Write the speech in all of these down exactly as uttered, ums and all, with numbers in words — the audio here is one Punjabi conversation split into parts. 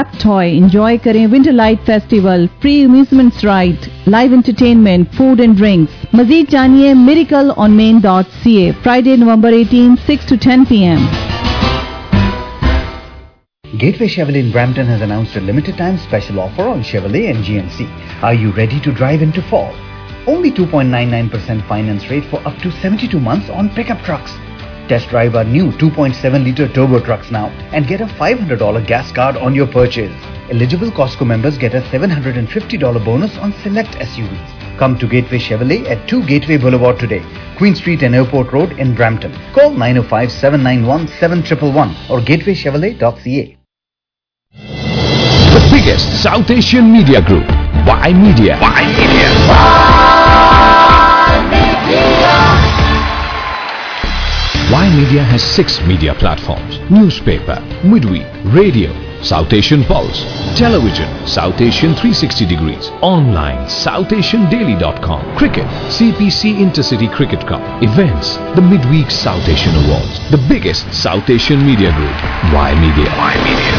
Toy, enjoy करें Winter Light Festival, free amusements ride, live entertainment, food and drinks. मज़ीद जानिए miracle on main dot c a. Friday, November eighteenth, six to ten p m Gateway Chevrolet in Brampton has announced a limited time special offer on Chevrolet and G M C. Are you ready to drive into fall? Only two point nine nine percent finance rate for up to seventy-two months on pickup trucks. Test drive our new two point seven litre turbo trucks now and get a five hundred dollars gas card on your purchase. Eligible Costco members get a seven hundred fifty dollars bonus on select S U Vs. Come to Gateway Chevrolet at two Gateway Boulevard today, Queen Street and Airport Road in Brampton. Call nine oh five, seven nine one, seven one one one or gateway chevrolet dot c a. The biggest South Asian media group, Y Media. Y Media. Y Media. Y Media has six media platforms: newspaper, midweek, radio, South Asian Pulse, television, South Asian three sixty degrees, online, south asian daily dot com, cricket, C P C Intercity Cricket Cup, events, the midweek South Asian Awards. The biggest South Asian media group, Y Media. Y Media.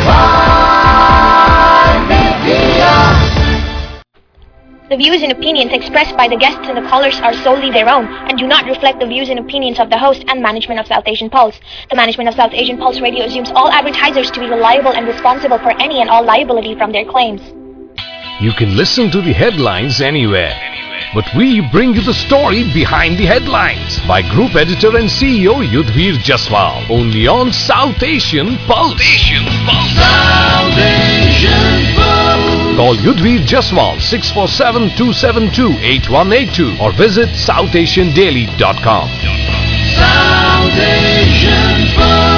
Y Media. The views and opinions expressed by the guests and the callers are solely their own and do not reflect the views and opinions of the host and management of South Asian Pulse. The management of South Asian Pulse Radio assumes all advertisers to be reliable and responsible for any and all liability from their claims. You can listen to the headlines anywhere, but we bring you the story behind the headlines by Group Editor and C E O Yudhvir Jaswal, only on South Asian Pulse. Asian Pulse. South Asian Pulse. Call Yudhvir Jaswal six four seven, two seven two, eight one eight two or visit south asian daily dot com. South Asian Pulse.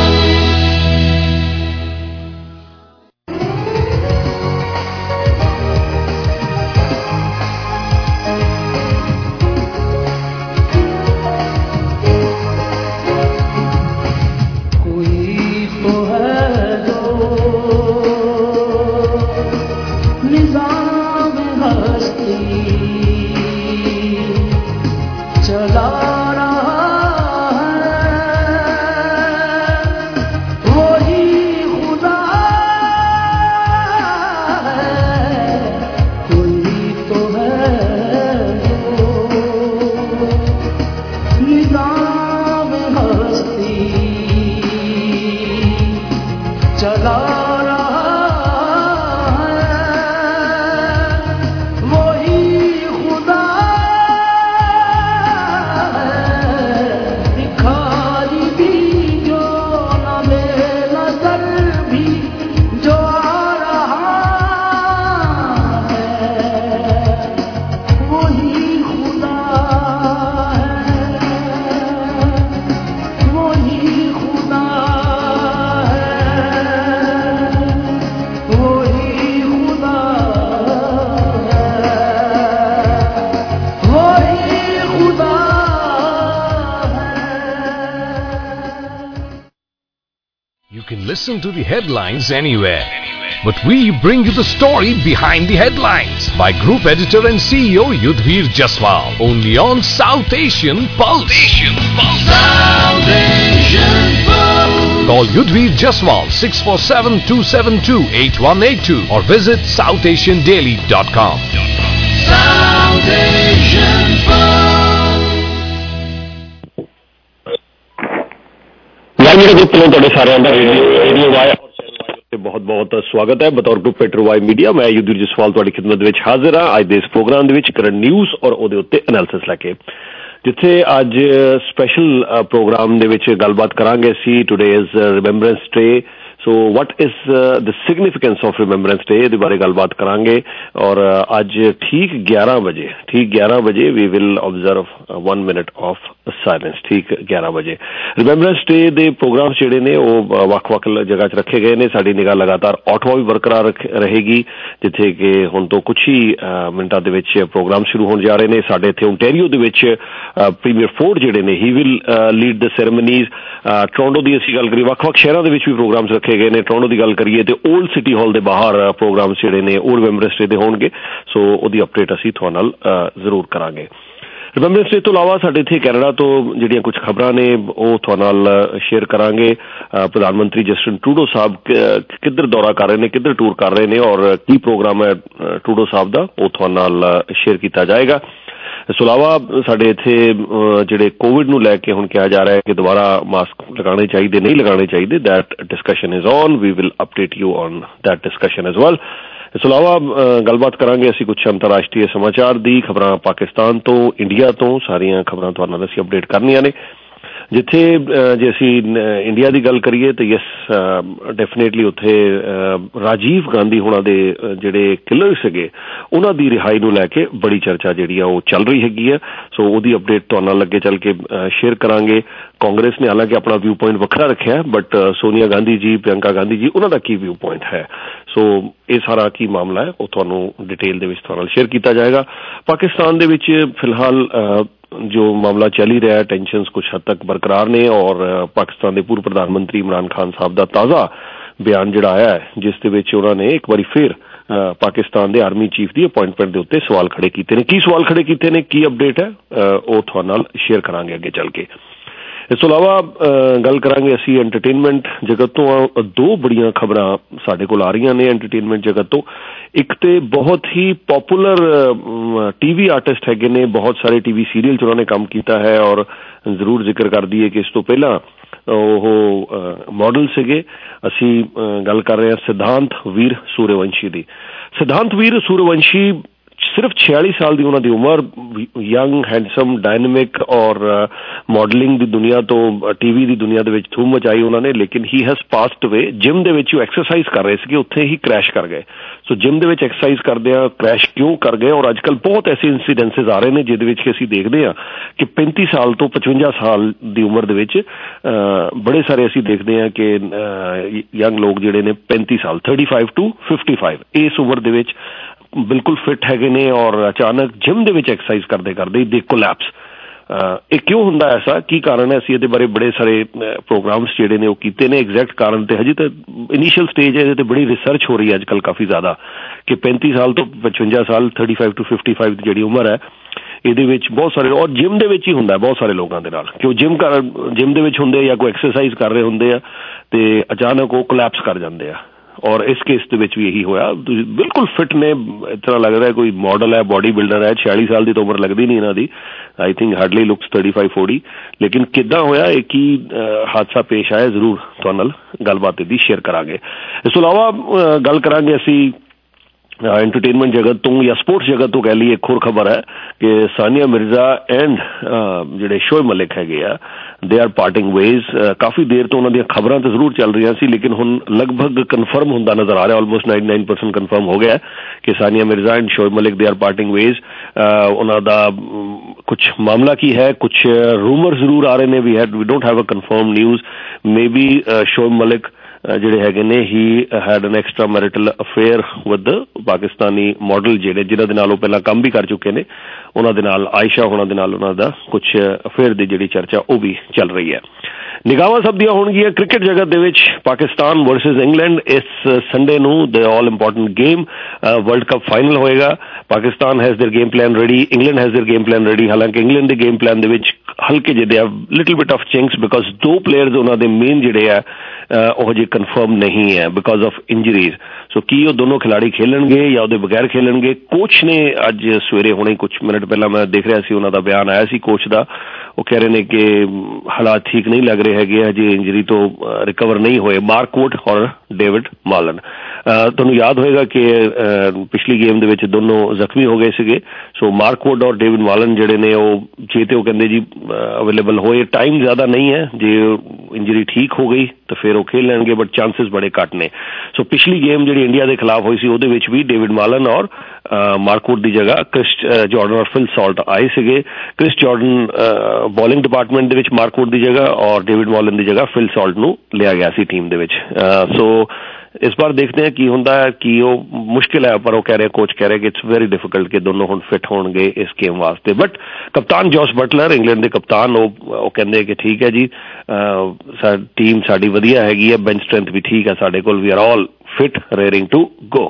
Listen to the headlines anywhere, but we bring you the story behind the headlines by Group Editor and C E O Yudhvir Jaswal, only on South Asian Pulse. Asian Pulse. South Asian Pulse. Call Yudhvir Jaswal six four seven, two seven two, eight one eight two or visit south asian daily dot com. South Asian Pulse. बहुत बहुत स्वागत है बतौर ग्रुप एडिटर वाई मीडिया मैं युद्धवीर जसवाल ਤੁਹਾਡੀ ਖidmat ਦੇ ਵਿੱਚ ਹਾਜ਼ਰ ਹਾਂ ਅੱਜ ਦੇ ਇਸ ਪ੍ਰੋਗਰਾਮ ਦੇ ਵਿੱਚ ਕਰੰਟ ਨਿਊਜ਼ ਔਰ ਉਹਦੇ ਉੱਤੇ ਐਨਾਲਿਸਿਸ ਲੈ ਕੇ ਜਿੱਥੇ ਅੱਜ ਸਪੈਸ਼ਲ ਪ੍ਰੋਗਰਾਮ ਦੇ ਵਿੱਚ ਗੱਲਬਾਤ ਕਰਾਂਗੇ ਸੀ today is Remembrance Day so what is the significance of Remembrance Day इहदे बारे गलबात करांगे और अज ठीक ग्यारह बजे ठीक ग्यारह बजे we will observe one minute of silence ठीक ग्यारह बजे रिमेंबरेंस डे दे प्रोग्राम्स जिहड़े ने वो वख-वख जगह च रखे गए ने साडी निगाह लगातार ऑटवा भी बरकरार रहेगी जिथे कि हुण तो कुछ ही मिनटां दे विच प्रोग्राम शुरू होण जा रहे ने साडे इत्थे ओंटारियो दे विच प्रीमियर फोर्ड जिहड़े ने he will lead the ceremonies Toronto दी असीं गल करिए वख-वख शहरां दे विच भी प्रोग्राम्स रखे गए ने टोरंटो की गल करिए तो ओल्ड सिटी हॉल के बाहर प्रोग्राम जिहड़े ने ओल्ड रिमेंबरेंस डे दे होणगे सो ओहदी अपडेट असीं तुहाडे नाल जरूर करांगे ਰਿਮੈਂਬਰੈਂਸ ਡੇ ਤੋਂ ਇਲਾਵਾ ਸਾਡੇ ਇੱਥੇ ਕੈਨੇਡਾ ਤੋਂ ਜਿਹੜੀਆਂ ਕੁਝ ਖਬਰਾਂ ਨੇ ਉਹ ਤੁਹਾਡੇ ਨਾਲ ਸ਼ੇਅਰ ਕਰਾਂਗੇ। ਪ੍ਰਧਾਨ ਮੰਤਰੀ ਜਸਟਿਨ ਟਰੂਡੋ ਸਾਹਿਬ ਕਿੱਧਰ ਦੌਰਾ ਕਰ ਰਹੇ ਨੇ, ਕਿੱਧਰ ਟੂਰ ਕਰ ਰਹੇ ਨੇ ਔਰ ਕੀ ਪ੍ਰੋਗਰਾਮ ਹੈ ਟਰੂਡੋ ਸਾਹਿਬ ਦਾ, ਉਹ ਤੁਹਾਡੇ ਨਾਲ ਸ਼ੇਅਰ ਕੀਤਾ ਜਾਏਗਾ। ਇਸ ਤੋਂ ਇਲਾਵਾ ਸਾਡੇ ਇੱਥੇ ਜਿਹੜੇ ਕੋਵਿਡ ਨੂੰ ਲੈ ਕੇ ਹੁਣ ਕਿਹਾ ਜਾ ਰਿਹਾ ਹੈ ਕਿ ਦੁਬਾਰਾ ਮਾਸਕ ਲਗਾਉਣੇ ਚਾਹੀਦੇ, ਨਹੀਂ ਲਗਾਉਣੇ ਚਾਹੀਦੇ, that discussion is on. We will update you on that discussion as well. ਇਸ ਤੋਂ ਇਲਾਵਾ ਗੱਲਬਾਤ ਕਰਾਂਗੇ ਅਸੀਂ ਕੁਛ ਅੰਤਰਰਾਸ਼ਟਰੀ ਸਮਾਚਾਰ ਦੀ ਖਬਰਾਂ, ਪਾਕਿਸਤਾਨ ਤੋਂ, ਇੰਡੀਆ ਤੋਂ, ਸਾਰੀਆਂ ਖਬਰਾਂ ਤੁਹਾਡੇ ਨਾਲ ਅਸੀਂ ਅਪਡੇਟ ਕਰਨੀਆਂ ਨੇ। ਜਿੱਥੇ ਜੇ ਅਸੀਂ ਇੰਡੀਆ ਦੀ ਗੱਲ ਕਰੀਏ ਤਾਂ ਯੈਸ ਡੈਫੀਨੇਟਲੀ ਉੱਥੇ ਰਾਜੀਵ ਗਾਂਧੀ ਹੋਣਾ ਦੇ ਜਿਹੜੇ ਕਿਲਰ ਸੀਗੇ ਉਹਨਾਂ ਦੀ ਰਿਹਾਈ ਨੂੰ ਲੈ ਕੇ ਬੜੀ ਚਰਚਾ ਜਿਹੜੀ ਆ ਉਹ ਚੱਲ ਰਹੀ ਹੈਗੀ ਆ। ਸੋ ਉਹਦੀ ਅਪਡੇਟ ਤੁਹਾਡੇ ਨਾਲ ਅੱਗੇ ਚੱਲ ਕੇ ਸ਼ੇਅਰ ਕਰਾਂਗੇ। ਕਾਂਗਰਸ ਨੇ ਹਾਲਾਂਕਿ ਆਪਣਾ ਵਿਊ ਪੁਆਇੰਟ ਵੱਖਰਾ ਰੱਖਿਆ, ਬਟ ਸੋਨੀਆ ਗਾਂਧੀ ਜੀ, ਪ੍ਰਿਯੰਕਾ ਗਾਂਧੀ ਜੀ, ਉਹਨਾਂ ਦਾ ਕੀ ਵਿਊ ਪੁਆਇੰਟ ਹੈ। ਸੋ ਇਹ ਸਾਰਾ ਕੀ ਮਾਮਲਾ ਹੈ ਉਹ ਤੁਹਾਨੂੰ ਡਿਟੇਲ ਦੇ ਵਿੱਚ ਤੁਹਾਡੇ ਨਾਲ ਸ਼ੇਅਰ ਕੀਤਾ ਜਾਏਗਾ। ਪਾਕਿਸਤਾਨ ਦੇ ਵਿੱਚ ਫਿਲਹਾਲ ਜੋ ਮਾਮਲਾ ਚੱਲ ਹੀ ਰਿਹਾ, ਟੈਂਸ਼ਨਸ ਕੁਛ ਹੱਦ ਤੱਕ ਬਰਕਰਾਰ ਨੇ ਔਰ ਪਾਕਿਸਤਾਨ ਦੇ ਪੂਰਵ ਪ੍ਰਧਾਨ ਮੰਤਰੀ ਇਮਰਾਨ ਖਾਨ ਸਾਹਿਬ ਦਾ ਤਾਜ਼ਾ ਬਿਆਨ ਜਿਹੜਾ ਆਇਆ ਹੈ ਜਿਸ ਦੇ ਵਿੱਚ ਉਹਨਾਂ ਨੇ ਇੱਕ ਵਾਰੀ ਫਿਰ ਪਾਕਿਸਤਾਨ ਦੇ ਆਰਮੀ ਚੀਫ ਦੀ ਅਪਾਇੰਟਮੈਂਟ ਦੇ ਉੱਤੇ ਸਵਾਲ ਖੜੇ ਕੀਤੇ ਨੇ। ਕੀ ਸਵਾਲ ਖੜੇ ਕੀਤੇ ਨੇ, ਕੀ ਅਪਡੇਟ ਹੈ, ਉਹ ਤੁਹਾਡੇ ਨਾਲ ਸ਼ੇਅਰ ਕਰਾਂਗੇ ਅੱਗੇ ਚੱਲ ਕੇ। ਇਸ ਤੋਂ ਇਲਾਵਾ ਗੱਲ ਕਰਾਂਗੇ ਅਸੀਂ ਐਂਟਰਟੇਨਮੈਂਟ ਜਗਤ ਤੋਂ। ਦੋ ਬੜੀਆਂ ਖਬਰਾਂ ਸਾਡੇ ਕੋਲ ਆ ਰਹੀਆਂ ਨੇ ਐਂਟਰਟੇਨਮੈਂਟ ਜਗਤ ਤੋਂ। ਇੱਕ ਤੇ ਬਹੁਤ ਹੀ ਪੋਪੂਲਰ ਟੀਵੀ ਆਰਟਿਸਟ ਹੈਗੇ ਨੇ, ਬਹੁਤ ਸਾਰੇ ਟੀਵੀ ਸੀਰੀਅਲ 'ਚ ਉਹਨਾਂ ਨੇ ਕੰਮ ਕੀਤਾ ਹੈ ਔਰ ਜ਼ਰੂਰ ਜ਼ਿਕਰ ਕਰ ਦਈਏ ਕਿ ਇਸ ਤੋਂ ਪਹਿਲਾਂ ਉਹ ਮਾਡਲ ਸੀਗੇ। ਅਸੀਂ ਗੱਲ ਕਰ ਰਹੇ ਹਾਂ ਸਿਧਾਂਤ ਵੀਰ ਸੂਰਯਵੰਸ਼ੀ ਦੀ। ਸਿਧਾਂਤ ਵੀਰ ਸੂਰਯਵੰਸ਼ੀ ਸਿਰਫ ਛਿਆਲੀ ਸਾਲ ਦੀ ਉਹਨਾਂ ਦੀ ਉਮਰ, ਯੰਗ, ਹੈਂਡਸਮ, ਡਾਇਨਾਮਿਕ ਔਰ ਮਾਡਲਿੰਗ ਦੀ ਦੁਨੀਆ ਤੋਂ ਟੀਵੀ ਦੀ ਦੁਨੀਆ ਦੇ ਵਿੱਚ ਧੂਮ ਮਚਾਈ ਉਹਨਾਂ ਨੇ, ਲੇਕਿਨ he has passed away. Gym ਦੇ ਵਿੱਚ ਉਹ ਐਕਸਰਸਾਈਜ਼ ਕਰ ਰਹੇ ਸੀਗੇ, ਉੱਥੇ ਹੀ ਕ੍ਰੈਸ਼ ਕਰ ਗਏ। ਸੋ ਜਿਮ ਦੇ ਵਿੱਚ ਐਕਸਰਸਾਈਜ਼ ਕਰਦਿਆਂ ਕ੍ਰੈਸ਼ ਕਿਉਂ ਕਰ ਗਏ ਔਰ ਅੱਜ ਕੱਲ੍ਹ ਬਹੁਤ ਐਸੇ ਇੰਸੀਡੈਂਸਿਸ ਆ ਰਹੇ ਨੇ ਜਿਹਦੇ ਵਿੱਚ ਕਿ ਅਸੀਂ ਦੇਖਦੇ ਹਾਂ ਕਿ ਪੈਂਤੀ ਸਾਲ ਤੋਂ ਪਚਵੰਜਾ ਸਾਲ ਦੀ ਉਮਰ ਦੇ ਵਿੱਚ ਬੜੇ ਸਾਰੇ ਅਸੀਂ ਦੇਖਦੇ ਹਾਂ ਕਿ ਯੰਗ ਲੋਕ ਜਿਹੜੇ ਨੇ ਪੈਂਤੀ ਸਾਲ thirty five to fifty five ਇਸ ਉਮਰ ਦੇ ਵਿੱਚ ਬਿਲਕੁਲ ਫਿੱਟ ਹੈਗੇ ਨੇ ਔਰ ਅਚਾਨਕ ਜਿਮ ਦੇ ਵਿੱਚ ਐਕਸਰਸਾਈਜ਼ ਕਰਦੇ ਕਰਦੇ ਦੇ ਕੋਲੈਪਸ। ਇਹ ਕਿਉਂ ਹੁੰਦਾ ਐਸਾ, ਕੀ ਕਾਰਨ ਹੈ? ਅਸੀਂ ਇਹਦੇ ਬਾਰੇ ਬੜੇ ਸਾਰੇ ਪ੍ਰੋਗਰਾਮਸ ਜਿਹੜੇ ਨੇ ਉਹ ਕੀਤੇ ਨੇ। ਐਗਜ਼ੈਕਟ ਕਾਰਨ ਤੇ ਹਜੇ ਤਾਂ ਇਨੀਸ਼ੀਅਲ ਸਟੇਜ ਹੈ, ਇਹਦੇ ਤੇ ਬੜੀ ਰਿਸਰਚ ਹੋ ਰਹੀ ਹੈ ਅੱਜ ਕੱਲ੍ਹ ਕਾਫੀ ਜ਼ਿਆਦਾ ਕਿ ਪੈਂਤੀ ਸਾਲ ਤੋਂ ਪਚਵੰਜਾ ਸਾਲ thirty five to fifty five ਦੀ ਜਿਹੜੀ ਉਮਰ ਹੈ ਇਹਦੇ ਵਿੱਚ ਬਹੁਤ ਸਾਰੇ ਔਰ ਜਿਮ ਦੇ ਵਿੱਚ ਹੀ ਹੁੰਦਾ ਬਹੁਤ ਸਾਰੇ ਲੋਕਾਂ ਦੇ ਨਾਲ ਕਿ ਉਹ ਜਿਮ ਕਰ ਜਿਮ ਦੇ ਵਿੱਚ ਹੁੰਦੇ ਜਾਂ ਕੋਈ ਐਕਸਰਸਾਈਜ਼ ਕਰ ਰਹੇ ਹੁੰਦੇ ਆ ਤੇ ਅਚਾਨਕ ਉਹ ਕੋਲੈਪਸ ਕਰ ਜਾਂਦੇ ਆ। ਔਰ ਇਸ ਕੇਸ ਦੇ ਵਿੱਚ ਵੀ ਇਹੀ ਹੋਇਆ। ਬਿਲਕੁਲ ਫਿੱਟ ਨੇ, ਇਸ ਤਰ੍ਹਾਂ ਲੱਗ ਰਿਹਾ ਕੋਈ ਮਾਡਲ ਹੈ, ਬੋਡੀ ਬਿਲਡਰ ਹੈ। ਛਿਆਲੀ ਸਾਲ ਦੀ ਤਾਂ ਉਮਰ ਲੱਗਦੀ ਨਹੀਂ ਇਹਨਾਂ ਦੀ, I think hardly looks thirty five forty. ਲੇਕਿਨ ਕਿੱਦਾਂ ਹੋਇਆ, ਇਹ ਕੀ ਹਾਦਸਾ ਪੇਸ਼ ਆਇਆ, ਜ਼ਰੂਰ ਤੁਹਾਡੇ ਨਾਲ ਗੱਲਬਾਤ ਇਹਦੀ ਸ਼ੇਅਰ ਕਰਾਂਗੇ। ਇਸ ਤੋਂ ਇਲਾਵਾ ਗੱਲ ਕਰਾਂਗੇ ਅਸੀਂ ਐਂਟਰਟੇਨਮੈਂਟ ਜਗਤ ਤੋਂ ਜਾਂ ਸਪੋਰਟਸ ਜਗਤ ਤੋਂ ਕਹਿ ਲਈਏ। ਇੱਕ ਹੋਰ ਖਬਰ ਹੈ ਕਿ ਸਾਨੀਆ ਮਿਰਜ਼ਾ ਐਂਡ ਜਿਹੜੇ ਸ਼ੋਇਬ ਮਲਿਕ ਹੈਗੇ ਆ ਦੇ ਆਰ ਪਾਰਟਿੰਗ ਵੇਜ਼। ਕਾਫੀ ਦੇਰ ਤੋਂ ਉਹਨਾਂ ਦੀਆਂ ਖਬਰਾਂ ਤਾਂ ਜ਼ਰੂਰ ਚੱਲ ਰਹੀਆਂ ਸੀ ਲੇਕਿਨ ਹੁਣ ਲਗਭਗ ਕਨਫਰਮ ਹੁੰਦਾ ਨਜ਼ਰ ਆ ਰਿਹਾ, almost ninety nine percent confirm ਹੋ ਗਿਆ ਕਿ Sania Mirza and Shoaib Malik they are ਪਾਰਟਿੰਗ ways. ਉਹਨਾਂ ਦਾ ਕੁਛ ਮਾਮਲਾ ਕੀ ਹੈ, ਕੁਛ ਰੂਮਰ ਜ਼ਰੂਰ ਆ ਰਹੇ ਨੇ। We had we don't have a confirm news. Maybe Shoaib Malik ਜਿਹੜੇ ਹੈਗੇ ਨੇ he had an extra marital affair with Pakistani model ਜਿਹੜੇ ਜਿਨ੍ਹਾਂ ਦੇ ਨਾਲ ਉਹ ਪਹਿਲਾਂ ਕੰਮ ਵੀ ਕਰ ਚੁੱਕੇ ਨੇ, ਉਹਨਾਂ ਦੇ ਨਾਲ ਆਇਸ਼ਾ ਹੋਣਾ ਦੇ ਨਾਲ ਉਹਨਾਂ ਦਾ ਕੁਛ ਅਫੇਅਰ ਦੀ ਜਿਹੜੀ ਚਰਚਾ ਉਹ ਵੀ ਚੱਲ ਰਹੀ ਹੈ। ਨਿਗਾਹਾਂ ਸਭ ਦੀਆਂ ਹੋਣਗੀਆਂ ਕ੍ਰਿਕਟ ਜਗਤ ਦੇ ਵਿੱਚ। ਪਾਕਿਸਤਾਨ ਵਰਸਸ ਇੰਗਲੈਂਡ ਇਸ ਸੰਡੇ ਨੂੰ the all important game, world cup final ਹੋਏਗਾ। Pakistan has their game plan ready, England has their game plan ready. ਹਾਲਾਂਕਿ ਇੰਗਲੈਂਡ ਦੇ ਗੇਮ ਪਲਾਨ ਦੇ ਵਿੱਚ ਹਲਕੇ ਜਿਹੇ a little bit of chinks because ਦੋ ਪਲੇਅਰਸ ਉਹਨਾਂ ਦੇ ਮੇਨ ਜਿਹੜੇ ਆ ਉਹ ਹਜੇ ਕਨਫਰਮ ਨਹੀਂ ਹੈ ਬਿਕਾਜ਼ ਆਫ ਇੰਜਰੀਜ਼। ਸੋ ਕੀ ਉਹ ਦੋਨੋਂ ਖਿਲਾੜੀ ਖੇਲਣਗੇ ਜਾਂ ਉਹਦੇ ਬਗੈਰ ਖੇਲਣਗੇ? ਕੋਚ ਨੇ ਅੱਜ ਸਵੇਰੇ ਹੁਣੇ ਕੁਛ ਮਿੰਟ ਪਹਿਲਾਂ ਮੈਂ ਦੇਖ ਰਿਹਾ ਸੀ ਉਹਨਾਂ ਦਾ ਬਿਆਨ ਆਇਆ ਸੀ ਕੋਚ ਦਾ। ਉਹ ਕਹਿ ਰਹੇ ਨੇ ਕਿ ਹਾਲਾਤ ਠੀਕ ਨਹੀਂ ਲੱਗ ਰਹੇ ਹੈਗੇ, ਹਜੇ ਇੰਜਰੀ ਤੋਂ ਰਿਕਵਰ ਨਹੀਂ ਹੋਏ ਮਾਰਕ ਵੁੱਡ ਔਰ ਡੇਵਿਡ ਮਾਲਨ। ਤੁਹਾਨੂੰ ਯਾਦ ਹੋਏਗਾ ਕਿ ਪਿਛਲੀ ਗੇਮ ਦੇ ਵਿੱਚ ਦੋਨੋਂ ਜ਼ਖਮੀ ਹੋ ਗਏ ਸੀਗੇ। ਸੋ ਮਾਰਕ ਵੁੱਡ ਔਰ ਡੇਵਿਡ ਮਾਲਨ ਜਿਹੜੇ ਨੇ ਉਹ ਜੇ ਤੇ ਉਹ ਕਹਿੰਦੇ ਜੀ ਅਵੇਲੇਬਲ ਹੋਏ, ਟਾਈਮ ਜ਼ਿਆਦਾ ਨਹੀਂ ਹੈ, ਜੇ ਇੰਜਰੀ ਠੀਕ ਹੋ ਗਈ ਤਾਂ ਫਿਰ ਉਹ ਖੇਲ ਲੈਣਗੇ ਬਟ ਚਾਂਸਿਸ ਬੜੇ ਘੱਟ ਨੇ। ਸੋ ਪਿਛਲੀ ਗੇਮ ਜਿਹੜੀ ਇੰਡੀਆ ਦੇ ਖਿਲਾਫ ਹੋਈ ਸੀ ਉਹਦੇ ਵਿੱਚ ਵੀ ਡੇਵਿਡ ਮਾਲਨ ਔਰ ਮਾਰਕ ਵੁੱਡ ਦੀ ਜਗ੍ਹਾ ਕ੍ਰਿਸ ਜਾਰਡਨ ਔਰ ਫਿਲ ਸਾਲਟ ਆਏ ਸੀਗੇ। ਕ੍ਰਿਸ ਜਾਰਡਨ ਬੋਲਿੰਗ ਡਿਪਾਰਟਮੈਂਟ ਦੇ ਵਿੱਚ ਮਾਰਕ ਵੁੱਡ ਦੀ ਜਗ੍ਹਾ ਔਰ ਡੇਵਿਡ ਮਾਲਨ ਦੀ ਜਗ੍ਹਾ ਫਿਲ ਸਾਲਟ ਨੂੰ ਲਿਆ ਗਿਆ ਸੀ ਟੀਮ ਦੇ ਵਿੱਚ। ਸੋ ਇਸ ਵਾਰ ਦੇਖਦੇ ਹਾਂ ਕੀ ਹੁੰਦਾ ਹੈ। ਕੀ ਉਹ ਮੁਸ਼ਕਿਲ ਹੈ ਪਰ ਉਹ ਕਹਿ ਰਹੇ, ਕੋਚ ਕਹਿ ਰਹੇ ਕਿ ਇਟਸ ਵੈਰੀ ਡਿਫਿਕਲਟ ਕਿ ਦੋਨੋਂ ਹੁਣ ਫਿੱਟ ਹੋਣਗੇ ਇਸ ਗੇਮ ਵਾਸਤੇ। ਬਟ ਕਪਤਾਨ ਜੋਸ ਬਟਲਰ ਇੰਗਲੈਂਡ ਦੇ ਕਪਤਾਨ ਉਹ ਉਹ ਕਹਿੰਦੇ ਕਿ ਠੀਕ ਹੈ ਜੀ, ਟੀਮ ਸਾਡੀ ਵਧੀਆ ਹੈਗੀ ਹੈ, ਬੈਂਚ ਸਟਰੈਂਥ ਵੀ ਠੀਕ ਹੈ ਸਾਡੇ ਕੋਲ, we are all fit raring to go.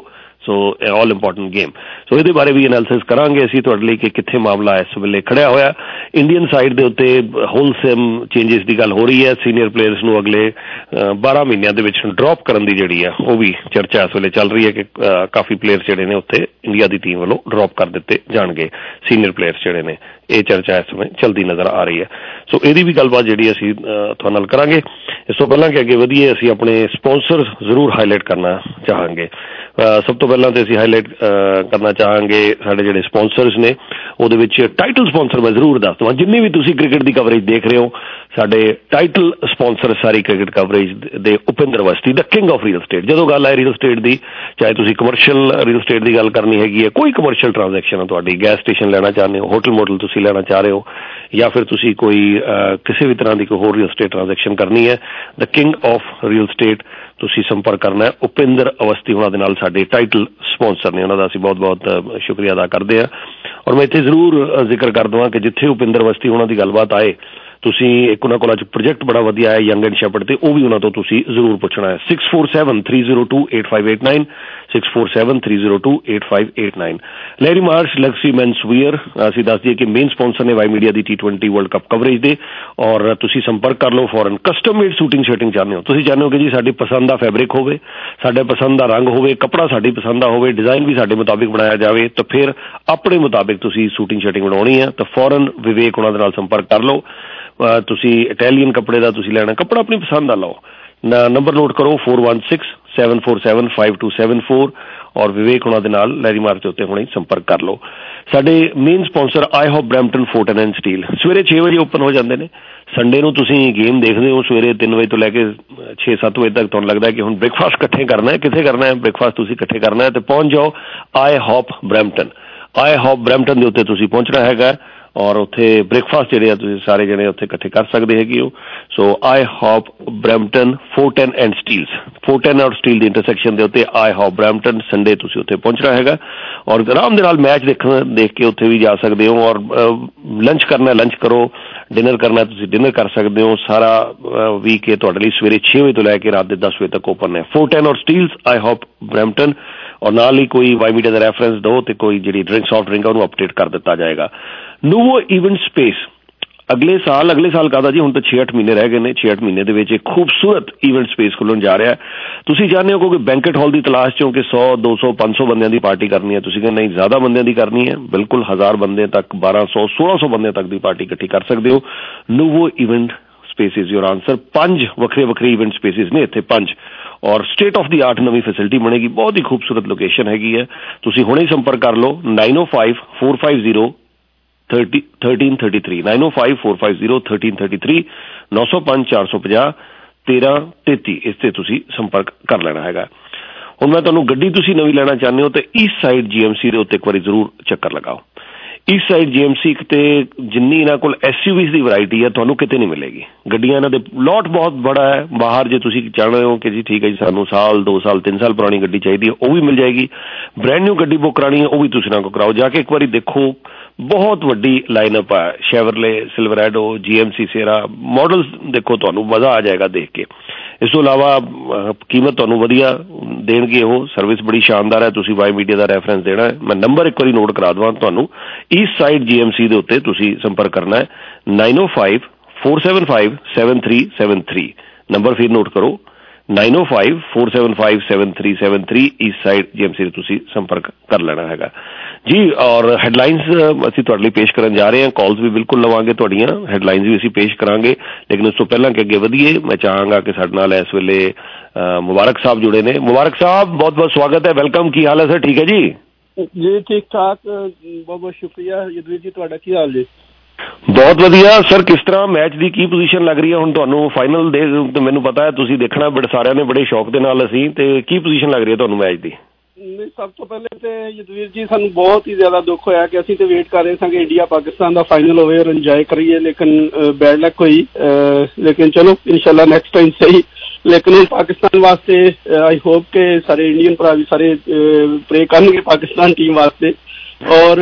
So all important game. So ਇਹਦੇ ਬਾਰੇ ਵੀ ਐਨਾਲਿਸਿਸ ਕਰਾਂਗੇ ਅਸੀਂ ਤੁਹਾਡੇ ਲਈ ਕਿ ਕਿੱਥੇ ਮਾਮਲਾ ਇਸ ਵੇਲੇ ਖੜਿਆ ਹੋਇਆ। ਇੰਡੀਅਨ ਸਾਈਡ ਦੇ ਉੱਤੇ ਹੋਲਸੇਮ ਚੇਂਜਿਸ ਦੀ ਗੱਲ ਹੋ ਰਹੀ ਹੈ। ਸੀਨੀਅਰ ਪਲੇਅਰਸ ਨੂੰ ਅਗਲੇ ਬਾਰਾਂ ਮਹੀਨਿਆਂ ਦੇ ਵਿੱਚ ਡਰੋਪ ਕਰਨ ਦੀ ਜਿਹੜੀ ਆ ਉਹ ਵੀ ਚਰਚਾ ਇਸ ਵੇਲੇ ਚੱਲ ਰਹੀ ਹੈ ਕਿ ਕਾਫੀ ਪਲੇਅਰਸ ਜਿਹੜੇ ਨੇ ਉੱਥੇ ਇੰਡੀਆ ਦੀ ਟੀਮ ਵੱਲੋਂ ਡਰੋਪ ਕਰ ਦਿੱਤੇ ਜਾਣਗੇ, ਸੀਨੀਅਰ ਪਲੇਅਰਸ ਜਿਹੜੇ ਨੇ। ਇਹ ਚਰਚਾ ਇਸ ਸਮੇਂ ਚਲਦੀ ਨਜ਼ਰ ਆ ਰਹੀ ਹੈ। ਸੋ ਇਹਦੀ ਵੀ ਗੱਲਬਾਤ ਜਿਹੜੀ ਅਸੀਂ ਤੁਹਾਡੇ ਨਾਲ ਕਰਾਂਗੇ। ਇਸ ਤੋਂ ਪਹਿਲਾਂ ਕਿ ਅੱਗੇ ਵਧੀਏ ਅਸੀਂ ਆਪਣੇ ਸਪੋਂਸਰ ਜ਼ਰੂਰ ਹਾਈਲਾਈਟ ਕਰਨਾ ਚਾਹਾਂਗੇ। ਸਭ ਤੋਂ ਪਹਿਲਾਂ ਤਾਂ ਅਸੀਂ ਹਾਈਲਾਈਟ ਕਰਨਾ ਚਾਹਾਂਗੇ ਸਾਡੇ ਜਿਹੜੇ ਸਪੋਂਸਰਸ ਨੇ ਉਹਦੇ ਵਿੱਚ ਟਾਈਟਲ ਸਪੋਂਸਰ ਮੈਂ ਜ਼ਰੂਰ ਦੱਸ ਦੇਵਾਂ। ਜਿੰਨੀ ਵੀ ਤੁਸੀਂ ਕ੍ਰਿਕਟ ਦੀ ਕਵਰੇਜ ਦੇਖ ਰਹੇ ਹੋ, ਸਾਡੇ ਟਾਈਟਲ ਸਪੋਂਸਰ ਸਾਰੀ ਕ੍ਰਿਕਟ ਕਵਰੇਜ ਦੇ Upinder Awasthi, the king of real estate. ਜਦੋਂ ਗੱਲ ਆਏ ਰੀਅਲ ਸਟੇਟ ਦੀ, ਚਾਹੇ ਤੁਸੀਂ ਕਮਰਸ਼ੀਅਲ ਰੀਅਲ ਸਟੇਟ ਦੀ ਗੱਲ ਕਰਨੀ ਹੈਗੀ ਹੈ, ਕੋਈ ਕਮਰਸ਼ੀਅਲ ਟ੍ਰਾਂਜੈਕਸ਼ਨ ਹੈ ਤੁਹਾਡੀ, ਗੈਸ ਸਟੇਸ਼ਨ ਲੈਣਾ ਚਾਹੁੰਦੇ ਹੋ, ਹੋਟਲ ਮੋਟਲ ਤੁਸੀਂ ਲੈਣਾ ਚਾਹ ਰਹੇ ਹੋ, ਜਾਂ ਫਿਰ ਤੁਸੀਂ ਕੋਈ ਕਿਸੇ ਵੀ ਤਰ੍ਹਾਂ ਦੀ ਕੋਈ ਹੋਰ ਰੀਅਲ ਸਟੇਟ ਟ੍ਰਾਂਜੈਕਸ਼ਨ ਕਰਨੀ ਹੈ, the king of real estate ਤੁਸੀਂ ਸੰਪਰਕ ਕਰਨਾ ਹੈ ਉਪਿੰਦਰ ਅਵਸਥੀ ਉਹਨਾਂ ਦੇ ਨਾਲ। ਸਾਡੇ ਟਾਈਟਲ ਸਪੋਂਸਰ ਨੇ, ਉਹਨਾਂ ਦਾ ਅਸੀਂ ਬਹੁਤ ਬਹੁਤ ਸ਼ੁਕਰੀਆ ਅਦਾ ਕਰਦੇ ਹਾਂ। ਔਰ ਮੈਂ ਇੱਥੇ ਜ਼ਰੂਰ ਜ਼ਿਕਰ ਕਰ ਦੇਵਾਂ ਕਿ ਜਿੱਥੇ ਉਪਿੰਦਰ ਅਵਸਥੀ ਉਹਨਾਂ ਦੀ ਗੱਲਬਾਤ ਆਏ, ਤੁਸੀਂ ਇੱਕ ਉਹਨਾਂ ਕੋਲ ਅੱਜ ਪ੍ਰੋਜੈਕਟ ਬੜਾ ਵਧੀਆ ਹੈ ਯੰਗ ਐਂਡ ਸ਼ੈਪਰਡ, ਤੇ ਉਹ ਵੀ ਉਹਨਾਂ ਤੋਂ ਤੁਸੀਂ ਜ਼ਰੂਰ ਪੁੱਛਣਾ ਹੈ। Six four seven three zero two eight five eight nine six four seven three zero two eight five eight nine. Larry Marsh legacy men's wear ਅਸੀਂ ਦੱਸ ਦਈਏ ਕਿ ਮੇਨ ਸਪੋਂਸਰ ਨੇ ਵਾਈ ਮੀਡੀਆ ਦੀ T twenty world cup coverage ਦੇ। ਔਰ ਤੁਸੀਂ ਸੰਪਰਕ ਕਰ ਲਓ ਫੋਰਨ ਕਸਟਮ ਮੇਡ ਸ਼ੂਟਿੰਗ ਸ਼ਰਟਿੰਗ ਚਾਹੁੰਦੇ ਹੋ, ਤੁਸੀਂ ਚਾਹੁੰਦੇ ਹੋ ਕਿ ਜੀ ਸਾਡੀ ਪਸੰਦ ਦਾ ਫੈਬਰਿਕ ਹੋਵੇ, ਸਾਡੇ ਪਸੰਦ ਦਾ ਰੰਗ ਹੋਵੇ, ਕੱਪੜਾ ਸਾਡੀ ਪਸੰਦ ਦਾ ਹੋਵੇ, ਡਿਜ਼ਾਈਨ ਵੀ ਸਾਡੇ ਮੁਤਾਬਿਕ ਬਣਾਇਆ ਜਾਵੇ, ਤਾਂ ਫਿਰ ਆਪਣੇ ਮੁਤਾਬਿਕ ਤੁਸੀਂ ਸ਼ੂਟਿੰਗ ਸ਼ਰਟਿੰਗ ਬਣਾਉਣੀ ਹੈ ਤਾਂ ਫੌਰਨ ਵਿਵੇਕ ਉਹਨਾਂ ਦੇ ਨਾਲ ਸੰਪਰਕ ਕਰ ਲਓ। ਤੁਸੀਂ ਇਟਾਲੀਅਨ ਕੱਪੜੇ ਦਾ ਤੁਸੀਂ ਲੈਣਾ, ਕੱਪੜਾ ਆਪਣੀ ਪਸੰਦ ਦਾ ਲਓ। ਨੰਬਰ ਨੋਟ ਕਰੋ four one six seven four seven five two seven four ਔਰ ਵਿਵੇਕ ਉਹਨਾਂ ਦੇ ਨਾਲ ਲੈਰੀ ਮਾਰਚ ਦੇ ਉੱਤੇ ਹੁਣੇ ਸੰਪਰਕ ਕਰ ਲਓ। ਸਾਡੇ main sponsor I hope Brampton Fortune and Steele ਸਵੇਰੇ ਛੇ ਵਜੇ ਓਪਨ ਹੋ ਜਾਂਦੇ ਨੇ। ਸੰਡੇ ਨੂੰ ਤੁਸੀਂ ਗੇਮ ਦੇਖਦੇ ਹੋ ਸਵੇਰੇ ਤਿੰਨ ਵਜੇ ਤੋਂ ਲੈ ਕੇ ਛੇ ਸੱਤ ਵਜੇ ਤੱਕ, ਤੁਹਾਨੂੰ ਲੱਗਦਾ ਕਿ ਹੁਣ ਬ੍ਰੇਕਫਾਸਟ ਇਕੱਠੇ ਕਰਨਾ ਹੈ, ਕਿੱਥੇ ਕਰਨਾ ਹੈ ਬ੍ਰੇਕਫਾਸਟ ਤੁਸੀਂ ਇਕੱਠੇ ਕਰਨਾ ਹੈ ਤੇ ਪਹੁੰਚ ਜਾਓ I hope Brampton. I hope Brampton ਦੇ ਉੱਤੇ ਤੁਸੀਂ ਪਹੁੰਚਣਾ ਹੈਗਾ ਔਰ ਉੱਥੇ ਬ੍ਰੇਕਫਾਸਟ ਜਿਹੜੇ ਆ ਤੁਸੀਂ ਸਾਰੇ ਜਣੇ ਉੱਥੇ ਇਕੱਠੇ ਕਰ ਸਕਦੇ ਹੈਗੇ ਹੋ। So I hope Brampton Fortune and Steeles, Fortune ਔਰ ਸਟੀਲ ਦੀ ਇੰਟਰਸੈਕਸ਼ਨ ਦੇ ਉੱਤੇ ਆਈ ਹੋਪ ਬਰੈਂਪਟਨ। ਸੰਡੇ ਤੁਸੀਂ ਉੱਥੇ ਪਹੁੰਚਣਾ ਹੈਗਾ ਔਰ ਆਰਾਮ ਦੇ ਨਾਲ ਮੈਚ ਦੇਖਣ ਦੇਖ ਕੇ ਉੱਥੇ ਵੀ ਜਾ ਸਕਦੇ ਹੋ। ਔਰ ਲੰਚ ਕਰਨਾ ਲੰਚ ਕਰੋ, ਡਿਨਰ ਕਰਨਾ ਤੁਸੀਂ ਡਿਨਰ ਕਰ ਸਕਦੇ ਹੋ। ਸਾਰਾ ਵੀਕ ਇਹ ਤੁਹਾਡੇ ਲਈ ਸਵੇਰੇ ਛੇ ਵਜੇ ਤੋਂ ਲੈ ਕੇ ਰਾਤ ਦੇ ਦਸ ਵਜੇ ਤੱਕ ਓਪਨ ਹੈ। ਫੋਰਟਨ ਔਰ ਸਟੀਲਸ ਆਈ ਹੋਪ ਬਰੈਂਪਟਨ। ਔਰ ਨਾਲ ਹੀ ਕੋਈ ਵਾਈ ਮੀਡੀਆ ਦਾ ਰੈਫਰੈਂਸ ਦਿਓ ਤੇ ਕੋਈ ਜਿਹੜੀ ਡਰਿੰਕ ਸੌਫਟ ਡਰਿੰਕ ਉਹਨੂੰ ਅਪਡੇਟ ਕਰ ਦਿੱਤਾ ਜਾਏਗਾ। ਨੂਵੋ ਇਵੈਂਟ ਸਪੇਸ ਅਗਲੇ ਸਾਲ ਅਗਲੇ ਸਾਲ ਕਾਹਦਾ ਜੀ, ਹੁਣ ਤਾਂ ਛੇ ਅੱਠ ਮਹੀਨੇ ਰਹਿ ਗਏ ਨੇ। ਛੇ ਅੱਠ ਮਹੀਨੇ ਦੇ ਵਿੱਚ ਇੱਕ ਖੂਬਸੂਰਤ ਇਵੈਂਟ ਸਪੇਸ ਖੁੱਲਣ ਜਾ ਰਿਹਾ। ਤੁਸੀਂ ਜਾਣਦੇ ਹੋ ਕਿਉਂਕਿ ਬੈਂਕਟ ਹਾਲ ਦੀ ਤਲਾਸ਼ ਚੋਂ ਕਿ ਸੌ ਦੋ ਸੌ ਪੰਜ ਸੌ ਬੰਦਿਆਂ ਦੀ ਪਾਰਟੀ ਕਰਨੀ ਹੈ, ਤੁਸੀਂ ਕਹਿੰਦੇ ਨਹੀਂ ਜ਼ਿਆਦਾ ਬੰਦਿਆਂ ਦੀ ਕਰਨੀ ਹੈ, ਬਿਲਕੁਲ ਹਜ਼ਾਰ ਬੰਦੇ ਤੱਕ, ਬਾਰਾਂ ਸੌ ਸੋਲਾਂ ਸੌ ਬੰਦਿਆਂ ਤੱਕ ਦੀ ਪਾਰਟੀ ਇਕੱਠੀ ਕਰ ਸਕਦੇ ਹੋ। Nuvo event spaces your answer. ਪੰਜ ਵੱਖਰੇ ਵੱਖਰੇ ਇਵੈਂਟ ਸਪੇਸਿਸ ਨੇ ਇੱਥੇ, ਪੰਜ, ਔਰ ਸਟੇਟ ਆਫ ਦੀ ਆਰਟ ਨਵੀਂ ਫੈਸਿਲਿਟੀ ਬਣੇਗੀ। ਬਹੁਤ ਹੀ ਖੂਬਸੂਰਤ ਲੋਕੇਸ਼ਨ ਹੈਗੀ ਹੈ। ਤੁਸੀਂ ਹੁਣੇ ਸੰਪਰਕ ਕਰ ਲਓ nine O five four five zero thirty thirteen thirty three nine O five four five zero thirteen thirty three ਨੌ ਸੌ ਪੰਜ ਚਾਰ ਸੌ ਪੰਜਾਹ ਤੇਰਾਂ ਤੇਤੀ ਇਸ ਤੇ ਤੁਸੀਂ ਸੰਪਰਕ ਕਰ ਲੈਣਾ ਹੈਗਾ। ਹੁਣ ਮੈਂ ਤੁਹਾਨੂੰ ਗੱਡੀ ਤੁਸੀਂ ਨਵੀਂ ਲੈਣਾ ਚਾਹੁੰਦੇ ਹੋ ਤੇ East Side G M C ਦੇ ਉੱਤੇ ਇੱਕ ਵਾਰੀ ਜ਼ਰੂਰ ਚੱਕਰ ਲਗਾਓ। East Side G M C ਇੱਕ ਤੇ ਜਿੰਨੀ ਇਹਨਾਂ ਕੋਲ ਐਸ ਯੂ ਵੀਜ਼ ਦੀ ਵਰਾਇਟੀ ਹੈ ਤੁਹਾਨੂੰ ਕਿਤੇ ਨਹੀਂ ਮਿਲੇਗੀ। ਗੱਡੀਆਂ ਇਹਨਾਂ ਦੇ ਲੋਟ ਬਹੁਤ ਬੜਾ ਹੈ। ਬਾਹਰ ਜੇ ਤੁਸੀਂ ਚਾਹੁੰਦੇ ਹੋ ਕਿ ਜੀ ਠੀਕ ਹੈ ਜੀ ਸਾਨੂੰ ਸਾਲ ਦੋ ਸਾਲ ਤਿੰਨ ਸਾਲ ਪੁਰਾਣੀ ਗੱਡੀ ਚਾਹੀਦੀ ਹੈ ਉਹ ਵੀ ਮਿਲ ਜਾਏਗੀ। ਬ੍ਰੈਂਡ ਨਿਊ ਗੱਡੀ ਬੁੱਕ ਕਰਾਉਣੀ ਹੈ ਉਹ ਵੀ ਤੁਸੀਂ ਨਾ ਕੋ ਕਰਾਓ, ਜਾ ਕੇ ਇੱਕ ਵਾਰੀ ਦੇਖੋ। ਬਹੁਤ ਵੱਡੀ ਲਾਈਨਅਪ ਹੈ, ਸ਼ੈਵਰਲੇ, ਸਿਲਵਰੈਡੋ, ਜੀ ਐਮ ਸੀ ਸੇਰਾ ਮਾਡਲਸ ਦੇਖੋ, ਤੁਹਾਨੂੰ ਮਜ਼ਾ ਆ ਜਾਏਗਾ ਦੇਖ ਕੇ। ਇਸ ਤੋਂ ਇਲਾਵਾ ਕੀਮਤ ਤੁਹਾਨੂੰ ਵਧੀਆ ਦੇਣਗੇ ਉਹ, ਸਰਵਿਸ ਬੜੀ ਸ਼ਾਨਦਾਰ ਹੈ। ਤੁਸੀਂ ਵਾਈ ਮੀਡੀਆ ਦਾ ਰੈਫਰੈਂਸ ਦੇਣਾ ਹੈ। ਮੈਂ ਨੰਬਰ ਇੱਕ ਵਾਰੀ ਨੋਟ ਕਰਾ ਦੇਵਾਂ ਤੁਹਾਨੂੰ, East Side G M C ਦੇ ਉੱਤੇ ਤੁਸੀਂ ਸੰਪਰਕ ਕਰਨਾ ਹੈ nine O five four seven five seven three seven three. Number ਫਿਰ ਨੋਟ ਕਰੋ nine O five four seven five seven three seven three. East Side G M C ਤੁਸੀਂ ਸੰਪਰਕ ਕਰ ਲੈਣਾ ਹੈਗਾ ਜੀ। ਔਰ ਹੈਡਲਾਈਨਸ ਅਸੀਂ ਤੁਹਾਡੇ ਲਈ ਪੇਸ਼ ਕਰਨ ਜਾ ਰਹੇ ਹਾਂ। ਕਾਲਸ ਵੀ ਬਿਲਕੁਲ ਲਵਾਂਗੇ ਤੁਹਾਡੀਆਂ, ਹੈਡਲਾਈਨਸ ਵੀ ਅਸੀਂ ਪੇਸ਼ ਕਰਾਂਗੇ। ਲੇਕਿਨ ਉਸ ਤੋਂ ਪਹਿਲਾਂ ਕਿ ਅੱਗੇ ਵਧੀਏ ਮੈਂ ਚਾਹਾਂਗਾ ਕਿ ਸਾਡੇ ਨਾਲ ਇਸ ਵੇਲੇ ਮੁਬਾਰਕ ਸਾਹਿਬ ਜੁੜੇ ਨੇ। ਮੁਬਾਰਕ ਸਾਹਿਬ ਬਹੁਤ ਬਹੁਤ ਸਵਾਗਤ ਹੈ, ਵੈਲਕਮ। ਕੀ ਹਾਲ ਹੈ ਸਰ? ਠੀਕ ਹੈ ਜੀ? ਜੀ ਠੀਕ ਠਾਕ, ਬਹੁਤ ਬਹੁਤ ਸ਼ੁਕਰੀਆ ਯਦਵੀਰ ਜੀ। ਤੁਹਾਡਾ ਕੀ ਹਾਲ ਜੀ? ਬਹੁਤ ਵਧੀਆ ਸਰ। ਕਿਸ ਤਰ੍ਹਾਂ ਮੈਚ ਦੀ ਕੀ ਪੋਜੀਸ਼ਨ ਲੱਗ ਰਹੀ ਹੈ ਹੁਣ ਤੁਹਾਨੂੰ? ਫਾਈਨਲ ਦੇ ਮੈਨੂੰ ਪਤਾ ਹੈ ਤੁਸੀਂ ਦੇਖਣਾ ਬੜੇ ਸਾਰਿਆਂ ਨੇ ਬੜੇ ਸ਼ੌਕ ਦੇ ਨਾਲ, ਅਸੀਂ ਤੇ ਕੀ ਪੋਜੀਸ਼ਨ ਲੱਗ ਰਹੀ ਹੈ ਤੁਹਾਨੂੰ ਮੈਚ ਦੀ? ਨਹੀਂ, ਸਭ ਤੋਂ ਪਹਿਲੇ ਤੇ ਯਦਵੀਰ ਜੀ ਸਾਨੂੰ ਬਹੁਤ ਹੀ ਜ਼ਿਆਦਾ ਦੁੱਖ ਹੋਇਆ ਕਿ ਅਸੀਂ ਤੇ ਵੇਟ ਕਰ ਰਹੇ ਸਾਂ ਕਿ ਇੰਡੀਆ ਪਾਕਿਸਤਾਨ ਦਾ ਫਾਈਨਲ ਹੋਵੇ ਔਰ ਇੰਜੋਏ ਕਰੀਏ, ਲੇਕਿਨ ਬੈਡ ਲੱਕ ਹੋਈ। ਲੇਕਿਨ ਚਲੋ ਇਨਸ਼ਾਅੱਲਾ ਨੈਕਸਟ ਟਾਈਮ ਸਹੀ। ਲੇਕਿਨ ਹੁਣ ਪਾਕਿਸਤਾਨ ਵਾਸਤੇ ਆਈ ਹੋਪ ਕਿ ਸਾਰੇ ਇੰਡੀਅਨ ਭਰਾ ਵੀ ਸਾਰੇ ਪ੍ਰੇ ਕਰਨਗੇ ਪਾਕਿਸਤਾਨ ਟੀਮ ਵਾਸਤੇ। ਔਰ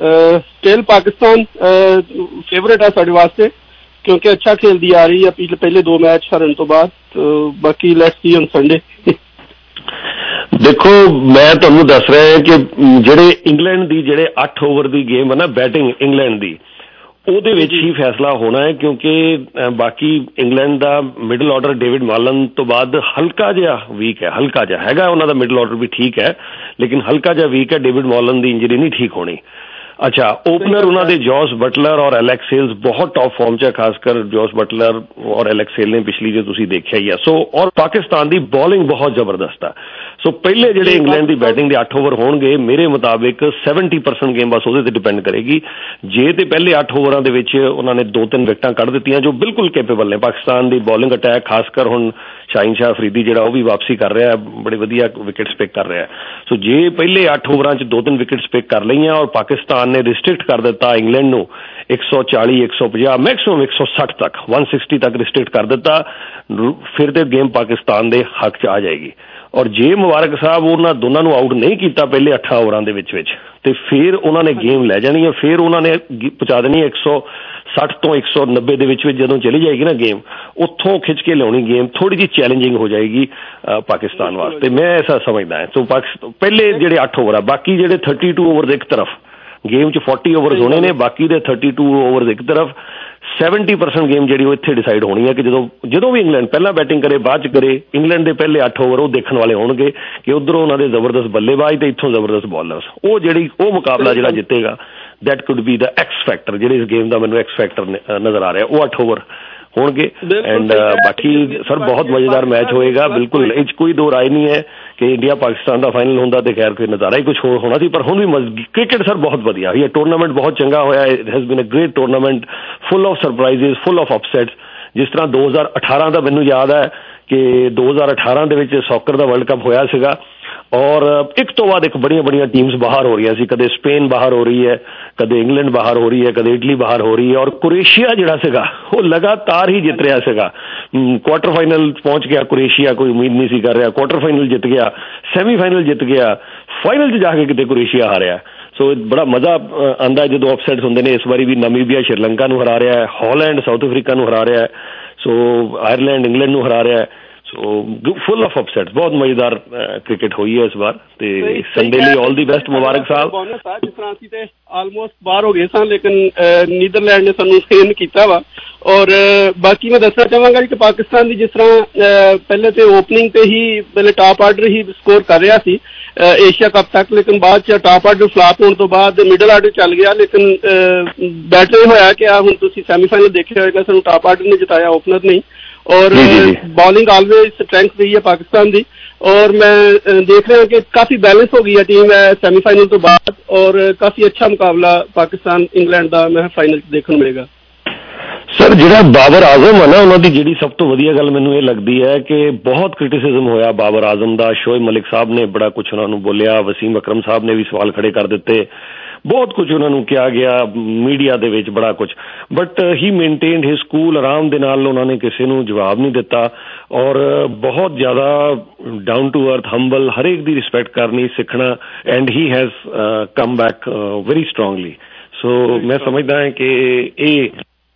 ਸਟਿਲ ਪਾਕਿਸਤਾਨ ਫੇਵਰੇਟ ਹੈ ਸਾਡੇ ਵਾਸਤੇ ਕਿਉਂਕਿ ਅੱਛਾ ਖੇਲਦੀ ਆ ਰਹੀ ਹੈ ਪਹਿਲੇ ਦੋ ਮੈਚ ਹਾਰਨ ਤੋਂ ਬਾਅਦ। ਬਾਕੀ ਲੈਟਸ ਸੀ ਔਨ ਸੰਡੇ। ਦੇਖੋ ਮੈਂ ਤੁਹਾਨੂੰ ਦੱਸ ਰਿਹਾ ਕਿ ਜਿਹੜੇ ਇੰਗਲੈਂਡ ਦੀ ਜਿਹੜੇ ਅੱਠ ਓਵਰ ਦੀ ਗੇਮ ਹੈ ਨਾ ਬੈਟਿੰਗ ਇੰਗਲੈਂਡ ਦੀ, ਉਹਦੇ ਵਿੱਚ ਹੀ ਫੈਸਲਾ ਹੋਣਾ ਹੈ, ਕਿਉਂਕਿ ਬਾਕੀ ਇੰਗਲੈਂਡ ਦਾ ਮਿਡਲ ਆਰਡਰ ਡੇਵਿਡ ਮਾਲਨ ਤੋਂ ਬਾਅਦ ਹਲਕਾ ਜਿਹਾ ਵੀਕ ਹੈ, ਹਲਕਾ ਜਿਹਾ ਹੈਗਾ ਉਹਨਾਂ ਦਾ ਮਿਡਲ ਆਰਡਰ ਵੀ ਠੀਕ ਹੈ, ਲੇਕਿਨ ਹਲਕਾ ਜਿਹਾ ਵੀਕ ਹੈ। ਡੇਵਿਡ ਮਾਲਨ ਦੀ ਇੰਜਰੀ ਨਹੀਂ ਠੀਕ ਹੋਣੀ। ਅੱਛਾ, ਓਪਨਰ ਉਹਨਾਂ ਦੇ ਜੋਸ ਬਟਲਰ ਔਰ ਐਲੈਕਸ ਹੇਲਸ ਬਹੁਤ ਟੌਪ ਫਾਰਮ 'ਚ ਹੈ, ਖਾਸ ਕਰ ਜੋਸ ਬਟਲਰ ਔਰ ਐਲੈਕਸ ਹੇਲ ਨੇ ਪਿਛਲੀ ਜੇ ਤੁਸੀਂ ਦੇਖਿਆ ਹੀ ਹੈ। ਸੋ ਔਰ ਪਾਕਿਸਤਾਨ ਦੀ ਬੋਲਿੰਗ ਬਹੁਤ ਜ਼ਬਰਦਸਤ ਹੈ। ਸੋ ਪਹਿਲੇ ਜਿਹੜੇ ਇੰਗਲੈਂਡ ਦੀ ਬੈਟਿੰਗ ਦੇ ਅੱਠ ਓਵਰ ਹੋਣਗੇ, ਮੇਰੇ ਮੁਤਾਬਿਕ ਸੈਵਨਟੀ ਪਰਸੈਂਟ ਗੇਮ ਬਸ ਉਹਦੇ ਤੇ ਡਿਪੈਂਡ ਕਰੇਗੀ। ਜੇ ਤੇ ਪਹਿਲੇ ਅੱਠ ਓਵਰਾਂ ਦੇ ਵਿੱਚ ਉਹਨਾਂ ਨੇ ਦੋ ਤਿੰਨ ਵਿਕਟਾਂ ਕੱਢ ਦਿੱਤੀਆਂ ਜੋ ਬਿਲਕੁਲ ਕੈਪੇਬਲ ਨੇ, ਪਾਕਿਸਤਾਨ ਦੀ ਬੋਲਿੰਗ ਅਟੈਕ, ਖਾਸ ਕਰ ਹੁਣ ਸ਼ਾਹੀਨ ਸ਼ਾਹ ਅਫਰੀਦੀ ਜਿਹੜਾ ਉਹ ਵੀ ਵਾਪਸੀ ਕਰ ਰਿਹਾ, ਬੜੇ ਵਧੀਆ ਵਿਕਟਸ ਪਿਕ ਕਰ ਰਿਹਾ। ਸੋ ਜੇ ਪਹਿਲੇ ਅੱਠ ਓਵਰਾਂ 'ਚ ਦੋ ਤਿੰਨ ਵਿਕਟਸ ਪਿਕ ਕਰ ਲਈਆਂ ਔਰ ਪਾਕਿਸਤਾਨ ਨੇ ਰਿਸਟ੍ਰਿਕਟ ਕਰ ਦਿੱਤਾ ਇੰਗਲੈਂਡ ਨੂੰ ਇੱਕ ਸੌ ਚਾਲੀ ਇੱਕ ਸੌ ਪੰਜਾਹ ਮੈਕਸਿਮਮ ਇੱਕ ਸੌ ਸੱਠ ਤੱਕ ਇੱਕ ਸੌ ਸਾਠ ਤੱਕ ਰਿਸਟ੍ਰਿਕਟ ਕਰ ਦਿੱਤਾ, ਫਿਰ ਤੇ ਗੇਮ ਪਾਕਿਸਤਾਨ ਦੇ ਹੱਕ 'ਚ ਆ ਜਾਏਗੀ। ਔਰ ਜੇ ਮੁਬਾਰਕ ਸਾਹਿਬ ਉਹਨਾਂ ਦੋਨਾਂ ਨੂੰ ਆਊਟ ਨਹੀਂ ਕੀਤਾ ਪਹਿਲੇ ਅੱਠਾਂ ਓਵਰਾਂ ਦੇ ਵਿੱਚ ਵਿੱਚ ਤੇ ਫਿਰ ਉਹਨਾਂ ਨੇ ਗੇਮ ਲੈ ਜਾਣੀ ਹੈ, ਫਿਰ ਉਹਨਾਂ ਨੇ ਪਹੁੰਚਾ ਦੇਣੀ ਇੱਕ ਸੌ ਸੱਠ ਤੋਂ ਇੱਕ ਸੌ ਨੱਬੇ ਦੇ ਵਿੱਚ ਵਿੱਚ ਜਦੋਂ ਚਲੀ ਜਾਏਗੀ ਨਾ ਗੇਮ, ਉੱਥੋਂ ਖਿੱਚ ਕੇ ਲਿਆਉਣੀ ਗੇਮ ਥੋੜ੍ਹੀ ਜਿਹੀ ਚੈਲੰਜਿੰਗ ਹੋ ਜਾਏਗੀ ਪਾਕਿਸਤਾਨ ਵਾਸਤੇ, ਮੈਂ ਐਸਾ ਸਮਝਦਾ ਹਾਂ। ਸੋ ਪਾਕਿਸਤਾਨ ਪਹਿਲੇ ਜਿਹੜੇ ਅੱਠ ਓਵਰ ਆ, ਬਾਕੀ ਜਿਹੜੇ ਥਰਟੀ ਟੂ ਓਵਰ ਇੱਕ ਤਰਫ ਗੇਮ 'ਚ ਚਾਲੀ ਓਵਰਸ ਹੋਣੇ ਨੇ, ਬਾਕੀ ਦੇ ਥਰਟੀ ਟੂ ਓਵਰਸ ਇੱਕ ਤਰਫ, ਸੈਵਨਟੀ ਪਰਸੈਂਟ ਗੇਮ ਜਿਹੜੀ ਉਹ ਇੱਥੇ ਡਿਸਾਈਡ ਹੋਣੀ ਹੈ ਕਿ ਜਦੋਂ ਜਦੋਂ ਵੀ ਇੰਗਲੈਂਡ ਪਹਿਲਾਂ ਬੈਟਿੰਗ ਕਰੇ ਬਾਅਦ 'ਚ ਕਰੇ, ਇੰਗਲੈਂਡ ਦੇ ਪਹਿਲੇ ਅੱਠ ਓਵਰ ਉਹ ਦੇਖਣ ਵਾਲੇ ਹੋਣਗੇ ਕਿ ਉੱਧਰੋਂ ਉਹਨਾਂ ਦੇ ਜ਼ਬਰਦਸਤ ਬੱਲੇਬਾਜ਼ ਤੇ ਇੱਥੋਂ ਜ਼ਬਰਦਸਤ ਬੋਲਰਸ, ਉਹ ਜਿਹੜੀ ਉਹ ਮੁਕਾਬਲਾ ਜਿਹੜਾ ਜਿੱਤੇਗਾ that could be the X factor, ਜਿਹੜੇ ਇਸ ਗੇਮ ਦਾ ਮੈਨੂੰ ਐਕਸ ਫੈਕਟਰ ਨਜ਼ਰ ਆ ਰਿਹਾ, ਉਹ ਅੱਠ ਓਵਰ ਹੋਣਗੇ। ਐਂਡ ਬਾਕੀ ਸਰ ਬਹੁਤ ਮਜ਼ੇਦਾਰ ਮੈਚ ਹੋਏਗਾ, ਬਿਲਕੁਲ ਇਹ 'ਚ ਕੋਈ ਦੋ ਰਾਏ ਨਹੀਂ ਹੈ ਕਿ ਇੰਡੀਆ ਪਾਕਿਸਤਾਨ ਦਾ ਫਾਈਨਲ ਹੁੰਦਾ ਤੇ ਖੈਰ ਕੋਈ ਨਜ਼ਾਰਾ ਹੀ ਕੁਝ ਹੋਰ ਹੋਣਾ ਸੀ, ਪਰ ਹੁਣ ਵੀ ਕ੍ਰਿਕਟ ਸਰ ਬਹੁਤ ਵਧੀਆ ਹੋਈ ਹੈ, ਟੂਰਨਾਮੈਂਟ ਬਹੁਤ ਚੰਗਾ ਹੋਇਆ, it has been a great tournament full of surprises, full of upsets. ਜਿਸ ਤਰ੍ਹਾਂ ਦੋ ਹਜ਼ਾਰ ਅਠਾਰਾਂ ਦਾ ਮੈਨੂੰ ਯਾਦ ਹੈ ਕਿ ਦੋ ਹਜ਼ਾਰ ਅਠਾਰਾਂ ਦੇ ਵਿੱਚ ਸੌਕਰ ਦਾ ਵਰਲਡ ਕੱਪ ਹੋਇਆ ਸੀਗਾ ਔਰ ਇੱਕ ਤੋਂ ਬਾਅਦ ਇੱਕ ਬੜੀਆਂ ਬੜੀਆਂ ਟੀਮਸ ਬਾਹਰ ਹੋ ਰਹੀਆਂ ਸੀ, ਕਦੇ ਸਪੇਨ ਬਾਹਰ ਹੋ ਰਹੀ ਹੈ, ਕਦੇ ਇੰਗਲੈਂਡ ਬਾਹਰ ਹੋ ਰਹੀ ਹੈ, ਕਦੇ ਇਟਲੀ ਬਾਹਰ ਹੋ ਰਹੀ ਹੈ, ਔਰ ਕੁਰੇਸ਼ੀਆ ਜਿਹੜਾ ਸੀਗਾ ਉਹ ਲਗਾਤਾਰ ਹੀ ਜਿੱਤ ਰਿਹਾ ਸੀਗਾ। ਕੁਆਟਰ ਫਾਈਨਲ ਪਹੁੰਚ ਗਿਆ ਕੁਰੇਸ਼ੀਆ, ਕੋਈ ਉਮੀਦ ਨਹੀਂ ਸੀ ਕਰ ਰਿਹਾ, ਕੁਆਟਰ ਫਾਈਨਲ ਜਿੱਤ ਗਿਆ, ਸੈਮੀਫਾਈਨਲ ਜਿੱਤ ਗਿਆ, ਫਾਈਨਲ 'ਚ ਜਾ ਕੇ ਕਿਤੇ ਕੁਰੇਸ਼ੀਆ ਹਾਰਿਆ। ਸੋ ਬੜਾ ਮਜ਼ਾ ਆਉਂਦਾ ਜਦੋਂ ਅਪਸੈਟਸ ਹੁੰਦੇ ਨੇ। ਇਸ ਵਾਰੀ ਵੀ ਨਾਮੀਬੀਆ ਸ਼੍ਰੀਲੰਕਾ ਨੂੰ ਹਰਾ ਰਿਹਾ ਹੈ, ਹਾਲੈਂਡ ਸਾਊਥ ਅਫਰੀਕਾ ਨੂੰ ਹਰਾ ਰਿਹਾ ਹੈ, ਸੋ ਆਇਰਲੈਂਡ ਇੰਗਲੈਂਡ ਨੂੰ ਹਰਾ ਰਿਹਾ ਹੈ। ਸੋ ਫੁੱਲ ਆਫ ਅਪਸੈਟ, ਬਹੁਤ ਮਜ਼ੇਦਾਰ ਕ੍ਰਿਕਟ ਹੋਈ ਹੈ ਇਸ ਵਾਰ ਤੇ ਸੰਡੇ ਲਈ ਆਲ ਦੀ ਬੈਸਟ ਮੁਬਾਰਕ ਸਾਹਿਬ। ਜਿਸ ਤਰ੍ਹਾਂ ਅਸੀਂ ਤੇ ਆਲਮੋਸਟ ਬਾਹਰ ਹੋ ਗਏ ਸਾਂ, ਲੇਕਿਨ ਨੀਦਰਲੈਂਡ ਨੇ ਸਾਨੂੰ ਫੇਨ ਕੀਤਾ ਵਾ। ਔਰ ਬਾਕੀ ਮੈਂ ਦੱਸਣਾ ਚਾਹਾਂਗਾ ਕਿ ਪਾਕਿਸਤਾਨ ਦੀ ਜਿਸ ਤਰ੍ਹਾਂ ਪਹਿਲੇ ਤੇ ਓਪਨਿੰਗ ਤੇ ਹੀ ਪਹਿਲੇ ਟਾਪ ਆਰਡਰ ਹੀ ਸਕੋਰ ਕਰ ਰਿਹਾ ਸੀ ਏਸ਼ੀਆ ਕੱਪ ਤੱਕ, ਲੇਕਿਨ ਬਾਅਦ 'ਚ ਟਾਪ ਆਰਡਰ ਫਲਾਪ ਹੋਣ ਤੋਂ ਬਾਅਦ ਮਿਡਲ ਆਰਡਰ ਚੱਲ ਗਿਆ, ਲੇਕਿਨ ਬੈਟਰ ਇਹ ਹੋਇਆ ਕਿ ਆ ਹੁਣ ਤੁਸੀਂ ਸੈਮੀਫਾਈਨਲ ਦੇਖਿਆ ਹੋਏਗਾ, ਸਾਨੂੰ ਟਾਪ ਆਰਡਰ ਨੇ ਜਿਤਾਇਆ, ਓਪਨਰ ਨਹੀਂ। ਔਰ ਬॉलिंग ਆਲਵੇਜ਼ ਸਟਰੈਂਥ ਰਹੀ ਹੈ ਪਾਕਿਸਤਾਨ ਦੀ, ਔਰ ਮੈਂ ਦੇਖ ਰਿਹਾ ਕਿ ਕਾਫੀ ਬੈਲੈਂਸ ਹੋ ਗਈ ਹੈ ਟੀਮ ਸੈਮੀਫਾਈਨਲ ਤੋਂ ਬਾਅਦ, ਔਰ ਕਾਫੀ ਅੱਛਾ ਮੁਕਾਬਲਾ ਪਾਕਿਸਤਾਨ ਇੰਗਲੈਂਡ ਦਾ ਮੈਂ ਫਾਈਨਲ ਦੇਖਣ ਨੂੰ ਮਿਲੇਗਾ। ਸਰ ਜਿਹੜਾ ਬਾਬਰ ਆਜ਼ਮ ਹੈ ਨਾ, ਉਹਨਾਂ ਦੀ ਜਿਹੜੀ ਸਭ ਤੋਂ ਵਧੀਆ ਗੱਲ ਮੈਨੂੰ ਇਹ ਲੱਗਦੀ ਹੈ ਕਿ ਬਹੁਤ ਕ੍ਰਿਟਿਸਿਜ਼ਮ ਹੋਇਆ ਬਾਬਰ ਆਜ਼ਮ ਦਾ, ਸ਼ੋਇਬ ਮਲਿਕ ਸਾਹਿਬ ਨੇ ਬੜਾ ਕੁਛ ਉਹਨਾਂ ਨੂੰ ਬੋਲਿਆ, ਵਸੀਮ ਅਕਰਮ ਸਾਹਿਬ ਨੇ ਵੀ ਸਵਾਲ ਖੜੇ ਕਰ ਦਿੱਤੇ, ਬਹੁਤ ਕੁਝ ਉਹਨਾਂ ਨੂੰ ਕਿਹਾ ਗਿਆ ਮੀਡੀਆ ਦੇ ਵਿੱਚ, ਬੜਾ ਕੁਝ, but he maintained his cool, ਆਰਾਮ ਦੇ ਨਾਲ ਉਹਨਾਂ ਨੇ ਕਿਸੇ ਨੂੰ ਜਵਾਬ ਨਹੀਂ ਦਿੱਤਾ ਔਰ ਬਹੁਤ ਜ਼ਿਆਦਾ ਡਾਊਨ ਟੂ ਅਰਥ, ਹੰਬਲ, ਹਰੇਕ ਦੀ ਰਿਸਪੈਕਟ ਕਰਨੀ ਸਿੱਖਣਾ, and he has come back very strongly. So ਮੈਂ ਸਮਝਦਾ ਹਾਂ ਕਿ ਇਹ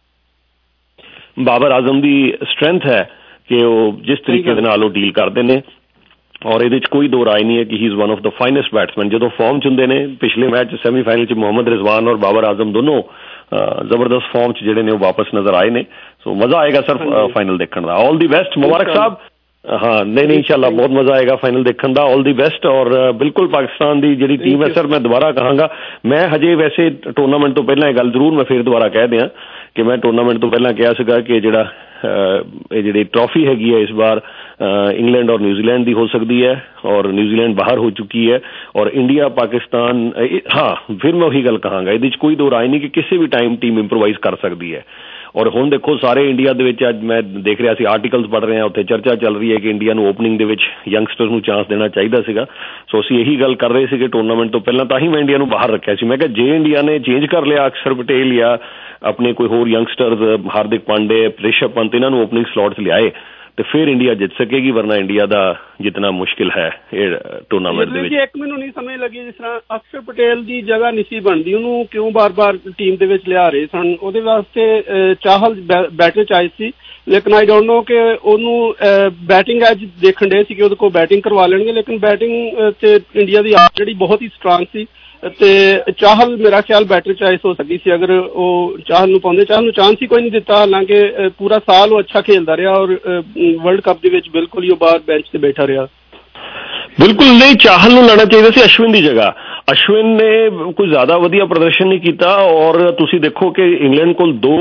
ਬਾਬਰ ਆਜ਼ਮ ਦੀ ਸਟਰੈਂਥ ਹੈ ਕਿ ਉਹ ਜਿਸ ਤਰੀਕੇ ਦੇ ਨਾਲ ਉਹ ਡੀਲ ਕਰਦੇ ਨੇ, ਔਰ ਇਹਦੇ 'ਚ ਕੋਈ ਦੋ ਰਾਏ ਨਹੀਂ ਹੈ ਕਿ he is one of the finest batsman. ਜਦੋਂ ਫਾਰਮ 'ਚ ਹੁੰਦੇ ਨੇ, ਪਿਛਲੇ ਮੈਚ ਸੈਮੀਫਾਈਨਲ 'ਚ ਮੁਹੰਮਦ ਰਿਜ਼ਵਾਨ ਔਰ ਬਾਬਰ ਆਜ਼ਮ ਦੋਨੋਂ ਜ਼ਬਰਦਸਤ ਫਾਰਮ 'ਚ ਜਿਹੜੇ ਨੇ ਉਹ ਵਾਪਸ ਨਜ਼ਰ ਆਏ ਨੇ। ਸੋ ਮਜ਼ਾ ਆਏਗਾ ਸਰ ਫਾਈਨਲ ਦੇਖਣ ਦਾ। ਆਲ ਦੀ ਬੈਸਟ ਮੁਬਾਰਕ ਸਾਹਿਬ। ਹਾਂ ਨਹੀਂ ਨਹੀਂ ਇਨਸ਼ਾਅੱਲਾ ਬਹੁਤ ਮਜ਼ਾ ਆਏਗਾ ਫਾਈਨਲ ਦੇਖਣ ਦਾ। All the best. ਔਰ ਬਿਲਕੁਲ ਪਾਕਿਸਤਾਨ ਦੀ ਜਿਹੜੀ ਟੀਮ ਹੈ ਸਰ, ਮੈਂ ਦੁਬਾਰਾ ਕਹਾਂਗਾ, ਮੈਂ ਹਜੇ ਵੈਸੇ ਟੂਰਨਾਮੈਂਟ ਤੋਂ ਪਹਿਲਾਂ ਇਹ ਗੱਲ ਜ਼ਰੂਰ ਮੈਂ ਫਿਰ ਦੁਬਾਰਾ ਕਹਿ ਦਿਆਂ ਕਿ ਮੈਂ ਟੂਰਨਾਮੈਂਟ ਤੋਂ ਪਹਿਲਾਂ ਕਿਹਾ ਸੀਗਾ ਕਿ ਜਿਹੜਾ ਇਹ ਜਿਹੜੀ ਟਰੋਫੀ ਹੈਗੀ ਹੈ ਇਸ ਵਾਰ ਇੰਗਲੈਂਡ ਔਰ ਨਿਊਜ਼ੀਲੈਂਡ ਦੀ ਹੋ ਸਕਦੀ ਹੈ, ਔਰ ਨਿਊਜ਼ੀਲੈਂਡ ਬਾਹਰ ਹੋ ਚੁੱਕੀ ਹੈ, ਔਰ ਇੰਡੀਆ ਪਾਕਿਸਤਾਨ, ਹਾਂ ਫਿਰ ਮੈਂ ਉਹੀ ਗੱਲ ਕਹਾਂਗਾ, ਇਹਦੇ 'ਚ ਕੋਈ ਦੋ ਰਾਏ ਨਹੀਂ ਕਿ ਕਿਸੇ ਵੀ ਟਾਈਮ ਟੀਮ ਇੰਪਰੋਵਾਈਜ਼ ਕਰ ਸਕਦੀ ਹੈ। ਔਰ ਹੁਣ ਦੇਖੋ ਸਾਰੇ ਇੰਡੀਆ ਦੇ ਵਿੱਚ, ਅੱਜ ਮੈਂ ਦੇਖ ਰਿਹਾ ਸੀ ਆਰਟੀਕਲਸ ਪੜ੍ਹ ਰਹੇ ਹਾਂ, ਉੱਥੇ ਚਰਚਾ ਚੱਲ ਰਹੀ ਹੈ ਕਿ ਇੰਡੀਆ ਨੂੰ ਓਪਨਿੰਗ ਦੇ ਵਿੱਚ ਯੰਗਸਟਰ ਨੂੰ ਚਾਂਸ ਦੇਣਾ ਚਾਹੀਦਾ ਸੀਗਾ। ਸੋ ਅਸੀਂ ਇਹੀ ਗੱਲ ਕਰ ਰਹੇ ਸੀਗੇ ਟੂਰਨਾਮੈਂਟ ਤੋਂ ਪਹਿਲਾਂ, ਤਾਂ ਹੀ ਮੈਂ ਇੰਡੀਆ ਨੂੰ ਬਾਹਰ ਰੱਖਿਆ ਸੀ। ਮੈਂ ਕਿਹਾ ਜੇ ਇੰਡੀਆ ਨੇ ਚੇਂਜ ਕਰ ਲਿਆ ਅਕਸ਼ਰ ਪਟੇਲ ਜਾਂ ਆਪਣੇ ਕੋਈ ਹੋਰ ਯੰਗਸਟਰ, ਹਾਰਦਿਕ ਪਾਂਡੇ, ਰਿਸ਼ਭ ਪੰਤ, ਇਹਨਾਂ ਨੂੰ ਓਪਨਿੰਗ ਸਲੋਟ 'ਚ ਲਿਆਏ ਤੇ ਫਿਰ ਇੰਡੀਆ ਜਿੱਤ ਸਕੇਗੀ, ਵਰਨਾ ਇੰਡੀਆ ਦਾ ਜਿੱਤਣਾ ਮੁਸ਼ਕਿਲ ਹੈ ਇਹ ਟੂਰਨਾਮੈਂਟ ਦੇ ਵਿੱਚ। ਇੱਕ ਮੈਨੂੰ ਨਹੀਂ ਸਮਝ ਲੱਗੀ, ਜਿਸ ਤਰ੍ਹਾਂ ਅਕਸ਼ਰ ਪਟੇਲ ਦੀ ਜਗ੍ਹਾ ਨਹੀਂ ਸੀ ਬਣਦੀ, ਉਹਨੂੰ ਕਿਉਂ ਬਾਰ-ਬਾਰ ਟੀਮ ਦੇ ਵਿੱਚ ਲਿਆ ਰਹੇ ਸਨ? ਉਹਦੇ ਵਾਸਤੇ ਚਾਹਲ ਬੈਟਰ ਚਾਹੀਦੀ ਸੀ, ਲੇਕਿਨ ਆਈ ਡੋਂਟ ਨੋ ਕਿ ਉਹਨੂੰ ਬੈਟਿੰਗ ਐਜ ਦੇਖਣ ਦੇ ਸੀ ਕਿ ਉਹਦੇ ਕੋਲ ਬੈਟਿੰਗ ਕਰਵਾ ਲੈਣਗੇ, ਲੇਕਿਨ ਬੈਟਿੰਗ ਤੇ ਇੰਡੀਆ ਦੀ ਜਿਹੜੀ ਬਹੁਤ ਹੀ ਸਟਰੋਂਗ ਸੀ ਤੇ ਚਾਹਲ ਮੇਰਾ ਖਿਆਲ ਬੈਟਰ ਚਾਇਸ ਹੋ ਸਕਦੀ ਸੀ ਅਗਰ ਉਹ ਚਾਹਲ ਨੂੰ ਪਾਉਂਦੇ। ਚਾਹਲ ਨੂੰ ਚਾਂਸ ਹੀ ਕੋਈ ਨਹੀਂ ਦਿੱਤਾ, ਹਾਲਾਂਕਿ ਪੂਰਾ ਸਾਲ ਉਹ ਅੱਛਾ ਖੇਲਦਾ ਰਿਹਾ ਔਰ ਵਰਲਡ ਕੱਪ ਦੇ ਵਿੱਚ ਬਿਲਕੁਲ ਹੀ ਉਹ ਬਾਹਰ ਬੈਂਚ ਤੇ ਬੈਠਾ ਰਿਹਾ। ਬਿਲਕੁਲ ਨਹੀਂ, ਚਾਹਲ ਨੂੰ ਲੈਣਾ ਚਾਹੀਦਾ ਸੀ ਅਸ਼ਵਿਨ ਦੀ ਜਗ੍ਹਾ। ਅਸ਼ਵਿਨ ਨੇ ਕੋਈ ਜ਼ਿਆਦਾ ਵਧੀਆ ਪ੍ਰਦਰਸ਼ਨ ਨਹੀਂ ਕੀਤਾ ਔਰ ਤੁਸੀਂ ਦੇਖੋ ਕਿ ਇੰਗਲੈਂਡ ਕੋਲ ਦੋ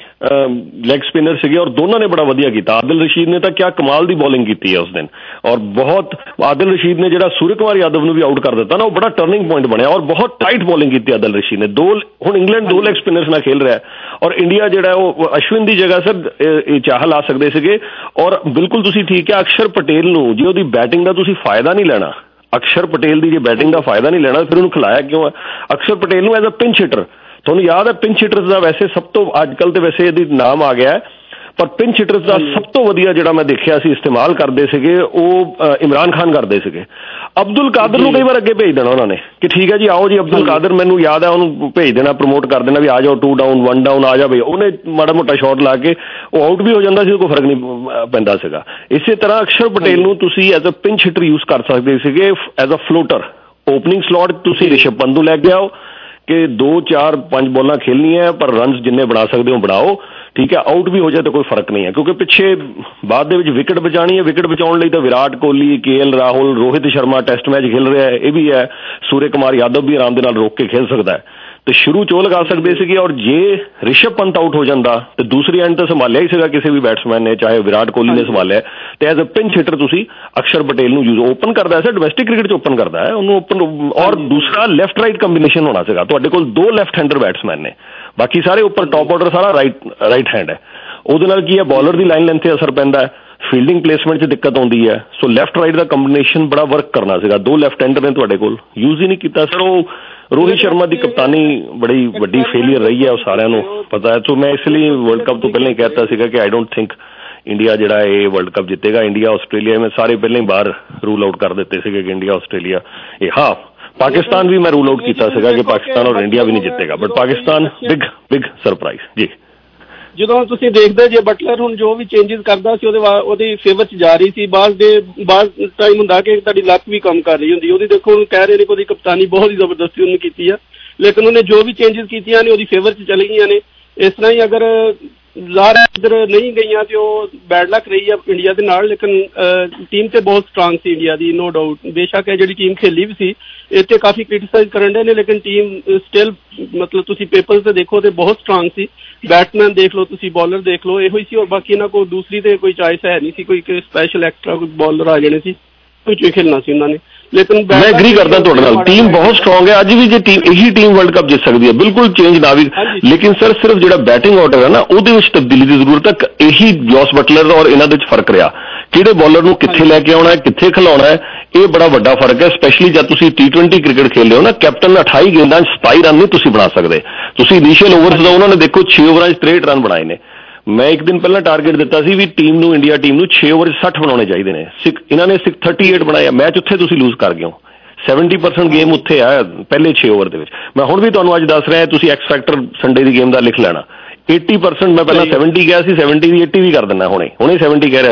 ਲੈਗ ਸਪਿਨਰ ਸੀਗੇ ਔਰ ਦੋਨਾਂ ਨੇ ਬੜਾ ਵਧੀਆ ਕੀਤਾ। ਆਦਿਲ ਰਸ਼ੀਦ ਨੇ ਤਾਂ ਕਿਆ ਕਮਾਲ ਦੀ ਬੋਲਿੰਗ ਕੀਤੀ ਹੈ ਉਸ ਦਿਨ, ਔਰ ਬਹੁਤ ਆਦਿਲ ਰਸ਼ੀਦ ਨੇ ਜਿਹੜਾ ਸੂਰਜ ਕੁਮਾਰ ਯਾਦਵ ਨੂੰ ਵੀ ਆਊਟ ਕਰ ਦਿੱਤਾ ਨਾ, ਉਹ ਬੜਾ ਟਰਨਿੰਗ ਪੁਆਇੰਟ ਬਣਿਆ ਔਰ ਬਹੁਤ ਟਾਈਟ ਬੋਲਿੰਗ ਕੀਤੀ ਆਦਿਲ ਰਸ਼ੀਦ ਨੇ। ਦੋ ਹੁਣ ਇੰਗਲੈਂਡ ਦੋ ਲੈਗ ਸਪਿਨਰਸ ਨਾਲ ਖੇਲ ਰਿਹਾ ਔਰ ਇੰਡੀਆ ਜਿਹੜਾ ਉਹ ਅਸ਼ਵਿਨ ਦੀ ਜਗ੍ਹਾ ਸਰ ਚਾਹਲ ਆ ਸਕਦੇ ਸੀਗੇ। ਔਰ ਬਿਲਕੁਲ ਤੁਸੀਂ ਠੀਕ ਹੈ, ਅਕਸ਼ਰ ਪਟੇਲ ਨੂੰ ਜੇ ਉਹਦੀ ਬੈਟਿੰਗ ਦਾ ਤੁਸੀਂ ਫਾਇਦਾ ਨਹੀਂ ਲੈਣਾ, ਅਕਸ਼ਰ ਪਟੇਲ ਦੀ ਜੇ ਬੈਟਿੰਗ ਦਾ ਫਾਇਦਾ ਨਹੀਂ ਲੈਣਾ ਫਿਰ ਉਹਨੂੰ ਖਿਲਾਇਆ ਕਿਉਂ ਹੈ? ਅਕਸ਼ਰ ਪਟੇਲ ਨੂੰ ਐਜ਼ ਅ ਪਿੰਚ ਹਿੱਟਰ, ਤੁਹਾਨੂੰ ਯਾਦ ਹੈ ਪਿੰਚ ਹਿੱਟਰਸ ਦਾ ਵੈਸੇ ਸਭ ਤੋਂ ਅੱਜ ਕੱਲ੍ਹ ਤੇ ਵੈਸੇ ਇਹਦੀ ਨਾਮ ਆ ਗਿਆ, ਪਰ ਪਿੰਚ ਹਿੱਟਰਸ ਦਾ ਸਭ ਤੋਂ ਵਧੀਆ ਜਿਹੜਾ ਮੈਂ ਦੇਖਿਆ ਸੀ ਇਸਤੇਮਾਲ ਕਰਦੇ ਸੀਗੇ ਉਹ ਇਮਰਾਨ ਖਾਨ ਕਰਦੇ ਸੀਗੇ। ਅਬਦੁਲ ਕਾਦਰ ਨੂੰ ਕਈ ਵਾਰ ਅੱਗੇ ਭੇਜ ਦੇਣਾ ਉਹਨਾਂ ਨੇ ਕਿ ਠੀਕ ਹੈ ਜੀ ਆਓ ਜੀ ਅਬਦੁਲ ਕਾਦਰ, ਮੈਨੂੰ ਯਾਦ ਹੈ ਉਹਨੂੰ ਭੇਜ ਦੇਣਾ, ਪ੍ਰਮੋਟ ਕਰ ਦੇਣਾ ਵੀ ਆ ਜਾਓ, ਟੂ ਡਾਊਨ ਵਨ ਡਾਊਨ ਆ ਜਾਵੇ, ਉਹਨੇ ਮਾੜਾ ਮੋਟਾ ਸ਼ਾਟ ਲਾ ਕੇ ਉਹ ਆਊਟ ਵੀ ਹੋ ਜਾਂਦਾ ਸੀ, ਕੋਈ ਫਰਕ ਨਹੀਂ ਪੈਂਦਾ ਸੀਗਾ। ਇਸੇ ਤਰ੍ਹਾਂ ਅਕਸ਼ਰ ਪਟੇਲ ਨੂੰ ਤੁਸੀਂ as a pinch hitter use ਕਰ ਸਕਦੇ ਸੀਗੇ, as a floater. Opening slot ਤੁਸੀਂ ਰਿਸ਼ਭ ਪੰਤ ਨੂੰ ਲੈ ਕੇ ਆਓ ਕਿ ਦੋ ਚਾਰ ਪੰਜ ਬੋਲਾਂ ਖੇਲਣੀਆਂ ਪਰ ਰਨਸ ਜਿੰਨੇ ਬਣਾ ਸਕਦੇ ਹੋ ਬਣਾਓ, ਠੀਕ ਹੈ, ਆਊਟ ਵੀ ਹੋ ਜਾਏ ਤਾਂ ਕੋਈ ਫਰਕ ਨਹੀਂ ਹੈ, ਕਿਉਂਕਿ ਪਿੱਛੇ ਬਾਅਦ ਦੇ ਵਿੱਚ ਵਿਕਟ ਬਚਾਉਣੀ ਹੈ। ਵਿਕਟ ਬਚਾਉਣ ਲਈ ਤਾਂ Virat Kohli, K L Rahul, Rohit Sharma test match ਖੇਲ ਰਿਹਾ ਹੈ, ਇਹ ਵੀ ਹੈ, ਸੂਰਜ ਕੁਮਾਰ ਯਾਦਵ ਵੀ ਆਰਾਮ ਦੇ ਨਾਲ ਰੋਕ ਕੇ ਖੇਲ ਸਕਦਾ ਹੈ ਤੇ ਸ਼ੁਰੂ ਚੋਂ ਲਗਾ ਸਕਦੇ ਸੀਗੇ। ਔਰ ਜੇ ਰਿਸ਼ਭ ਪੰਤ ਆਊਟ ਹੋ ਜਾਂਦਾ ਤੇ ਦੂਸਰੀ ਐਂਡ ਤਾਂ ਸੰਭਾਲਿਆ ਹੀ ਸੀਗਾ ਕਿਸੇ ਵੀ ਬੈਟਸਮੈਨ ਨੇ, ਚਾਹੇ ਵਿਰਾਟ ਕੋਹਲੀ ਨੇ ਸੰਭਾਲਿਆ, ਤੇ ਐਜ਼ ਅ ਪਿੰਚ ਹਿੱਟਰ ਤੁਸੀਂ ਅਕਸ਼ਰ ਪਟੇਲ ਨੂੰ ਯੂਜ਼ ਓਪਨ ਕਰਦਾ ਸੀ, ਡੋਮੈਸਟਿਕ ਕ੍ਰਿਕਟ 'ਚ ਓਪਨ ਕਰਦਾ ਹੈ ਉਹਨੂੰ ਓਪਨ। ਔਰ ਦੂਸਰਾ ਲੈਫਟ ਰਾਈਟ ਕੰਬੀਨੇਸ਼ਨ ਹੋਣਾ ਸੀਗਾ, ਤੁਹਾਡੇ ਕੋਲ ਦੋ ਲੈਫਟ ਹੈਂਡਰ ਬੈਟਸਮੈਨ ਨੇ, ਬਾਕੀ ਸਾਰੇ ਉੱਪਰ ਟੌਪ ਆਰਡਰ ਸਾਰਾ ਰਾਈਟ ਰਾਈਟ ਹੈਂਡ ਹੈ। ਉਹਦੇ ਨਾਲ ਕੀ ਹੈ, ਬੋਲਰ ਦੀ ਲਾਈਨ ਲੈਂਥ 'ਤੇ ਅਸਰ ਪੈਂਦਾ ਹੈ, ਫੀਲਡਿੰਗ ਪਲੇਸਮੈਂਟ 'ਚ ਦਿੱਕਤ ਆਉਂਦੀ ਹੈ। ਸੋ ਲੈਫਟ ਰਾਈਟ ਦਾ ਕੰਬੀਨੇਸ਼ਨ ਬੜਾ ਵਰਕ ਕਰਨਾ ਸੀਗਾ। ਦੋ ਲੈਫਟ ਹੈਂਡਰ ਨੇ ਤੁਹਾਡੇ ਕੋਲ, ਯੂਜ਼ ਹੀ ਨਹੀਂ ਕੀਤਾ ਸਰ। ਉਹ ਰੋਹਿਤ ਸ਼ਰਮਾ ਦੀ ਕਪਤਾਨੀ ਬੜੀ ਵੱਡੀ ਫੇਲੀਅਰ ਰਹੀ ਹੈ, ਉਹ ਸਾਰਿਆਂ ਨੂੰ ਪਤਾ ਹੈ। ਸੋ ਮੈਂ ਇਸ ਲਈ ਵਰਲਡ ਕੱਪ ਤੋਂ ਪਹਿਲਾਂ ਹੀ ਕਹਿਤਾ ਸੀਗਾ ਕਿ ਆਈ ਡੋਂਟ ਥਿੰਕ ਇੰਡੀਆ ਜਿਹੜਾ ਇਹ ਵਰਲਡ ਕੱਪ ਜਿੱਤੇਗਾ। ਇੰਡੀਆ ਆਸਟ੍ਰੇਲੀਆ ਮੈਂ ਸਾਰੇ ਪਹਿਲਾਂ ਹੀ ਬਾਹਰ ਰੂਲ ਆਊਟ ਕਰ ਦਿੱਤੇ ਸੀਗੇ ਕਿ ਇੰਡੀਆ ਆਸਟ੍ਰੇਲੀਆ ਇਹ, ਹਾਂ ਪਾਕਿਸਤਾਨ ਵੀ ਮੈਂ ਰੂਲ ਆਊਟ ਕੀਤਾ ਸੀਗਾ ਕਿ ਪਾਕਿਸਤਾਨ ਔਰ ਇੰਡੀਆ ਵੀ ਨਹੀਂ ਜਿੱਤੇਗਾ, but Pakistan big big surprise ਜੀ। ਜਦੋਂ ਤੁਸੀਂ ਦੇਖਦੇ ਜੇ ਬਟਲਰ ਹੁਣ ਜੋ ਵੀ ਚੇਂਜਿਸ ਕਰਦਾ ਸੀ ਉਹਦੇ ਉਹਦੀ ਫੇਵਰ 'ਚ ਜਾ ਰਹੀ ਸੀ, ਬਾਅਦ ਦੇ ਬਾਅਦ ਟਾਈਮ ਹੁੰਦਾ ਕਿ ਤੁਹਾਡੀ ਲੱਕ ਵੀ ਕੰਮ ਕਰ ਰਹੀ ਹੁੰਦੀ। ਉਹਦੀ ਦੇਖੋ ਉਹਨੂੰ ਕਹਿ ਰਹੇ ਨੇ ਕਿ ਉਹਦੀ ਕਪਤਾਨੀ ਬਹੁਤ ਹੀ ਜ਼ਬਰਦਸਤੀ ਉਹਨੇ ਕੀਤੀ ਆ, ਲੇਕਿਨ ਉਹਨੇ ਜੋ ਵੀ ਚੇਂਜਿਸ ਕੀਤੀਆਂ ਨੇ ਉਹਦੀ ਫੇਵਰ 'ਚ ਚਲੀ ਗਈਆਂ ਨੇ। ਇਸ ਤਰ੍ਹਾਂ ਹੀ ਅਗਰ ਜ਼ਾਰਾ ਇੱਧਰ ਨਹੀਂ ਗਈਆਂ ਤੇ ਉਹ ਬੈਡ ਲੱਕ ਰਹੀ ਆ ਇੰਡੀਆ ਦੇ ਨਾਲ, ਲੇਕਿਨ ਟੀਮ ਤੇ ਬਹੁਤ ਸਟਰੋਂਗ ਸੀ ਇੰਡੀਆ ਦੀ, ਨੋ ਡਾਊਟ। ਬੇਸ਼ੱਕ ਇਹ ਜਿਹੜੀ ਟੀਮ ਖੇਲੀ ਵੀ ਸੀ ਇਹ ਤੇ ਕਾਫੀ ਕ੍ਰਿਟਿਸਾਈਜ਼ ਕਰਨ ਦੇ ਨੇ, ਲੇਕਿਨ ਟੀਮ ਸਟਿਲ ਮਤਲਬ ਤੁਸੀਂ ਪੇਪਰਸ ਤੇ ਦੇਖੋ ਤੇ ਬਹੁਤ ਸਟਰੋਂਗ ਸੀ। ਬੈਟਸਮੈਨ ਦੇਖ ਲਓ ਤੁਸੀਂ, ਬੋਲਰ ਦੇਖ ਲਓ, ਇਹੋ ਹੀ ਸੀ। ਔਰ ਬਾਕੀ ਇਹਨਾਂ ਕੋਲ ਦੂਸਰੀ ਤੇ ਕੋਈ ਚਾਇਸ ਹੈ ਨਹੀਂ ਸੀ, ਕੋਈ ਸਪੈਸ਼ਲ ਐਕਸਟਰਾ ਕੋਈ ਬੋਲਰ ਆ ਜਾਣੇ ਸੀ, ਕੋਈ ਖੇਲਣਾ ਸੀ ਉਹਨਾਂ ਨੇ। ਲੇਕਿਨ ਮੈਂ ਐਗਰੀ ਕਰਦਾ ਤੁਹਾਡੇ ਨਾਲ, ਟੀਮ ਬਹੁਤ ਸਟਰੋਂਗ ਹੈ। ਅੱਜ ਵੀ ਜੇ ਟੀਮ ਇਹੀ ਟੀਮ ਵਰਲਡ ਕੱਪ ਜਿੱਤ ਸਕਦੀ ਹੈ, ਬਿਲਕੁਲ ਚੇਂਜ ਨਾ ਵੀ, ਲੇਕਿਨ ਸਰ ਸਿਰਫ ਜਿਹੜਾ ਬੈਟਿੰਗ ਆਰਡਰ ਹੈ ਨਾ ਉਹਦੇ ਵਿੱਚ ਤਬਦੀਲੀ ਦੀ ਜ਼ਰੂਰਤ ਹੈ। ਇਹੀ ਜੋਸ ਬਟਲਰ ਔਰ ਇਹਨਾਂ ਦੇ ਵਿੱਚ ਫਰਕ ਰਿਹਾ, ਕਿਹੜੇ ਬੋਲਰ ਨੂੰ ਕਿੱਥੇ ਲੈ ਕੇ ਆਉਣਾ ਹੈ, ਕਿੱਥੇ ਖਿਲਾਉਣਾ ਹੈ, ਇਹ ਬੜਾ ਵੱਡਾ ਫਰਕ ਹੈ। ਸਪੈਸ਼ਲੀ ਜਦ ਤੁਸੀਂ ਟੀ ਟਵੈਂਟੀ ਕ੍ਰਿਕਟ ਖੇਲਦੇ ਹੋ ਨਾ, ਕੈਪਟਨ ਅਠਾਈ ਗੇਂਦਾਂ 'ਚ ਸਤਾਈ ਰਨ ਨਹੀਂ ਤੁਸੀਂ ਬਣਾ ਸਕਦੇ। ਤੁਸੀਂ ਇਨੀਸ਼ੀਅਲ ਓਵਰਸ ਦਾ ਉਹਨਾਂ ਨੇ ਦੇਖੋ ਛੇ ਓਵਰਾਂ 'ਚ ਤਰੇਹਠ ਰਨ ਬਣਾਏ ਨੇ। ਮੈਂ ਇੱਕ ਦਿਨ ਪਹਿਲਾਂ ਟਾਰਗੇਟ ਦਿੱਤਾ ਸੀ ਵੀ ਟੀਮ ਨੂੰ, ਇੰਡੀਆ ਟੀਮ ਨੂੰ ਛੇ ਓਵਰ 'ਚ ਸੱਠ ਬਣਾਉਣੇ ਚਾਹੀਦੇ ਨੇ, ਇਹਨਾਂ ਨੇ ਥਰਟੀ ਏਟ ਬਣਾਏ। ਮੈਚ ਉੱਥੇ ਤੁਸੀਂ ਲੂਜ਼ ਕਰ ਗਏ ਹੋ, ਸੈਵਨਟੀ ਪਰਸੈਂਟ ਗੇਮ ਉੱਥੇ ਆ ਪਹਿਲੇ ਛੇ ਓਵਰ ਦੇ ਵਿੱਚ। ਮੈਂ ਹੁਣ ਵੀ ਤੁਹਾਨੂੰ ਅੱਜ ਦੱਸ ਰਿਹਾ, ਤੁਸੀਂ ਐਕਸ ਫੈਕਟਰ ਸੰਡੇ ਦੀ ਗੇਮ ਦਾ ਲਿਖ ਲੈਣਾ। ਏਟੀ ਪਰਸੈਂਟ ਮੈਂ ਪਹਿਲਾਂ ਸੈਵਨਟੀ ਕਿਹਾ ਸੀ, ਸੈਵਨਟੀ ਦੀ ਏਟੀ ਵੀ ਕਰ ਦਿੰਦਾ ਹੁਣੇ ਹੁਣੇ ਸੈਵਨਟੀ ਕਹਿ ਰਿਹਾ।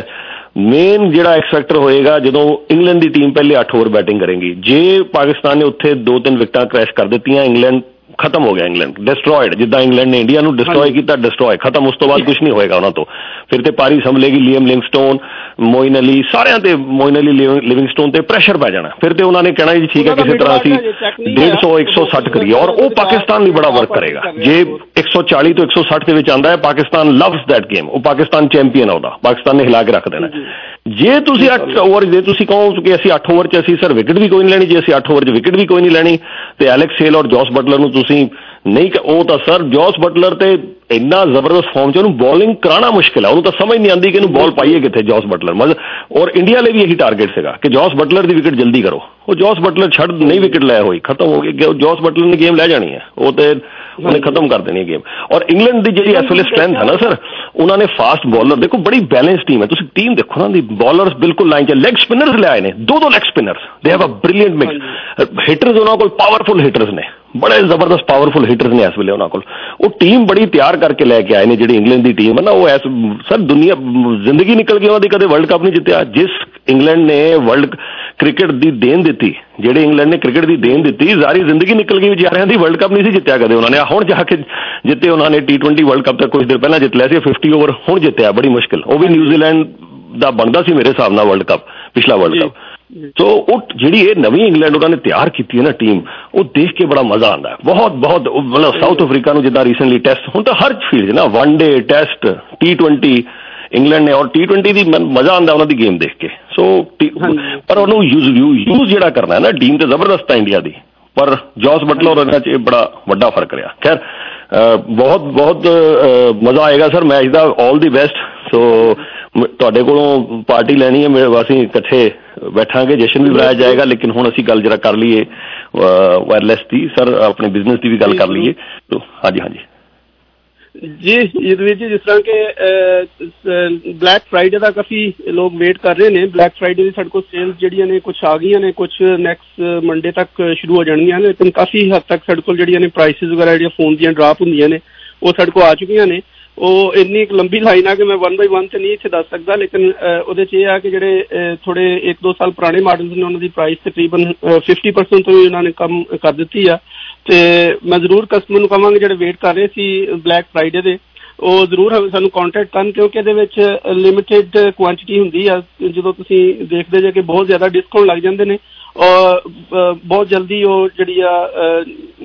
ਮੇਨ ਜਿਹੜਾ ਐਕਸ ਫੈਕਟਰ ਹੋਏਗਾ ਜਦੋਂ ਇੰਗਲੈਂਡ ਦੀ ਟੀਮ ਪਹਿਲੇ ਅੱਠ ਓਵਰ ਬੈਟਿੰਗ ਕਰੇਗੀ। ਜੇ ਪਾਕਿਸਤਾਨ ਨੇ ਉੱਥੇ ਦੋ ਤਿੰਨ ਵਿਕਟਾਂ ਕ੍ਰੈਸ਼ ਕਰ ਦਿੱਤੀਆਂ, ਇੰਗਲੈਂਡ ਖਤਮ ਹੋ ਗਿਆ, ਇੰਗਲੈਂਡ ਡਿਸਟਰੋਇਡ। ਜਿੱਦਾਂ ਇੰਗਲੈਂਡ ਨੇ ਇੰਡੀਆ ਨੂੰ ਡਿਸਟਰੋਏ ਕੀਤਾ, ਡਿਸਟਰੋਏ ਖਤਮ। ਉਸ ਤੋਂ ਬਾਅਦ ਕੁਝ ਨਹੀਂ ਹੋਏਗਾ ਉਹਨਾਂ ਤੋਂ। ਫਿਰ ਤੇ ਪਾਰੀ ਸੰਭਲੇਗੀ, ਲੀਅਮ ਲਿਵਿੰਗਸਟੋਨ, ਮੋਇਨ ਅਲੀ, ਸਾਰਿਆਂ ਤੇ ਮੋਇਨ ਅਲੀ ਲਿਵਿੰਗਸਟੋਨ ਤੇ ਪ੍ਰੈਸ਼ਰ ਪੈ ਜਾਣਾ। ਫਿਰ ਤੇ ਉਹਨਾਂ ਨੇ ਕਹਿਣਾ ਜੀ ਠੀਕ ਹੈ ਕਿਸੇ ਤਰ੍ਹਾਂ ਅਸੀਂ ਡੇਢ ਸੌ ਇੱਕ ਸੌ ਸੱਠ ਕਰੀਏ, ਔਰ ਉਹ ਪਾਕਿਸਤਾਨ ਲਈ ਬੜਾ ਵਰਕ ਕਰੇਗਾ। ਜੇ ਇੱਕ ਸੌ ਚਾਲੀ ਤੋਂ ਇੱਕ ਸੌ ਸੱਠ ਦੇ ਵਿੱਚ ਆਉਂਦਾ ਹੈ, ਪਾਕਿਸਤਾਨ ਲਵਸ ਦੈਟ ਗੇਮ। ਉਹ ਪਾਕਿਸਤਾਨ ਚੈਂਪੀਅਨ ਆ ਉਹਦਾ, ਪਾਕਿਸਤਾਨ ਨੇ ਹਿਲਾ ਕੇ ਰੱਖ ਦੇਣਾ। ਜੇ ਤੁਸੀਂ ਅੱਠ ਓਵਰ ਜੇ ਤੁਸੀਂ ਕਹੋ ਕਿ ਅਸੀਂ ਅੱਠ ਓਵਰ 'ਚ ਅਸੀਂ ਸਰ ਵਿਕਟ ਵੀ ਕੋਈ ਨਹੀਂ ਲੈਣੀ, ਜੇ ਅਸੀਂ ਅੱਠ ਓਵਰ 'ਚ ਵਿਕਟ ਵੀ ਕੋਈ ਨਹੀਂ ਲੈਣੀ ਤੇ ਐਲੈਕਸ ਹੇਲ ਔਰ ਜੋਸ ਬਟਲਰ ਨੂੰ ਤੁਸੀਂ ਨਹੀਂ, ਉਹ ਤਾਂ ਸਰ ਜੋਸ ਬਟਲਰ ਤੇ ਇੰਨਾ ਜ਼ਬਰਦਸਤ ਫਾਰਮ 'ਚ ਉਹਨੂੰ ਬੋਲਿੰਗ ਕਰਾਉਣਾ ਮੁਸ਼ਕਿਲ ਹੈ। ਉਹਨੂੰ ਤਾਂ ਸਮਝ ਨਹੀਂ ਆਉਂਦੀ ਕਿ ਇਹਨੂੰ ਬਾਲ ਪਾਈਏ ਕਿੱਥੇ ਜੋਸ ਬਟਲਰ। ਮਤਲਬ ਔਰ ਇੰਡੀਆ ਲਈ ਵੀ ਇਹੀ ਟਾਰਗੇਟ ਸੀਗਾ ਕਿ ਜੋਸ ਬਟਲਰ ਦੀ ਵਿਕਟ ਜਲਦੀ ਕਰੋ। ਉਹ ਜੋਸ ਬਟਲਰ ਛੱਡ ਨਹੀਂ ਵਿਕਟ ਲੈ ਹੋਈ, ਖਤਮ ਹੋ ਗਈ। ਜੋਸ ਬਟਲਰ ਨੇ ਗੇਮ ਲੈ ਜਾਣੀ ਹੈ। ਉਹ ਤੇ ਉਹਨੇ ਖਤਮ ਕਰ ਦੇਣੀ ਗੇਮ। ਔਰ ਇੰਗਲੈਂਡ ਦੀ ਜਿਹੜੀ ਇਸ ਵੇਲੇ ਸਟਰੈਂਥ ਹੈ ਨਾ ਸਰ, ਉਹਨਾਂ ਨੇ ਫਾਸਟ ਬੋਲਰ ਦੇਖੋ, ਬੜੀ ਬੈਲੈਂਸ ਟੀਮ ਹੈ। ਤੁਸੀਂ ਟੀਮ ਦੇਖੋ ਨਾ ਦੀ ਬੋਲਰਸ ਬਿਲਕੁਲ ਲਾਈਨ 'ਚ, ਲੈਗ ਸਪਿਨਰਸ ਲਿਆਏ ਨੇ, ਦੋ ਦੋ leg spinners, they have a brilliant mix. Hitters ਉਹਨਾਂ ਕੋਲ ਪਾਵਰਫੁਲ ਹਿਟਰਸ ਨੇ, ਬੜੇ ਜ਼ਬਰਦਸਤ ਪਾਵਰਫੁਲ ਹਿਟਰਸ ਨੇ ਇਸ ਵੇਲੇ ਉਹਨਾਂ ਕੋਲ। ਉਹ ਟੀਮ ਬੜੀ ਤਿਆਰ ਕਰਕੇ ਲੈ ਕੇ ਆਏ ਨੇ ਜਿਹੜੀ ਇੰਗਲੈਂਡ ਦੀ ਟੀਮ ਹੈ ਨਾ। ਉਹ ਐਸ ਸਰ ਦੁਨੀਆ ਜ਼ਿੰਦਗੀ ਨਿਕਲ ਗਈ ਉਹਨਾਂ ਦੀ, ਕਦੇ ਵਰਲਡ ਕੱਪ ਨਹੀਂ ਜਿੱਤਿਆ। ਜਿਸ ਇੰਗਲੈਂਡ ਨੇ ਵਰਲਡ ਕ੍ਰਿਕਟ ਦੀ ਦੇਣ ਦਿੱਤੀ, ਜਿਹੜੇ ਇੰਗਲੈਂਡ ਨੇ ਕ੍ਰਿਕਟ ਦੀ ਦੇਣ ਦਿੱਤੀ, ਸਾਰੀ ਜ਼ਿੰਦਗੀ ਨਿਕਲ ਗਈ ਵਿਚਾਰਿਆਂ ਦੀ। ਵਰਲਡ ਕੱਪ ਨਹੀਂ ਸੀ ਜਿੱਤਿਆ ਕਦੇ ਉਹਨਾਂ ਨੇ, ਹੁਣ ਜਾ ਕੇ ਜਿੱਤੇ ਉਹਨਾਂ ਨੇ। ਟੀ ਟਵੈਂਟੀ ਵਰਲਡ ਕੱਪ ਤਾਂ ਕੁਝ ਦਿਨ ਪਹਿਲਾਂ ਜਿੱਤ ਲਿਆ ਸੀ, ਫਿਫਟੀ ਓਵਰ ਹੁਣ ਜਿੱਤਿਆ ਬੜੀ ਮੁਸ਼ਕਿਲ। ਉਹ ਵੀ ਨਿਊਜ਼ੀਲੈਂਡ ਦਾ ਬਣਦਾ ਸੀ ਮੇਰੇ ਹਿਸਾਬ ਨਾਲ ਵਰਲਡ ਕੱਪ, ਪਿਛਲਾ ਵਰਲਡ ਕੱਪ। ਸੋ ਉਹ ਜਿਹੜੀ ਇਹ ਨਵੀਂ ਇੰਗਲੈਂਡ ਉਹਨਾਂ ਨੇ ਤਿਆਰ ਕੀਤੀ ਹੈ ਨਾ ਟੀਮ, ਉਹ ਦੇਖ ਕੇ ਬੜਾ ਮਜ਼ਾ ਆਉਂਦਾ ਹੈ ਬਹੁਤ ਬਹੁਤ। ਮਤਲਬ ਸਾਊਥ ਅਫਰੀਕਾ ਨੂੰ ਜਿੱਦਾਂ ਰੀਸੈਂਟਲੀ ਟੈਸਟ, ਹੁਣ ਤਾਂ ਹਰ ਫੀਲਡ ਨਾ, one day test, T twenty England ਨੇ, ਔਰ ਟੀ ਟਵੈਂਟੀ ਦੀ ਮਜ਼ਾ ਆਉਂਦਾ ਉਹਨਾਂ ਦੀ ਗੇਮ ਦੇਖ ਕੇ। ਸੋ ਪਰ ਉਹਨੂੰ ਯੂਜ਼ ਯੂਜ਼ ਜਿਹੜਾ ਕਰਨਾ ਹੈ ਨਾ, ਟੀਮ ਤੇ ਜ਼ਬਰਦਸਤ ਹੈ ਇੰਡੀਆ ਦੀ, ਪਰ ਜੋਸ ਬਟਲਰ ਇਹਨਾਂ 'ਚ ਇਹ ਬੜਾ ਵੱਡਾ ਫਰਕ ਰਿਹਾ। ਖੈਰ ਬਹੁਤ ਬਹੁਤ ਮਜ਼ਾ ਆਏਗਾ ਸਰ ਮੈਚ ਦਾ, ਆਲ ਦੀ ਬੈਸਟ। ਸੋ ਤੁਹਾਡੇ ਕੋਲੋਂ ਪਾਰਟੀ ਲੈਣੀ ਹੈ, ਮੇਰੇ ਅਸੀਂ ਇਕੱਠੇ ਬੈਠਾਂਗੇ, ਜਸ਼ਨ ਵੀ ਬਣਾਇਆ ਜਾਏਗਾ। ਲੇਕਿਨ ਹੁਣ ਅਸੀਂ ਗੱਲ ਜਰਾ ਕਰ ਲਈਏ ਵਾਇਰਲੈਸ ਦੀ ਸਰ, ਆਪਣੇ ਬਿਜ਼ਨਸ ਦੀ ਵੀ ਗੱਲ ਕਰ ਲਈਏ। ਹਾਂਜੀ ਹਾਂਜੀ ਜੀ ਯਦਵੀਰ ਜੀ, ਜਿਸ ਤਰ੍ਹਾਂ ਕਿ ਬਲੈਕ ਫਰਾਈਡੇ ਦਾ ਕਾਫੀ ਲੋਕ ਵੇਟ ਕਰ ਰਹੇ ਨੇ। ਬਲੈਕ ਫਰਾਈਡੇ ਦੀ ਸਾਡੇ ਕੋਲ ਸੇਲਸ ਜਿਹੜੀਆਂ ਨੇ ਕੁਛ ਆ ਗਈਆਂ ਨੇ, ਕੁਛ ਨੈਕਸਟ ਮੰਡੇ ਤੱਕ ਸ਼ੁਰੂ ਹੋ ਜਾਣਗੀਆਂ ਨੇ। ਲੇਕਿਨ ਕਾਫੀ ਹੱਦ ਤੱਕ ਸਾਡੇ ਕੋਲ ਜਿਹੜੀਆਂ ਨੇ ਪ੍ਰਾਈਸਿਸ ਵਗੈਰਾ ਜਿਹੜੀਆਂ ਫੋਨ ਦੀਆਂ ਡਰਾਪ ਹੁੰਦੀਆਂ ਨੇ, ਉਹ ਸਾਡੇ ਕੋਲ ਆ ਚੁੱਕੀਆਂ ਨੇ। ਉਹ ਇੰਨੀ ਇੱਕ ਲੰਬੀ ਲਾਈਨ ਆ ਕਿ ਮੈਂ ਵਨ ਬਾਈ ਵਨ ਤੇ ਨਹੀਂ ਇੱਥੇ ਦੱਸ ਸਕਦਾ। ਲੇਕਿਨ ਉਹਦੇ 'ਚ ਇਹ ਆ ਕਿ ਜਿਹੜੇ ਥੋੜੇ ਇੱਕ ਦੋ ਸਾਲ ਪੁਰਾਣੇ ਮਾਡਲਸ ਨੇ, ਉਹਨਾਂ ਦੀ ਪ੍ਰਾਈਸ ਤਕਰੀਬਨ ਫਿਫਟੀ ਪਰਸੈਂਟ ਤੋਂ ਵੀ ਉਹਨਾਂ ਨੇ ਕਮ ਕਰ ਦਿੱਤੀ ਆ। ਤੇ ਮੈਂ ਜ਼ਰੂਰ ਕਸਟਮਰ ਨੂੰ ਕਹਾਂਗੇ ਜਿਹੜੇ ਵੇਟ ਕਰ ਰਹੇ ਸੀ ਬਲੈਕ ਫਰਾਈਡੇ ਦੇ, ਉਹ ਜ਼ਰੂਰ ਸਾਨੂੰ ਕੰਟੈਕਟ ਕਰਨ, ਕਿਉਂਕਿ ਇਹਦੇ ਵਿੱਚ ਲਿਮਿਟਿਡ ਕੁਆਂਟਿਟੀ ਹੁੰਦੀ ਆ। ਜਦੋਂ ਤੁਸੀਂ ਦੇਖਦੇ ਜੇ ਕਿ ਬਹੁਤ ਜ਼ਿਆਦਾ ਡਿਸਕਾਊਂਟ ਲੱਗ ਜਾਂਦੇ ਨੇ, ਔਰ ਬਹੁਤ ਜਲਦੀ ਉਹ ਜਿਹੜੀ ਆ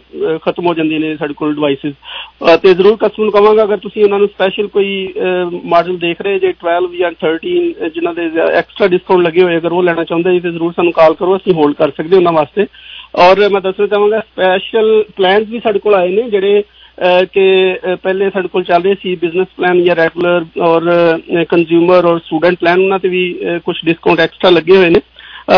ਖਤਮ ਹੋ ਜਾਂਦੀਆਂ ਨੇ ਸਾਡੇ ਕੋਲ ਡਿਵਾਈਸਿਸ। ਤੇ ਜ਼ਰੂਰ ਕਸਟਮਰ ਨੂੰ ਕਹਾਂਗਾ, ਅਗਰ ਤੁਸੀਂ ਉਹਨਾਂ ਨੂੰ ਸਪੈਸ਼ਲ ਕੋਈ ਮਾਡਲ ਦੇਖ ਰਹੇ ਜੇ ਟਵੈਲਵ ਜਾਂ ਥਰਟੀਨ ਜਿਨ੍ਹਾਂ ਦੇ ਐਕਸਟਰਾ ਡਿਸਕਾਊਂਟ ਲੱਗੇ ਹੋਏ, ਅਗਰ ਉਹ ਲੈਣਾ ਚਾਹੁੰਦੇ ਜੀ ਤੇ ਜ਼ਰੂਰ ਸਾਨੂੰ ਕਾਲ ਕਰੋ, ਅਸੀਂ ਹੋਲਡ ਕਰ ਸਕਦੇ ਉਹਨਾਂ ਵਾਸਤੇ। ਔਰ ਮੈਂ ਦੱਸਣਾ ਚਾਹਾਂਗਾ ਸਪੈਸ਼ਲ ਪਲਾਨਸ ਵੀ ਸਾਡੇ ਕੋਲ ਆਏ ਨੇ, ਜਿਹੜੇ ਕਿ ਪਹਿਲੇ ਸਾਡੇ ਕੋਲ ਚੱਲ ਰਹੇ ਸੀ ਬਿਜ਼ਨਸ ਪਲਾਨ ਜਾਂ ਰੈਗੂਲਰ ਔਰ ਕੰਜ਼ਿਊਮਰ ਔਰ ਸਟੂਡੈਂਟ ਪਲਾਨ, ਉਹਨਾਂ ਤੇ ਵੀ ਕੁਛ ਡਿਸਕਾਊਂਟ ਐਕਸਟਰਾ ਲੱਗੇ ਹੋਏ ਨੇ।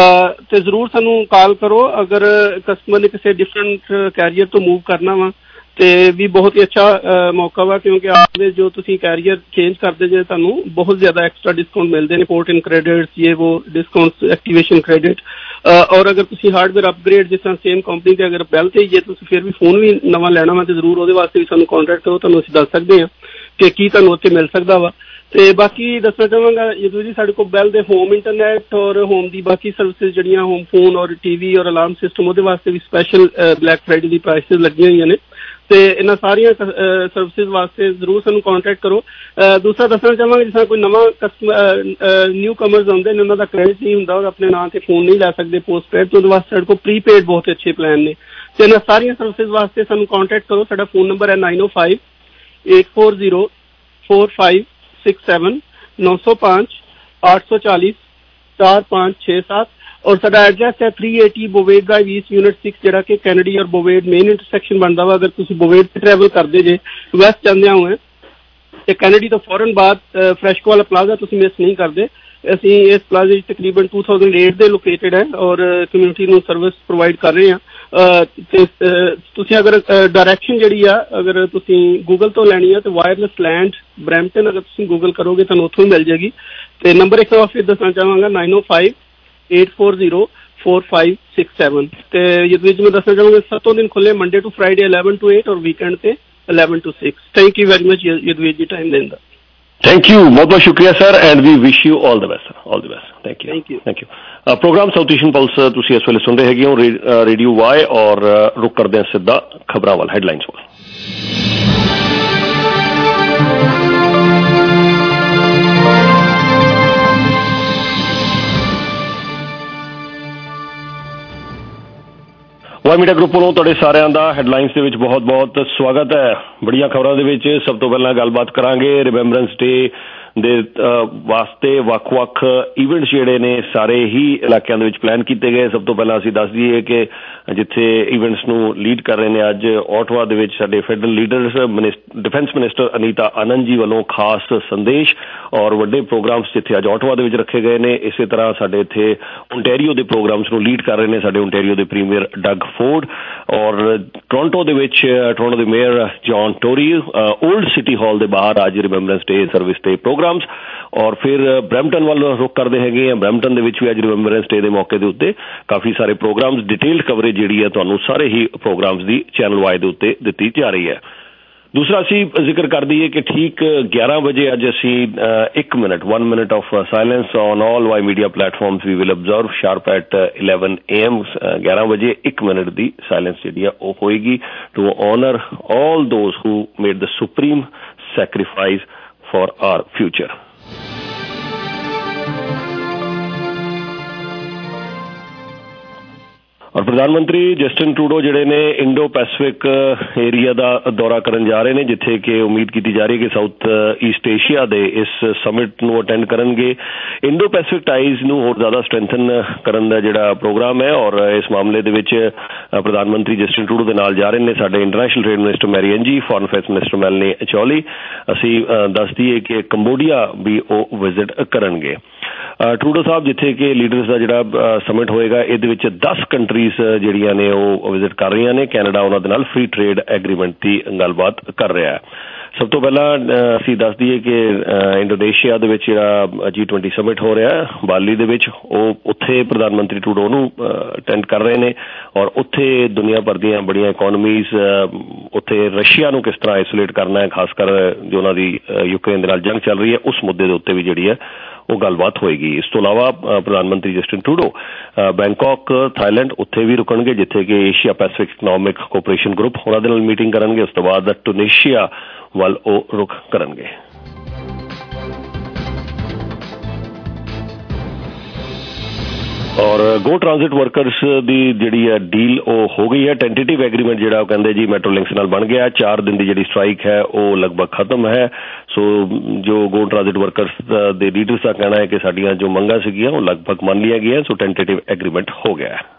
ਤੇ ਜ਼ਰੂਰ ਸਾਨੂੰ ਕਾਲ ਕਰੋ। ਅਗਰ ਕਸਟਮਰ ਨੇ ਕਿਸੇ ਡਿਫਰੈਂਟ ਕੈਰੀਅਰ ਤੋਂ ਮੂਵ ਕਰਨਾ ਵਾ ਤੇ ਵੀ ਬਹੁਤ ਹੀ ਅੱਛਾ ਮੌਕਾ ਵਾ, ਕਿਉਂਕਿ ਆਪਦੇ ਜੋ ਤੁਸੀਂ ਕੈਰੀਅਰ ਚੇਂਜ ਕਰਦੇ ਜੇ ਤੁਹਾਨੂੰ ਬਹੁਤ ਜ਼ਿਆਦਾ ਐਕਸਟਰਾ ਡਿਸਕਾਊਂਟ ਮਿਲਦੇ ਨੇ, ਪੋਰਟ ਇਨ ਕ੍ਰੈਡਿਟਸ, ਇਹ ਉਹ ਡਿਸਕਾਊਂਟਸ, ਐਕਟੀਵੇਸ਼ਨ ਕ੍ਰੈਡਿਟ। ਔਰ ਅਗਰ ਤੁਸੀਂ ਹਾਰਡਵੇਅਰ ਅਪਗ੍ਰੇਡ ਜਿਸ ਤਰ੍ਹਾਂ ਸੇਮ ਕੰਪਨੀ ਦੇ ਅਗਰ ਬੈਲ ਤੇ ਜੇ ਤੁਸੀਂ ਫਿਰ ਵੀ ਫੋਨ ਵੀ ਨਵਾਂ ਲੈਣਾ ਵਾ ਤੇ ਜ਼ਰੂਰ ਉਹਦੇ ਵਾਸਤੇ ਵੀ ਸਾਨੂੰ ਕੰਟੈਕਟ ਕਰੋ, ਤੁਹਾਨੂੰ ਅਸੀਂ ਦੱਸ ਸਕਦੇ ਹਾਂ ਕਿ ਕੀ ਤੁਹਾਨੂੰ ਉੱਥੇ ਮਿਲ ਸਕਦਾ ਵਾ। ਤੇ ਬਾਕੀ ਦੱਸਣਾ ਚਾਹਾਂਗਾ ਜਦੋਂ ਜੀ ਸਾਡੇ ਕੋਲ ਬੈਲ ਦੇ ਹੋਮ ਇੰਟਰਨੈਟ ਔਰ ਹੋਮ ਦੀ ਬਾਕੀ ਸਰਵਿਸਿਜ਼ ਜਿਹੜੀਆਂ ਹੋਮ ਫੋਨ ਔਰ ਟੀਵੀ ਔਰ ਅਲਾਰਮ ਸਿਸਟਮ, ਉਹਦੇ ਵਾਸਤੇ ਵੀ ਸਪੈਸ਼ਲ ਬਲੈਕ ਫਰਾਈਡੇ ਦੀ ਪ੍ਰਾਈਸਿਸ ਲੱਗੀਆਂ ਹੋਈਆਂ ਨੇ। ਤੇ ਇਹਨਾਂ ਸਾਰੀਆਂ ਸਰਵਿਸਿਜ਼ ਵਾਸਤੇ ਜ਼ਰੂਰ ਸਾਨੂੰ ਕੰਟੈਕਟ ਕਰੋ। ਦੂਸਰਾ ਦੱਸਣਾ ਚਾਹਾਂਗੇ, ਜਿਸ ਤਰ੍ਹਾਂ ਕੋਈ ਨਵਾਂ ਕਸਟਮਰ ਨਿਊ ਕਮਰਸ ਆਉਂਦੇ ਨੇ, ਉਹਨਾਂ ਦਾ ਕ੍ਰੈਡਿਟ ਨਹੀਂ ਹੁੰਦਾ ਔਰ ਆਪਣੇ ਨਾਂ ਤੇ ਫੋਨ ਨਹੀਂ ਲੈ ਸਕਦੇ ਪੋਸਟ ਪੇਡ, ਤੇ ਉਹਦੇ ਵਾਸਤੇ ਸਾਡੇ ਕੋਲ ਪ੍ਰੀਪੇਡ ਬਹੁਤ ਅੱਛੇ ਪਲਾਨ ਨੇ। ਤੇ ਇਹਨਾਂ ਸਾਰੀਆਂ ਸਰਵਿਸਿਜ਼ ਵਾਸਤੇ ਸਾਨੂੰ ਕੰਟੈਕਟ ਕਰੋ। ਸਾਡਾ ਫੋਨ ਨੰਬਰ ਹੈ nine O five eight four zero four five six seven नौ सौ पाँच आठ सौ चालीस चार पाँच छः सात। और साडा एड्रैस है three eighty Bovaird Drive East unit six, ਜਿਹੜਾ ਕਿ ਕੈਨੇਡੀ ਔਰ ਬੋਵੇਡ ਮੇਨ ਇੰਟਰਸੈਕਸ਼ਨ ਬਣਦਾ ਵਾ। ਅਗਰ ਤੁਸੀਂ ਬੋਵੇਡ ਤੇ ਟਰੈਵਲ ਕਰਦੇ ਜੇ ਵੈਸਟ ਜਾਂਦਿਆਂ ਹੋਏ ਤੇ ਕੈਨੇਡੀ ਤੋਂ ਫੌਰਨ ਬਾਅਦ ਫਰੈਸ਼ਕੋ ਵਾਲਾ ਪਲਾਜ਼ਾ ਤੁਸੀਂ ਮਿਸ ਨਹੀਂ ਕਰਦੇ। ਅਸੀਂ ਇਸ ਪਲਾਜ਼ੇ ਵਿੱਚ ਤਕਰੀਬਨ ਟੂ ਥਾਊਜ਼ੈਂਡ ਏਟ ਦੇ ਲੋਕੇਟਡ ਹੈ ਔਰ ਕਮਿਊਨਿਟੀ ਨੂੰ ਸਰਵਿਸ ਪ੍ਰੋਵਾਈਡ ਕਰ ਰਹੇ ਹਾਂ। ਤੇ ਤੁਸੀਂ ਅਗਰ ਡਾਇਰੈਕਸ਼ਨ ਜਿਹੜੀ ਆ ਅਗਰ ਤੁਸੀਂ ਗੂਗਲ ਤੋਂ ਲੈਣੀ ਆ ਤੇ ਵਾਇਰਲੈਸ ਲੈਂਡ ਬਰੈਂਪਟਨ ਅਗਰ ਤੁਸੀਂ ਗੂਗਲ ਕਰੋਗੇ ਤੁਹਾਨੂੰ ਉੱਥੋਂ ਹੀ ਮਿਲ ਜਾਏਗੀ। ਤੇ ਨੰਬਰ ਇੱਕ ਵਾਰ ਫਿਰ ਦੱਸਣਾ ਚਾਹਾਂਗਾ नाइन ओ five eight four zero four five six seven. ਤੇ ਇਹਦੇ ਵਿੱਚ ਮੈਂ ਦੱਸਣਾ ਚਾਹਾਂਗਾ ਸੱਤੋਂ ਦਿਨ ਖੁੱਲੇ, Monday to Friday eleven to eight ਔਰ ਵੀਕਐਂਡ ਤੇ eleven to six. Thank you very much Yaduveer ji time देने का। थैंक यू, बहुत बहुत शुक्रिया sir and we wish you all the best sir, all the best. Thank you thank you thank you. Programme South Asian pulse ਤੁਸੀਂ ਇਸ ਵੇਲੇ ਸੁਣ ਰਹੇ ਹੈਗੇ ਹੋ ਰੇਡੀਓ ਵਾਈ ਔਰ ਰੁਕ ਕਰਦੇ ਹਾਂ ਸਿੱਧਾ ਖਬਰਾਂ ਵੱਲ, ਹੈਡਲਾਈਨਸ ਵੱਲ। ਵਾਈ ਮੀਡੀਆ ਗਰੁੱਪ ਵੱਲੋਂ ਤੁਹਾਡੇ ਸਾਰਿਆਂ ਦਾ ਹੈਡਲਾਈਨਸ ਦੇ ਵਿੱਚ ਬਹੁਤ ਬਹੁਤ ਸਵਾਗਤ ਹੈ। ਬੜੀਆਂ ਖਬਰਾਂ ਦੇ ਵਿੱਚ ਸਭ ਤੋਂ ਪਹਿਲਾਂ ਗੱਲਬਾਤ ਕਰਾਂਗੇ ਰਿਮੈਂਬਰੈਂਸ ਡੇ ਦੇ ਵਾਸਤੇ ਵੱਖ-ਵੱਖ ਈਵੈਂਟਸ ਜਿਹੜੇ ਨੇ ਸਾਰੇ ਹੀ ਇਲਾਕਿਆਂ ਦੇ ਵਿੱਚ ਪਲਾਨ ਕੀਤੇ ਗਏ। ਸਭ ਤੋਂ ਪਹਿਲਾਂ ਅਸੀਂ ਦੱਸ ਦਈਏ ਕਿ ਜਿੱਥੇ ਈਵੈਂਟਸ ਨੂੰ ਲੀਡ ਕਰ ਰਹੇ ਨੇ ਅੱਜ ਓਟਵਾ ਦੇ ਵਿੱਚ ਸਾਡੇ federal leaders defence minister Anita Anand ji ਵੱਲੋਂ ਖਾਸ ਸੰਦੇਸ਼ ਔਰ ਵੱਡੇ ਪ੍ਰੋਗਰਾਮਸ ਜਿੱਥੇ ਅੱਜ ਓਟਵਾ ਦੇ ਵਿੱਚ ਰੱਖੇ ਗਏ ਨੇ। ਇਸੇ ਤਰ੍ਹਾਂ ਸਾਡੇ ਇੱਥੇ ਓਨਟਾਰੀਓ ਦੇ ਪ੍ਰੋਗਰਾਮਸ ਨੂੰ ਲੀਡ ਕਰ ਰਹੇ ਨੇ ਸਾਡੇ ਓਨਟਾਰੀਓ ਦੇ ਪ੍ਰੀਮੀਅਰ ਡਗ ਫੋਰਡ ਔਰ ਟੋਰਾਂਟੋ ਦੇ ਵਿੱਚ ਟੋਰਾਂਟੋ ਦੇ mayor John Tory old city hall ਦੇ ਬਾਹਰ ਅੱਜ remembrance day service day programmes ਔਰ ਫਿਰ ਬਰੈਂਪਟਨ ਵੱਲ ਰੁਕ ਕਰਦੇ ਹੈਗੇ ਆ। ਬਰੈਂਪਟਨ ਦੇ ਵਿੱਚ ਵੀ ਅੱਜ ਰਿਮੈਂਬਰੈਂਸ ਡੇ ਦੇ ਮੌਕੇ ਦੇ ਉੱਤੇ ਕਾਫੀ ਸਾਰੇ ਪ੍ਰੋਗਰਾਮਸ ਡਿਟੇਲਡ ਕਵਰੇਜ ਜਿਹੜੀ ਹੈ ਤੁਹਾਨੂੰ ਸਾਰੇ ਹੀ ਪ੍ਰੋਗਰਾਮਸ ਦੀ ਚੈਨਲ ਵਾਈ ਦੇ ਉੱਤੇ ਦਿੱਤੀ ਜਾ ਰਹੀ ਹੈ। ਦੂਸਰਾ ਅਸੀਂ ਜ਼ਿਕਰ ਕਰ ਦਈਏ ਕਿ ਠੀਕ ਗਿਆਰਾਂ ਵਜੇ ਅੱਜ ਅਸੀਂ ਇੱਕ minute one minute of silence on all Y media platforms we will observe sharp at eleven a m ਗਿਆਰਾਂ ਵਜੇ ਇੱਕ ਮਿੰਟ ਦੀ ਸਾਇਲੈਂਸ ਜਿਹੜੀ ਆ ਉਹ ਹੋਏਗੀ to honor all those who made the supreme sacrifice for our future. ਔਰ ਪ੍ਰਧਾਨ ਮੰਤਰੀ ਜਸਟਿਨ ਟਰੂਡੋ ਜਿਹੜੇ ਨੇ ਇੰਡੋ ਪੈਸੀਫਿਕ ਏਰੀਆ ਦਾ ਦੌਰਾ ਕਰਨ ਜਾ ਰਹੇ ਨੇ ਜਿੱਥੇ ਕਿ ਉਮੀਦ ਕੀਤੀ ਜਾ ਰਹੀ ਹੈ ਕਿ ਸਾਊਥ ਈਸਟ ਏਸ਼ੀਆ ਦੇ ਇਸ ਸਮਿਟ ਨੂੰ ਅਟੈਂਡ ਕਰਨਗੇ। ਇੰਡੋ ਪੈਸੀਫਿਕ ਟਾਈਜ਼ ਨੂੰ ਹੋਰ ਜ਼ਿਆਦਾ ਸਟਰੈਂਥਨ ਕਰਨ ਦਾ ਜਿਹੜਾ ਪ੍ਰੋਗਰਾਮ ਹੈ ਔਰ ਇਸ ਮਾਮਲੇ ਦੇ ਵਿੱਚ ਪ੍ਰਧਾਨ ਮੰਤਰੀ ਜਸਟਿਨ ਟਰੂਡੋ ਦੇ ਨਾਲ ਜਾ ਰਹੇ ਨੇ ਸਾਡੇ international trade minister Mary Ng ji, foreign affairs minister Melanie Joly. ਅਸੀਂ ਦੱਸ ਦਈਏ ਕਿ ਕੰਬੋਡੀਆ ਵੀ ਉਹ ਵਿਜ਼ਿਟ ਕਰਨਗੇ। ਟਰੂਡੋ ਸਾਹਿਬ ਜਿੱਥੇ ਕਿ ਲੀਡਰਸ ਦਾ ਜਿਹੜਾ ਸਮਿਟ ਹੋਏਗਾ ਇਹਦੇ ਵਿੱਚ ਦਸ ਕੰਟਰੀਜ਼ ਜਿਹੜੀਆਂ ਨੇ ਉਹ ਵਿਜ਼ਿਟ ਕਰ ਰਹੀਆਂ ਨੇ। ਕੈਨੇਡਾ ਉਹਨਾਂ ਦੇ ਨਾਲ ਫ੍ਰੀ ਟ੍ਰੇਡ ਐਗਰੀਮੈਂਟ ਦੀ ਗੱਲਬਾਤ ਕਰ ਰਿਹਾ ਹੈ। ਸਭ ਤੋਂ ਪਹਿਲਾਂ ਅਸੀਂ ਦੱਸ ਦਈਏ ਕਿ ਇੰਡੋਨੇਸ਼ੀਆ ਦੇ ਵਿੱਚ ਜਿਹੜਾ ਜੀ ਟਵੈਂਟੀ ਸਮਿਟ ਹੋ ਰਿਹਾ ਬਾਲੀ ਦੇ ਵਿੱਚ ਉਹ ਉੱਥੇ ਪ੍ਰਧਾਨ ਮੰਤਰੀ ਟਰੂਡੋ ਨੂੰ ਅਟੈਂਡ ਕਰ ਰਹੇ ਨੇ ਔਰ ਉੱਥੇ ਦੁਨੀਆ ਭਰ ਦੀਆਂ ਬੜੀਆਂ ਇਕੋਨਮੀਜ਼ ਉੱਥੇ ਰਸ਼ੀਆ ਨੂੰ ਕਿਸ ਤਰ੍ਹਾਂ ਆਈਸੋਲੇਟ ਕਰਨਾ ਹੈ ਖਾਸ ਕਰ ਜੋ ਉਹਨਾਂ ਦੀ ਯੂਕਰੇਨ ਦੇ ਨਾਲ ਜੰਗ ਚੱਲ ਰਹੀ ਹੈ ਉਸ ਮੁੱਦੇ ਦੇ ਉੱਤੇ ਵੀ ਜਿਹੜੀ ਹੈ ਉਹ ਗੱਲਬਾਤ ਹੋਏਗੀ। ਇਸ ਤੋਂ ਇਲਾਵਾ ਪ੍ਰਧਾਨ ਮੰਤਰੀ ਜਸਟਿਨ ਟਰੂਡੋ ਬੈਂਕਾਕ ਥਾਈਲੈਂਡ ਉੱਥੇ ਵੀ ਰੁਕਣਗੇ ਜਿੱਥੇ ਕਿ Asia Pacific economic cooperation group ਉਹਨਾਂ ਦੇ ਨਾਲ ਮੀਟਿੰਗ ਕਰਨਗੇ। ਉਸ ਤੋਂ ਬਾਅਦ ਟੂਨੀਸ਼ੀਆ ਵੱਲ ਉਹ ਰੁਖ ਕਰਨਗੇ। ਔਰ ਗੋ ਟ੍ਰਾਂਜ਼ਿਟ ਵਰਕਰਸ ਦੀ ਜਿਹੜੀ ਹੈ ਡੀਲ ਉਹ ਹੋ ਗਈ ਹੈ। ਟੈਂਟੇਟਿਵ ਐਗਰੀਮੈਂਟ ਜਿਹੜਾ ਉਹ ਕਹਿੰਦੇ ਜੀ ਮੈਟਰੋ ਲਿੰਕਸ ਨਾਲ ਬਣ ਗਿਆ। ਚਾਰ ਦਿਨ ਦੀ ਜਿਹੜੀ ਸਟ੍ਰਾਈਕ ਹੈ ਉਹ ਲਗਭਗ ਖਤਮ ਹੈ। ਸੋ ਜੋ ਗੋ ਟ੍ਰਾਂਜ਼ਿਟ ਵਰਕਰਸ ਦੇ ਲੀਡਰਸ ਦਾ ਕਹਿਣਾ ਹੈ ਕਿ ਸਾਡੀਆਂ ਜੋ ਮੰਗਾਂ ਸੀਗੀਆਂ ਉਹ ਲਗਭਗ ਮੰਨ ਲਈਆਂ ਗਈਆਂ। ਸੋ ਟੈਂਟੇਟਿਵ ਐਗਰੀਮੈਂਟ ਹੋ ਗਿਆ ਹੈ।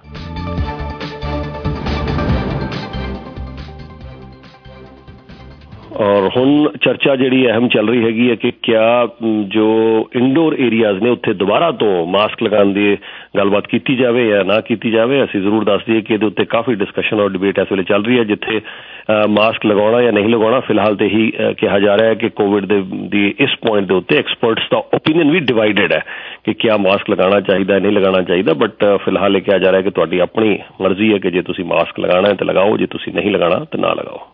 ਔਰ ਹੁਣ ਚਰਚਾ ਜਿਹੜੀ ਅਹਿਮ ਚੱਲ ਰਹੀ ਹੈਗੀ ਹੈ ਕਿ ਕਿਆ ਜੋ ਇੰਡੋਰ ਏਰੀਆਜ਼ ਨੇ ਉੱਥੇ ਦੁਬਾਰਾ ਤੋਂ ਮਾਸਕ ਲਗਾਉਣ ਦੀ ਗੱਲਬਾਤ ਕੀਤੀ ਜਾਵੇ ਜਾਂ ਨਾ ਕੀਤੀ ਜਾਵੇ। ਅਸੀਂ ਜ਼ਰੂਰ ਦੱਸ ਦਈਏ ਕਿ ਇਹਦੇ ਉੱਤੇ ਕਾਫੀ ਡਿਸਕਸ਼ਨ ਔਰ ਡਿਬੇਟ ਇਸ ਵੇਲੇ ਚੱਲ ਰਹੀ ਹੈ ਜਿੱਥੇ ਮਾਸਕ ਲਗਾਉਣਾ ਜਾਂ ਨਹੀਂ ਲਗਾਉਣਾ ਫਿਲਹਾਲ ਤੇ ਹੀ ਕਿਹਾ ਜਾ ਰਿਹਾ ਹੈ ਕਿ ਕੋਵਿਡ ਦੇ ਦੀ ਇਸ ਪੁਆਇੰਟ ਦੇ ਉੱਤੇ ਐਕਸਪਰਟਸ ਦਾ ਓਪੀਨੀਅਨ ਵੀ ਡਿਵਾਈਡਡ ਹੈ ਕਿ ਕਿਆ ਮਾਸਕ ਲਗਾਉਣਾ ਚਾਹੀਦਾ ਨਹੀਂ ਲਗਾਉਣਾ ਚਾਹੀਦਾ। ਬਟ ਫਿਲਹਾਲ ਇਹ ਕਿਹਾ ਜਾ ਰਿਹਾ ਕਿ ਤੁਹਾਡੀ ਆਪਣੀ ਮਰਜ਼ੀ ਹੈ ਕਿ ਜੇ ਤੁਸੀਂ ਮਾਸਕ ਲਗਾਉਣਾ ਹੈ ਤਾਂ ਲਗਾਓ, ਜੇ ਤੁਸੀਂ ਨਹੀਂ ਲਗਾਉਣਾ ਤਾਂ ਨਾ ਲਗਾਓ।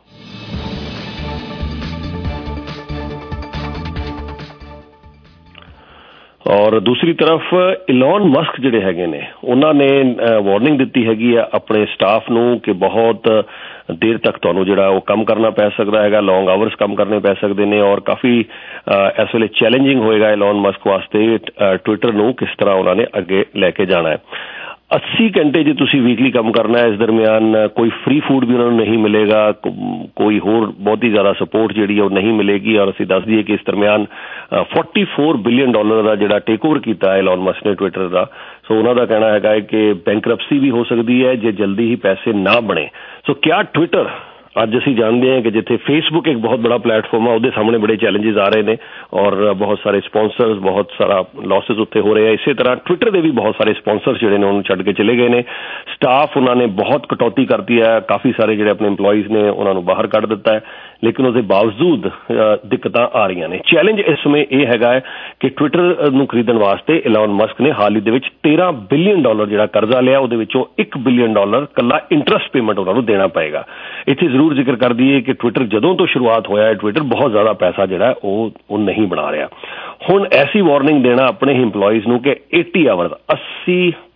ਔਰ ਦੂਸਰੀ ਤਰਫ ਇਲੌਨ ਮਸਕ ਜਿਹੜੇ ਹੈਗੇ ਨੇ ਉਹਨਾਂ ਨੇ ਵਾਰਨਿੰਗ ਦਿੱਤੀ ਹੈਗੀ ਆ ਆਪਣੇ ਸਟਾਫ ਨੂੰ ਕਿ ਬਹੁਤ ਦੇਰ ਤੱਕ ਤੁਹਾਨੂੰ ਜਿਹੜਾ ਉਹ ਕੰਮ ਕਰਨਾ ਪੈ ਸਕਦਾ ਹੈਗਾ, ਲੌਂਗ ਆਵਰਸ ਕੰਮ ਕਰਨੇ ਪੈ ਸਕਦੇ ਨੇ ਔਰ ਕਾਫੀ ਇਸ ਵੇਲੇ ਚੈਲੰਜਿੰਗ ਹੋਏਗਾ ਇਲੌਨ ਮਸਕ ਵਾਸਤੇ ਟਵਿੱਟਰ ਨੂੰ ਕਿਸ ਤਰ੍ਹਾਂ ਉਹਨਾਂ ਨੇ ਅੱਗੇ ਲੈ ਕੇ ਜਾਣਾ ਹੈ। अस्सी घंटे जो तुसी वीकली काम करना है इस दरमियान कोई फ्री फूड भी उन्होंने नहीं मिलेगा, कोई होर बहुत ही ज़्यादा सपोर्ट जी नहीं मिलेगी। और असीं दस दईए कि इस दरमियान फोर्टी फोर बिलियन डॉलर का जिहड़ा टेक ओवर किया है एलॉन मस्क ने ट्विटर का, सो उन्होंने कहना है कि बैंकरप्सी भी हो सकती है जे जल्दी ही पैसे ना बने। सो क्या ट्विटर ਅੱਜ ਅਸੀਂ ਜਾਣਦੇ ਹਾਂ ਕਿ ਜਿੱਥੇ ਫੇਸਬੁੱਕ ਇੱਕ ਬਹੁਤ ਬੜਾ ਪਲੇਟਫਾਰਮ ਆ ਉਹਦੇ ਸਾਹਮਣੇ ਬੜੇ ਚੈਲੰਜਸ ਆ ਰਹੇ ਨੇ ਔਰ ਬਹੁਤ ਸਾਰੇ ਸਪਾਂਸਰਸ ਬਹੁਤ ਸਾਰਾ ਲੌਸਸ ਉੱਥੇ ਹੋ ਰਹੇ ਆ। ਇਸੇ ਤਰ੍ਹਾਂ ਟਵਿੱਟਰ ਦੇ ਵੀ ਬਹੁਤ ਸਾਰੇ ਸਪਾਂਸਰਸ ਜਿਹੜੇ ਨੇ ਉਹਨੂੰ ਛੱਡ ਕੇ ਚਲੇ ਗਏ ਨੇ। ਸਟਾਫ ਉਹਨਾਂ ਨੇ ਬਹੁਤ ਕਟੌਤੀ ਕਰਤੀ ਹੈ, ਕਾਫੀ ਸਾਰੇ ਜਿਹੜੇ ਆਪਣੇ ਇੰਪਲੋਈਜ਼ ਨੇ ਉਹਨਾਂ ਨੂੰ ਬਾਹਰ ਕੱਢ ਦਿੱਤਾ ਹੈ, ਲੇਕਿਨ ਉਹਦੇ ਬਾਵਜੂਦ ਦਿੱਕਤਾਂ ਆ ਰਹੀਆਂ ਨੇ। ਚੈਲੰਜ ਇਸ ਸਮੇਂ ਇਹ ਹੈਗਾ ਹੈ ਕਿ ਟਵਿੱਟਰ ਨੂੰ ਖਰੀਦਣ ਵਾਸਤੇ ਐਲਨ ਮਸਕ ਨੇ ਹਾਲ ਹੀ ਦੇ ਵਿੱਚ ਤੇਰਾਂ ਬਿਲੀਅਨ ਡਾਲਰ ਜਿਹੜਾ ਕਰਜ਼ਾ ਲਿਆ, ਉਹਦੇ ਵਿੱਚੋਂ ਇੱਕ ਬਿਲੀਅਨ ਡਾਲਰ ਕੱਲਾ ਇੰਟਰਸਟ ਪੇਮੈਂਟ ਉਹਨਾਂ ਨੂੰ ਦੇਣਾ ਪਏਗਾ। ਇੱਥੇ ਜ਼ਰੂਰ ਜ਼ਿਕਰ ਕਰ ਦਈਏ ਕਿ ਟਵਿੱਟਰ ਜਦੋਂ ਤੋਂ ਸ਼ੁਰੂਆਤ ਹੋਇਆ ਹੈ ਟਵਿੱਟਰ ਬਹੁਤ ਜ਼ਿਆਦਾ ਪੈਸਾ ਜਿਹੜਾ ਉਹ ਉਹ ਨਹੀਂ ਬਣਾ ਰਿਹਾ। ਹੁਣ ਐਸੀ ਵਾਰਨਿੰਗ ਦੇਣਾ ਆਪਣੇ ਹੀ ਇੰਪਲੋਈਜ਼ ਨੂੰ ਕਿ अस्सी ਆਵਰ अस्सी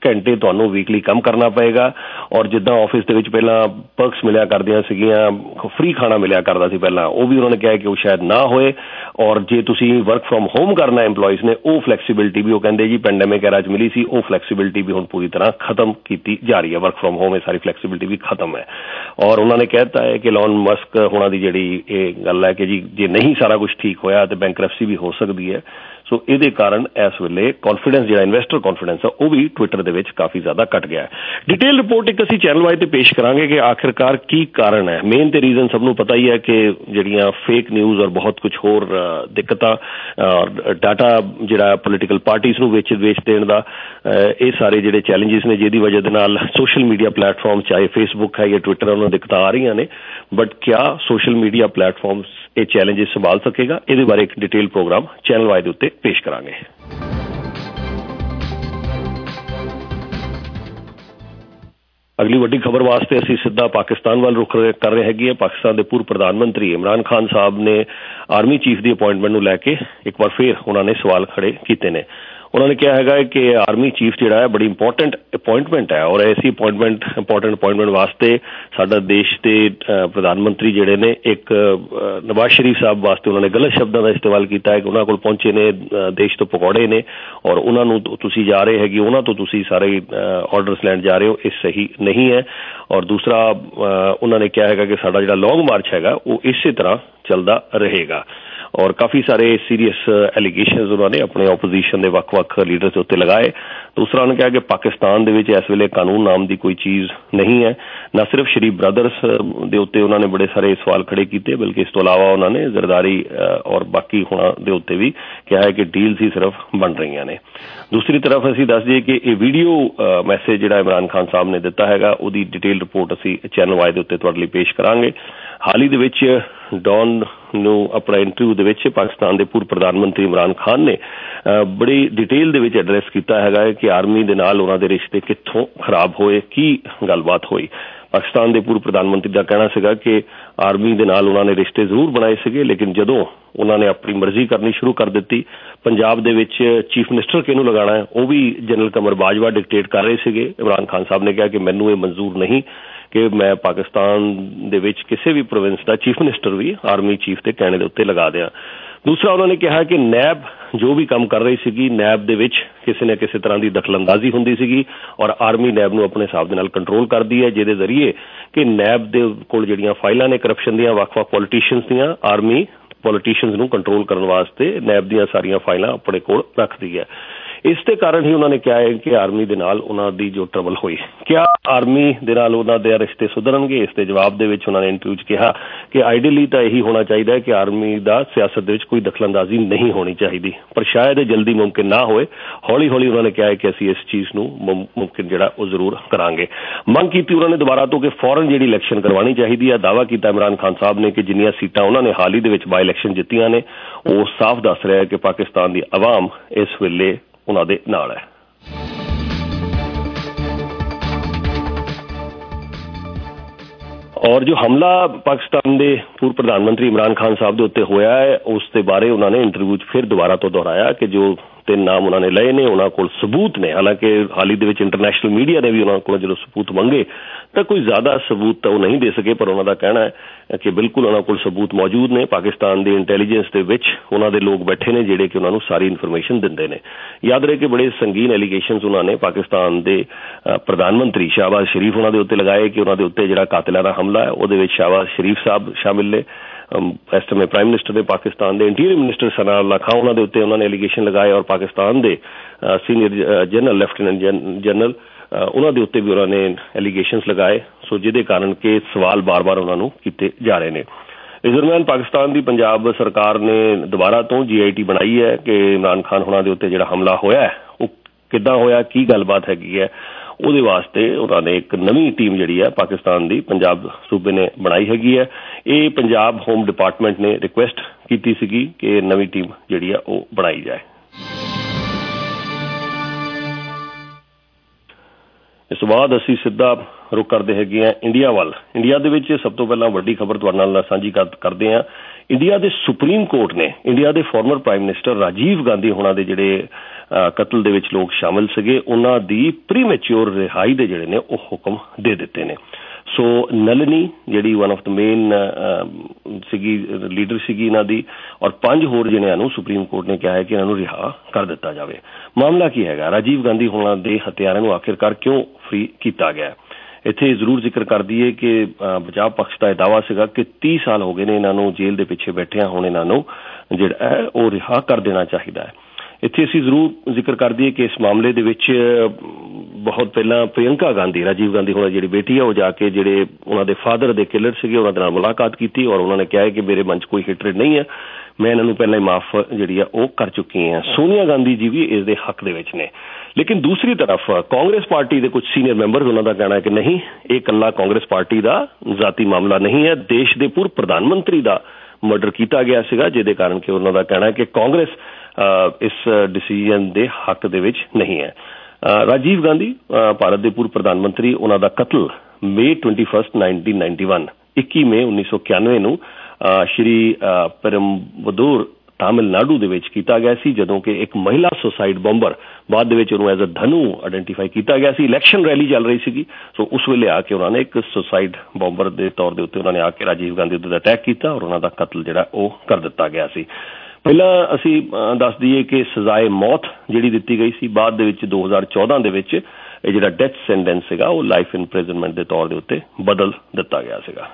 ਘੰਟੇ ਤੁਹਾਨੂੰ ਵੀਕਲੀ ਕੰਮ ਕਰਨਾ ਪਏਗਾ ਔਰ ਜਿੱਦਾਂ ਆਫਿਸ ਦੇ ਵਿੱਚ ਪਹਿਲਾਂ ਪਰਕਸ ਮਿਲਿਆ ਕਰਦੀਆਂ ਸੀਗੀਆਂ, ਫ੍ਰੀ ਖਾਣਾ ਮਿਲਿਆ ਕਰਦਾ ਸੀ ਪਹਿਲਾਂ, ਉਹ ਵੀ ਉਹਨਾਂ ਨੇ ਕਿਹਾ ਕਿ ਉਹ ਸ਼ਾਇਦ ਨਾ ਹੋਏ। ਔਰ ਜੇ ਤੁਸੀਂ ਵਰਕ ਫਰੋਮ ਹੋਮ ਕਰਨਾ ਇੰਪਲੋਈਜ਼ ਨੇ, ਉਹ ਫਲੈਕਸੀਬਿਲਿਟੀ ਵੀ ਉਹ ਕਹਿੰਦੇ ਜੀ ਪੈਂਡੈਮਿਕ ਐਰਾ 'ਚ ਮਿਲੀ ਸੀ, ਉਹ ਫਲੈਕਸੀਬਿਲਿਟੀ ਵੀ ਹੁਣ ਪੂਰੀ ਤਰ੍ਹਾਂ ਖਤਮ ਕੀਤੀ ਜਾ ਰਹੀ ਹੈ। ਵਰਕ ਫਰੋਮ ਹੋਮ ਇਹ ਸਾਰੀ ਫਲੈਕਸੀਬਿਲਿਟੀ ਵੀ ਖਤਮ ਹੈ। ਔਰ ਉਹਨਾਂ ਨੇ ਕਹਿ ਦਿੱਤਾ ਹੈ ਕਿ ਇਲਨ ਮਸਕ ਹੋਣਾ ਦੀ ਜਿਹੜੀ ਇਹ ਗੱਲ ਹੈ ਕਿ ਜੀ ਜੇ ਨਹੀਂ ਸਾਰਾ ਕੁਝ ਠੀਕ ਹੋਇਆ ਤਾਂ ਬੈਂਕਰਪਸੀ ਵੀ ਹੋ ਸਕਦੀ ਹੈ। ਸੋ ਇਹਦੇ ਕਾਰਨ ਇਸ ਵੇਲੇ ਕੌਨਫੀਡੈਂਸ ਜਿਹੜਾ ਇਨਵੈਸਟਰ ਕੌਨਫੀਡੈਂਸ ਆ ਉਹ ਵੀ ਟਵਿੱਟਰ ਦੇ ਵਿੱਚ ਕਾਫੀ ਜ਼ਿਆਦਾ ਘਟ ਗਿਆ ਹੈ। ਡਿਟੇਲ ਰਿਪੋਰਟ ਇੱਕ ਅਸੀਂ ਚੈਨਲ ਵਾਈਜ਼ ਤੇ ਪੇਸ਼ ਕਰਾਂਗੇ ਕਿ ਆਖਿਰਕਾਰ ਕੀ ਕਾਰਨ ਹੈ। ਮੇਨ ਤੇ ਰੀਜ਼ਨ ਸਭ ਨੂੰ ਪਤਾ ਹੀ ਹੈ ਕਿ ਜਿਹੜੀਆਂ ਫੇਕ ਨਿਊਜ਼ ਔਰ ਬਹੁਤ ਕੁਝ ਹੋਰ ਦਿੱਕਤਾਂ, ਡਾਟਾ ਜਿਹੜਾ ਪੋਲੀਟੀਕਲ ਪਾਰਟੀਜ਼ ਨੂੰ ਵੇਚ ਵੇਚ ਦੇਣ ਦਾ, ਇਹ ਸਾਰੇ ਜਿਹੜੇ ਚੈਲੰਜਿਸ ਨੇ ਜਿਹਦੀ ਵਜ੍ਹਾ ਦੇ ਨਾਲ ਸੋਸ਼ਲ ਮੀਡੀਆ ਪਲੇਟਫਾਰਮ ਚਾਹੇ ਫੇਸਬੁੱਕ ਹੈ ਜਾਂ ਟਵਿੱਟਰ, ਉਹਨਾਂ ਨੂੰ ਦਿੱਕਤਾਂ ਆ ਰਹੀਆਂ ਨੇ। ਬਟ ਕਿਆ ਸੋਸ਼ਲ ਮੀਡੀਆ ਪਲੇਟਫਾਰਮਸ ਇਹ ਚੈਲੰਜਿਸ ਸੰਭਾਲ ਸਕੇਗਾ? ਇਹਦੇ ਬਾਰੇ ਇੱਕ ਡਿਟੇਲ ਪ੍ਰੋਗਰਾਮ ਚੈਨਲ ਵਾਈਜ਼ ਦੇ ਉੱਤੇ ਪੇਸ਼ ਕਰਾਂਗੇ। ਅਗਲੀ ਵੱਡੀ ਖਬਰ ਵਾਸਤੇ ਅਸੀਂ ਸਿੱਧਾ ਪਾਕਿਸਤਾਨ ਵੱਲ ਰੁਖ ਕਰ ਰਹੇ ਹੈਗੇ ਆ। ਪਾਕਿਸਤਾਨ ਦੇ ਪੂਰਵ ਪ੍ਰਧਾਨ ਮੰਤਰੀ ਇਮਰਾਨ ਖਾਨ ਸਾਹਿਬ ਨੇ ਆਰਮੀ ਚੀਫ ਦੀ ਅਪਾਇੰਟਮੈਂਟ ਨੂੰ ਲੈ ਕੇ ਇੱਕ ਵਾਰ ਫਿਰ ਉਹਨਾਂ ਨੇ ਸਵਾਲ ਖੜੇ ਕੀਤੇ ਨੇ। ਉਹਨਾਂ ਨੇ ਕਿਹਾ ਹੈਗਾ ਕਿ ਆਰਮੀ ਚੀਫ ਜਿਹੜਾ ਹੈ ਬੜੀ ਇੰਪੋਰਟੈਂਟ ਅਪਾਇੰਟਮੈਂਟ ਹੈ ਔਰ ਐਸੀ ਅਪਾਇੰਟਮੈਂਟ ਇੰਪੋਰਟੈਂਟ ਅਪਾਇੰਟਮੈਂਟ ਵਾਸਤੇ ਸਾਡਾ ਦੇਸ਼ ਦੇ ਪ੍ਰਧਾਨ ਮੰਤਰੀ ਜਿਹੜੇ ਨੇ ਇੱਕ ਨਵਾਜ਼ ਸ਼ਰੀਫ ਸਾਹਿਬ ਵਾਸਤੇ ਉਹਨਾਂ ਨੇ ਗਲਤ ਸ਼ਬਦਾਂ ਦਾ ਇਸਤੇਮਾਲ ਕੀਤਾ ਹੈ ਕਿ ਉਹਨਾਂ ਕੋਲ ਪਹੁੰਚੇ ਨੇ ਦੇਸ਼ ਤੋਂ ਪਕੌੜੇ ਨੇ ਔਰ ਉਹਨਾਂ ਨੂੰ ਤੁਸੀਂ ਜਾ ਰਹੇ ਹੈਗੇ, ਉਹਨਾਂ ਤੋਂ ਤੁਸੀਂ ਸਾਰੇ ਆਰਡਰਸ ਲੈਣ ਜਾ ਰਹੇ ਹੋ, ਇਹ ਸਹੀ ਨਹੀਂ ਹੈ। ਔਰ ਦੂਸਰਾ ਉਹਨਾਂ ਨੇ ਕਿਹਾ ਹੈਗਾ ਕਿ ਸਾਡਾ ਜਿਹੜਾ ਲੌਂਗ ਮਾਰਚ ਹੈਗਾ ਉਹ ਇਸੇ ਤਰ੍ਹਾਂ ਚੱਲਦਾ ਰਹੇਗਾ। ਔਰ ਕਾਫੀ ਸਾਰੇ ਸੀਰੀਅਸ ਐਲੀਗੇਸ਼ਨਸ ਉਹਨਾਂ ਨੇ ਆਪਣੇ ਆਪੋਜੀਸ਼ਨ ਦੇ ਵੱਖ-ਵੱਖ ਲੀਡਰਸ ਦੇ ਉੱਤੇ ਲਗਾਏ। ਦੂਸਰਾ ਉਹਨੇ ਕਿਹਾ ਕਿ ਪਾਕਿਸਤਾਨ ਦੇ ਵਿੱਚ ਇਸ ਵੇਲੇ ਕਾਨੂੰਨ ਨਾਮ ਦੀ ਕੋਈ ਚੀਜ਼ ਨਹੀਂ ਹੈ। ਨਾ ਸਿਰਫ ਸ਼ਰੀਫ ਬ੍ਰਦਰਸ ਦੇ ਉੱਤੇ ਉਹਨਾਂ ਨੇ ਬੜੇ ਸਾਰੇ ਸਵਾਲ ਖੜੇ ਕੀਤੇ, ਬਲਕਿ ਇਸ ਤੋਂ ਇਲਾਵਾ ਉਹਨਾਂ ਨੇ ਜ਼ਰਦਾਰੀ ਔਰ ਬਾਕੀ ਹੁਣਾਂ ਦੇ ਉੱਤੇ ਵੀ ਕਿਹਾ ਹੈ ਕਿ ਡੀਲਸ ਹੀ ਸਿਰਫ ਬਣ ਰਹੀਆਂ ਨੇ। ਦੂਸਰੀ ਤਰਫ ਅਸੀਂ ਦੱਸ ਦਈਏ ਕਿ ਇਹ ਵੀਡੀਓ ਮੈਸੇਜ ਜਿਹੜਾ ਇਮਰਾਨ ਖਾਨ ਸਾਹਿਬ ਨੇ ਦਿੱਤਾ ਹੈਗਾ ਉਹਦੀ ਡਿਟੇਲ ਰਿਪੋਰਟ ਅਸੀਂ ਚੈਨਲ ਵਾਈਜ਼ ਦੇ ਉੱਤੇ ਤੁਹਾਡੇ ਲਈ ਪੇਸ਼ ਕਰਾਂਗੇ। ਹਾਲ ਹੀ ਦੇ ਵਿੱਚ ਡੌਨ ਨੂੰ ਆਪਣਾ ਇੰਟਰਵਿਊ ਦੇ ਵਿੱਚ ਪਾਕਿਸਤਾਨ ਦੇ ਪੂਰਵ ਪ੍ਰਧਾਨ ਮੰਤਰੀ ਇਮਰਾਨ ਖਾਨ ਨੇ ਬੜੀ ਡਿਟੇਲ ਦੇ ਵਿੱਚ ਐਡਰੈਸ ਕੀਤਾ ਹੈਗਾ ਕਿ ਆਰਮੀ ਦੇ ਨਾਲ ਉਹਨਾਂ ਦੇ ਰਿਸ਼ਤੇ ਕਿੱਥੋਂ ਖਰਾਬ ਹੋਏ, ਕੀ ਗੱਲਬਾਤ ਹੋਈ। ਪਾਕਿਸਤਾਨ ਦੇ ਪੂਰਵ ਪ੍ਰਧਾਨ ਮੰਤਰੀ ਦਾ ਕਹਿਣਾ ਸੀਗਾ ਕਿ ਆਰਮੀ ਦੇ ਨਾਲ ਉਹਨਾਂ ਨੇ ਰਿਸ਼ਤੇ ਜ਼ਰੂਰ ਬਣਾਏ ਸੀਗੇ, ਲੇਕਿਨ ਜਦੋਂ ਉਹਨਾਂ ਨੇ ਆਪਣੀ ਮਰਜ਼ੀ ਕਰਨੀ ਸ਼ੁਰੂ ਕਰ ਦਿੱਤੀ, ਪੰਜਾਬ ਦੇ ਵਿੱਚ ਚੀਫ ਮਿਨਿਸਟਰ ਕਿਹਨੂੰ ਲਗਾਉਣਾ ਹੈ ਉਹ ਵੀ ਜਨਰਲ ਕਮਰ ਬਾਜਵਾ ਡਿਕਟੇਟ ਕਰ ਰਹੇ ਸੀਗੇ। ਇਮਰਾਨ ਖਾਨ ਸਾਹਿਬ ਨੇ ਕਿਹਾ ਕਿ ਮੈਨੂੰ ਇਹ ਮਨਜ਼ੂਰ ਨਹੀਂ ਕਿ ਮੈਂ ਪਾਕਿਸਤਾਨ ਦੇ ਵਿੱਚ ਕਿਸੇ ਵੀ ਪ੍ਰੋਵਿੰਸ ਦਾ ਚੀਫ ਮਿਨਿਸਟਰ ਵੀ ਆਰਮੀ ਚੀਫ ਦੇ ਕਹਿਣੇ ਦੇ ਉੱਤੇ ਲਗਾ ਦਿਆਂ। ਦੂਸਰਾ ਉਹਨਾਂ ਨੇ ਕਿਹਾ ਕਿ ਨੈਬ ਜੋ ਵੀ ਕੰਮ ਕਰ ਰਹੀ ਸੀਗੀ, ਨੈਬ ਦੇ ਵਿੱਚ ਕਿਸੇ ਨਾ ਕਿਸੇ ਤਰ੍ਹਾਂ ਦੀ ਦਖਲਅੰਦਾਜ਼ੀ ਹੁੰਦੀ ਸੀਗੀ ਔਰ ਆਰਮੀ ਨੈਬ ਨੂੰ ਆਪਣੇ ਹਿਸਾਬ ਦੇ ਨਾਲ ਕੰਟਰੋਲ ਕਰਦੀ ਹੈ, ਜਿਹਦੇ ਜ਼ਰੀਏ ਕਿ ਨੈਬ ਦੇ ਕੋਲ ਜਿਹੜੀਆਂ ਫਾਈਲਾਂ ਨੇ ਕਰਪਸ਼ਨ ਦੀਆਂ ਵੱਖ-ਵੱਖ ਪੋਲੀਟੀਸ਼ੀਅਨਸ ਦੀਆਂ, ਆਰਮੀ ਪੋਲੀਟੀਸ਼ੀਅਨਸ ਨੂੰ ਕੰਟਰੋਲ ਕਰਨ ਵਾਸਤੇ ਨੈਬ ਦੀਆਂ ਸਾਰੀਆਂ ਫਾਈਲਾਂ ਆਪਣੇ ਕੋਲ ਰੱਖਦੀ ਹੈ। ਇਸ ਦੇ ਕਾਰਨ ਹੀ ਉਹਨਾਂ ਨੇ ਕਿਹਾ ਹੈ ਕਿ ਆਰਮੀ ਦੇ ਨਾਲ ਉਹਨਾਂ ਦੀ ਜੋ ਟਰਬਲ ਹੋਈ, ਕਿਆ ਆਰਮੀ ਦੇ ਨਾਲ ਉਹਨਾਂ ਦੇ ਰਿਸ਼ਤੇ ਸੁਧਰਨਗੇ? ਇਸ ਦੇ ਜਵਾਬ ਦੇ ਵਿੱਚ ਉਹਨਾਂ ਨੇ ਇੰਟਰਵਿਊ 'ਚ ਕਿਹਾ ਕਿ ਆਈਡੀਅਲੀ ਤਾਂ ਇਹੀ ਹੋਣਾ ਚਾਹੀਦਾ ਹੈ ਕਿ ਆਰਮੀ ਦਾ ਸਿਆਸਤ ਦੇ ਵਿੱਚ ਕੋਈ ਦਖਲਅੰਦਾਜ਼ੀ ਨਹੀਂ ਹੋਣੀ ਚਾਹੀਦੀ, ਪਰ ਸ਼ਾਇਦ ਇਹ ਜਲਦੀ ਮੁਮਕਿਨ ਨਾ ਹੋਏ। ਹੌਲੀ ਹੌਲੀ ਉਹਨਾਂ ਨੇ ਕਿਹਾ ਹੈ ਕਿ ਅਸੀਂ ਇਸ ਚੀਜ਼ ਨੂੰ ਮੁਮਕਿਨ ਜਿਹੜਾ ਉਹ ਜ਼ਰੂਰ ਕਰਾਂਗੇ। ਮੰਗ ਕੀਤੀ ਉਹਨਾਂ ਨੇ ਦੁਬਾਰਾ ਤੋਂ ਕਿ ਫੌਰਨ ਜਿਹੜੀ ਇਲੈਕਸ਼ਨ ਕਰਵਾਉਣੀ ਚਾਹੀਦੀ ਹੈ। ਦਾਅਵਾ ਕੀਤਾ ਇਮਰਾਨ ਖਾਨ ਸਾਹਿਬ ਨੇ ਕਿ ਜਿੰਨੀਆਂ ਸੀਟਾਂ ਉਹਨਾਂ ਨੇ ਹਾਲ ਹੀ ਦੇ ਵਿੱਚ ਬਾਈ ਇਲੈਕਸ਼ਨ ਜਿੱਤੀਆਂ ਨੇ ਉਹ ਸਾਫ਼ ਦੱਸ ਰਿਹਾ ਹੈ ਕਿ ਪਾਕਿਸਤਾਨ ਦੀ ਆਵਾਮ ਇਸ ਵੇਲੇ ਉਹਨਾਂ ਦੇ ਨਾਲ ਹੈ। ਔਰ ਜੋ ਹਮਲਾ ਪਾਕਿਸਤਾਨ ਦੇ ਪੂਰਵ ਪ੍ਰਧਾਨ ਮੰਤਰੀ ਇਮਰਾਨ ਖਾਨ ਸਾਹਿਬ ਦੇ ਉੱਤੇ ਹੋਇਆ ਹੈ ਉਸ ਦੇ ਬਾਰੇ ਉਹਨਾਂ ਨੇ ਇੰਟਰਵਿਊ 'ਚ ਫਿਰ ਦੁਬਾਰਾ ਤੋਂ ਦੁਹਰਾਇਆ ਕਿ ਜੋ ਤਿੰਨ ਨਾਮ ਉਹਨਾਂ ਨੇ ਲਏ ਨੇ ਉਹਨਾਂ ਕੋਲ ਸਬੂਤ ਨੇ। ਹਾਲਾਂਕਿ ਹਾਲ ਹੀ ਦੇ ਵਿੱਚ ਇੰਟਰਨੈਸ਼ਨਲ ਮੀਡੀਆ ਨੇ ਵੀ ਉਹਨਾਂ ਕੋਲ ਜਦੋਂ ਸਬੂਤ ਮੰਗੇ ਤਾਂ ਕੋਈ ਜ਼ਿਆਦਾ ਸਬੂਤ ਤਾਂ ਉਹ ਨਹੀਂ ਦੇ ਸਕੇ, ਪਰ ਉਹਨਾਂ ਦਾ ਕਹਿਣਾ ਹੈ ਕਿ ਬਿਲਕੁਲ ਉਹਨਾਂ ਕੋਲ ਸਬੂਤ ਮੌਜੂਦ ਨੇ। ਪਾਕਿਸਤਾਨ ਦੀ ਇੰਟੈਲੀਜੈਂਸ ਦੇ ਵਿੱਚ ਉਹਨਾਂ ਦੇ ਲੋਕ ਬੈਠੇ ਨੇ ਜਿਹੜੇ ਕਿ ਉਹਨਾਂ ਨੂੰ ਸਾਰੀ ਇਨਫੋਰਮੇਸ਼ਨ ਦਿੰਦੇ ਨੇ। ਯਾਦ ਰਹੇ ਕਿ ਬੜੇ ਸੰਗੀਨ ਐਲੀਗੇਸ਼ਨਸ ਉਹਨਾਂ ਨੇ ਪਾਕਿਸਤਾਨ ਦੇ ਪ੍ਰਧਾਨ ਮੰਤਰੀ ਸ਼ਹਿਬਾਜ਼ ਸ਼ਰੀਫ ਉਹਨਾਂ ਦੇ ਉੱਤੇ ਲਗਾਏ ਕਿ ਉਹਨਾਂ ਦੇ ਉੱਤੇ ਜਿਹੜਾ ਕਾਤਿਲਾਨਾ ਹਮਲਾ ਹੈ ਉਹਦੇ ਵਿੱਚ ਸ਼ਹਿਬਾਜ਼ ਸ਼ਰੀਫ ਸਾਹਿਬ ਸ਼ਾਮਿਲ ਨੇ। ਇਸ ਸਮੇਂ ਪ੍ਰਾਈਮ ਮਿਨਿਸਟਰ ਦੇ ਪਾਕਿਸਤਾਨ ਦੇ interior minister Sanaullah Khan ਉਹਨਾਂ ਦੇ ਉੱਤੇ ਉਹਨਾਂ ਨੇ ਐਲੀਗੇਸ਼ਨ ਲਗਾਏ ਔਰ ਪਾਕਿਸਤਾਨ ਦੇ ਸੀਨੀਅਰ ਜਨਰਲ ਲੈਫਟੀਨੈਂਟ ਜਨਰਲ ਉਹਨਾਂ ਦੇ ਉੱਤੇ ਵੀ ਉਹਨਾਂ ਨੇ ਐਲੀਗੇਸ਼ਨਸ ਲਗਾਏ। ਸੋ ਜਿਹਦੇ ਕਾਰਨ ਕਿ ਸਵਾਲ ਬਾਰ-ਬਾਰ ਉਹਨਾਂ ਨੂੰ ਕੀਤੇ ਜਾ ਰਹੇ ਨੇ। ਇਸ ਦਰਮਿਆਨ ਪਾਕਿਸਤਾਨ ਦੀ ਪੰਜਾਬ ਸਰਕਾਰ ਨੇ ਦੁਬਾਰਾ ਤੋਂ ਜੀ ਆਈ ਟੀ ਬਣਾਈ ਹੈ ਕਿ ਇਮਰਾਨ ਖਾਨ ਉਹਨਾਂ ਦੇ ਉੱਤੇ ਜਿਹੜਾ ਹਮਲਾ ਹੋਇਆ ਉਹ ਕਿੱਦਾਂ ਹੋਇਆ, ਕੀ ਗੱਲਬਾਤ ਹੈਗੀ ਹੈ, ਉਹਦੇ ਵਾਸਤੇ ਉਹਨਾਂ ਨੇ ਇੱਕ ਨਵੀਂ ਟੀਮ ਜਿਹੜੀ ਹੈ ਪਾਕਿਸਤਾਨ ਦੀ ਪੰਜਾਬ ਸੂਬੇ ਨੇ ਬਣਾਈ ਹੈਗੀ ਹੈ। ਇਹ ਪੰਜਾਬ ਹੋਮ ਡਿਪਾਰਟਮੈਂਟ ਨੇ ਰਿਕੁਐਸਟ ਕੀਤੀ ਸੀਗੀ ਕਿ ਨਵੀਂ ਟੀਮ ਜਿਹੜੀ ਆ ਉਹ ਬਣਾਈ ਜਾਏ। ਇਸ ਤੋਂ ਬਾਅਦ ਅਸੀਂ ਸਿੱਧਾ रुख करते हैं इंडिया वाल। इंडिया दे विच सब तो पहला वड्डी खबर तुहाडे नाल सांझी करते हैं। इंडिया के सुप्रीम कोर्ट ने इंडिया के former prime minister Rajiv Gandhi होना दे जिहड़े कतल दे विच लोग शामिल सीगे उन्हां दी प्रीमैच्योर रिहाई दे जिहड़े ने ओह हुक्म दे दिते ने। सो नलिनी जिहड़ी वन ऑफ द मेन सीगी लीडर सीगी इन्हां दी और पंज होर जिन्हां नूं सुप्रीम कोर्ट ने कहा है कि इन्हां नूं रिहा कर दिता जाए। मामला की हैगा, राजीव गांधी होना दे हत्यारिਆਂ नूं आखिरकार क्यों फ्री किया गया। इत्थे जरूर जिक्र कर दईए कि बचाव पक्ष का यह दावा सीगा कि तीह साल हो गए ने इन्हां नूं जेल दे पिछे बैठिया, हुण इन्हां नूं जिहड़ा है वो रिहा कर देना चाहिए है। इत्थे असीं जरूर जिक्र कर दईए कि इस मामले दे विच बहुत पहला प्रियंका गांधी राजीव गांधी होना जिहड़ी बेटी है वो जाके जिहड़े उन्हां दे फादर दे किलर सीगे उन्हां दे नाल मुलाकात की और उन्होंने कहा है कि मेरे मन च कोई हिटरेड नहीं है, मैं इन्हां नूं पहले ही माफ जिहड़ी है वो कर चुकी हैं। सोनिया गांधी जी भी इस दे हक दे विच ने। लेकिन दूसरी तरफ कांग्रेस पार्टी के कुछ सीनियर मैंबर्स उन्होंने कहना है कि नहीं, ये कला कांग्रेस पार्टी का जाती मामला नहीं है, देश के पूर्व प्रधानमंत्री का मर्डर किया गया सीगा, जिहदे कारण कि उन्होंने कहना है कि कांग्रेस इस डिसीजन के हक दे विच नहीं है। राजीव गांधी भारत के पूर्व प्रधानमंत्री, उन्होंने कतल May twenty first nineteen ninety one इक्की मई उन्नीस सौ इक्यानवे नूं श्री पेरम्बदूर तमिलनाडु दे विच कीता गया सी, जदों कि एक महिला सुसाइड बॉम्बर बाद दे विच उन्होंने एज अ धनु आइडेंटिफाई किया गया सी। इलैक्शन रैली चल रही सी, सो उस वेले आके उन्होंने एक सुसाइड बॉम्बर के तौर के उत्ते उन्होंने आके राजीव गांधी उत्ते अटैक किया और उन्होंने कतल जिहड़ा वो कर दिता गया सी। पहला असीं दस दईए कि सजाए मौत जिहड़ी दित्ती गई सी, बाद दे विच दो हज़ार चौदह दे विच इह जिहड़ा डेथ सेंटेंस सीगा वो लाइफ इंप्रिजनमेंट के तौर के उत्ते बदल दिता गया सीगा।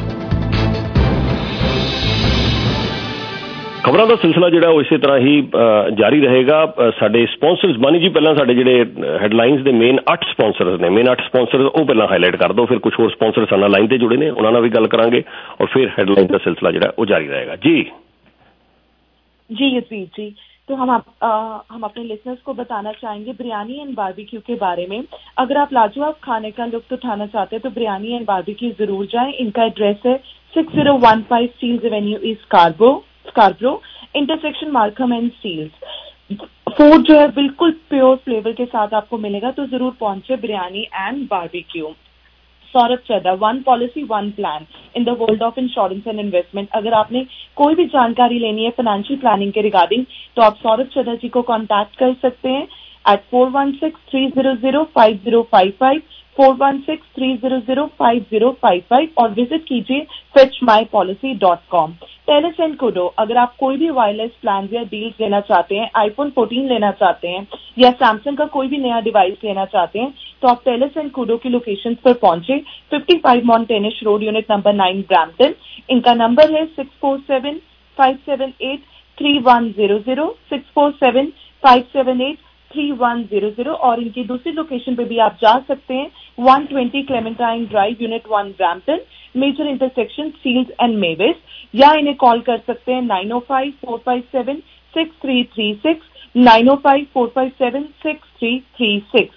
खबरों का सिलसिला जिहड़ा वो इसी तरह ही जारी रहेगा। साडे स्पॉन्सर्स मानी जी, पहला साडे जिहड़े हैडलाइंस दे मेन अठ स्पॉन्सर्स ने, मेन अठ स्पॉन्सर्स वो पहला हाईलाइट कर दो, फिर कुछ होर स्पॉन्सर साडे नाल लाइन ते जुड़े ने उन्हां नाल भी गल करांगे और फिर हैडलाइन का सिलसिला जिहड़ा वो जारी रहेगा। जी जी युद्धवीर जी, तो हम आप, आ, हम अपने लिसनर्स को बताना चाहेंगे बिरयानी एंड बारबेक्यू के बारे में। अगर आप लाजवाब खाने का लुत्फ उठाना चाहते हैं तो बिरयानी एंड बारबेक्यू जरूर जाएं। इनका एड्रेस है six zero one five Steeles avenue east Scarborough Scarborough intersection Markham and Steeles. Food जो है बिल्कुल प्योर फ्लेवर के साथ आपको मिलेगा, तो जरूर पहुंचे biryani and barbecue. Saurabh Chadha, one policy one plan in the world of insurance and investment. अगर आपने कोई भी जानकारी लेनी है फाइनेंशियल प्लानिंग के रिगार्डिंग तो आप सौरभ चड्ढा जी को कांटेक्ट कर सकते हैं at four one six three zero zero five zero five five four one six three zero zero five zero five five और विजिट कीजिए Fitch my policy dot com. Tellis and Kudo, अगर आप कोई भी वायरलेस प्लान या डील्स लेना चाहते हैं, आईफोन फोर्टीन लेना चाहते हैं या सैमसंग का कोई भी नया डिवाइस लेना चाहते हैं तो आप टेलिस एंड कुडो की लोकेशन पर पहुंचे। Fifty five Mountainash road, unit number nine, Brampton. इनका नंबर है six four seven five seven eight three one zero zero six four seven five seven eight three one zero zero और इनकी दूसरी लोकेशन पे भी आप जा सकते हैं one twenty Clementine drive, unit one, Brampton, major intersection Steeles and Mavis, या इन्हें कॉल कर सकते हैं नाइन ओ five four five seven six three three six nine ओ five four five seven six three three six.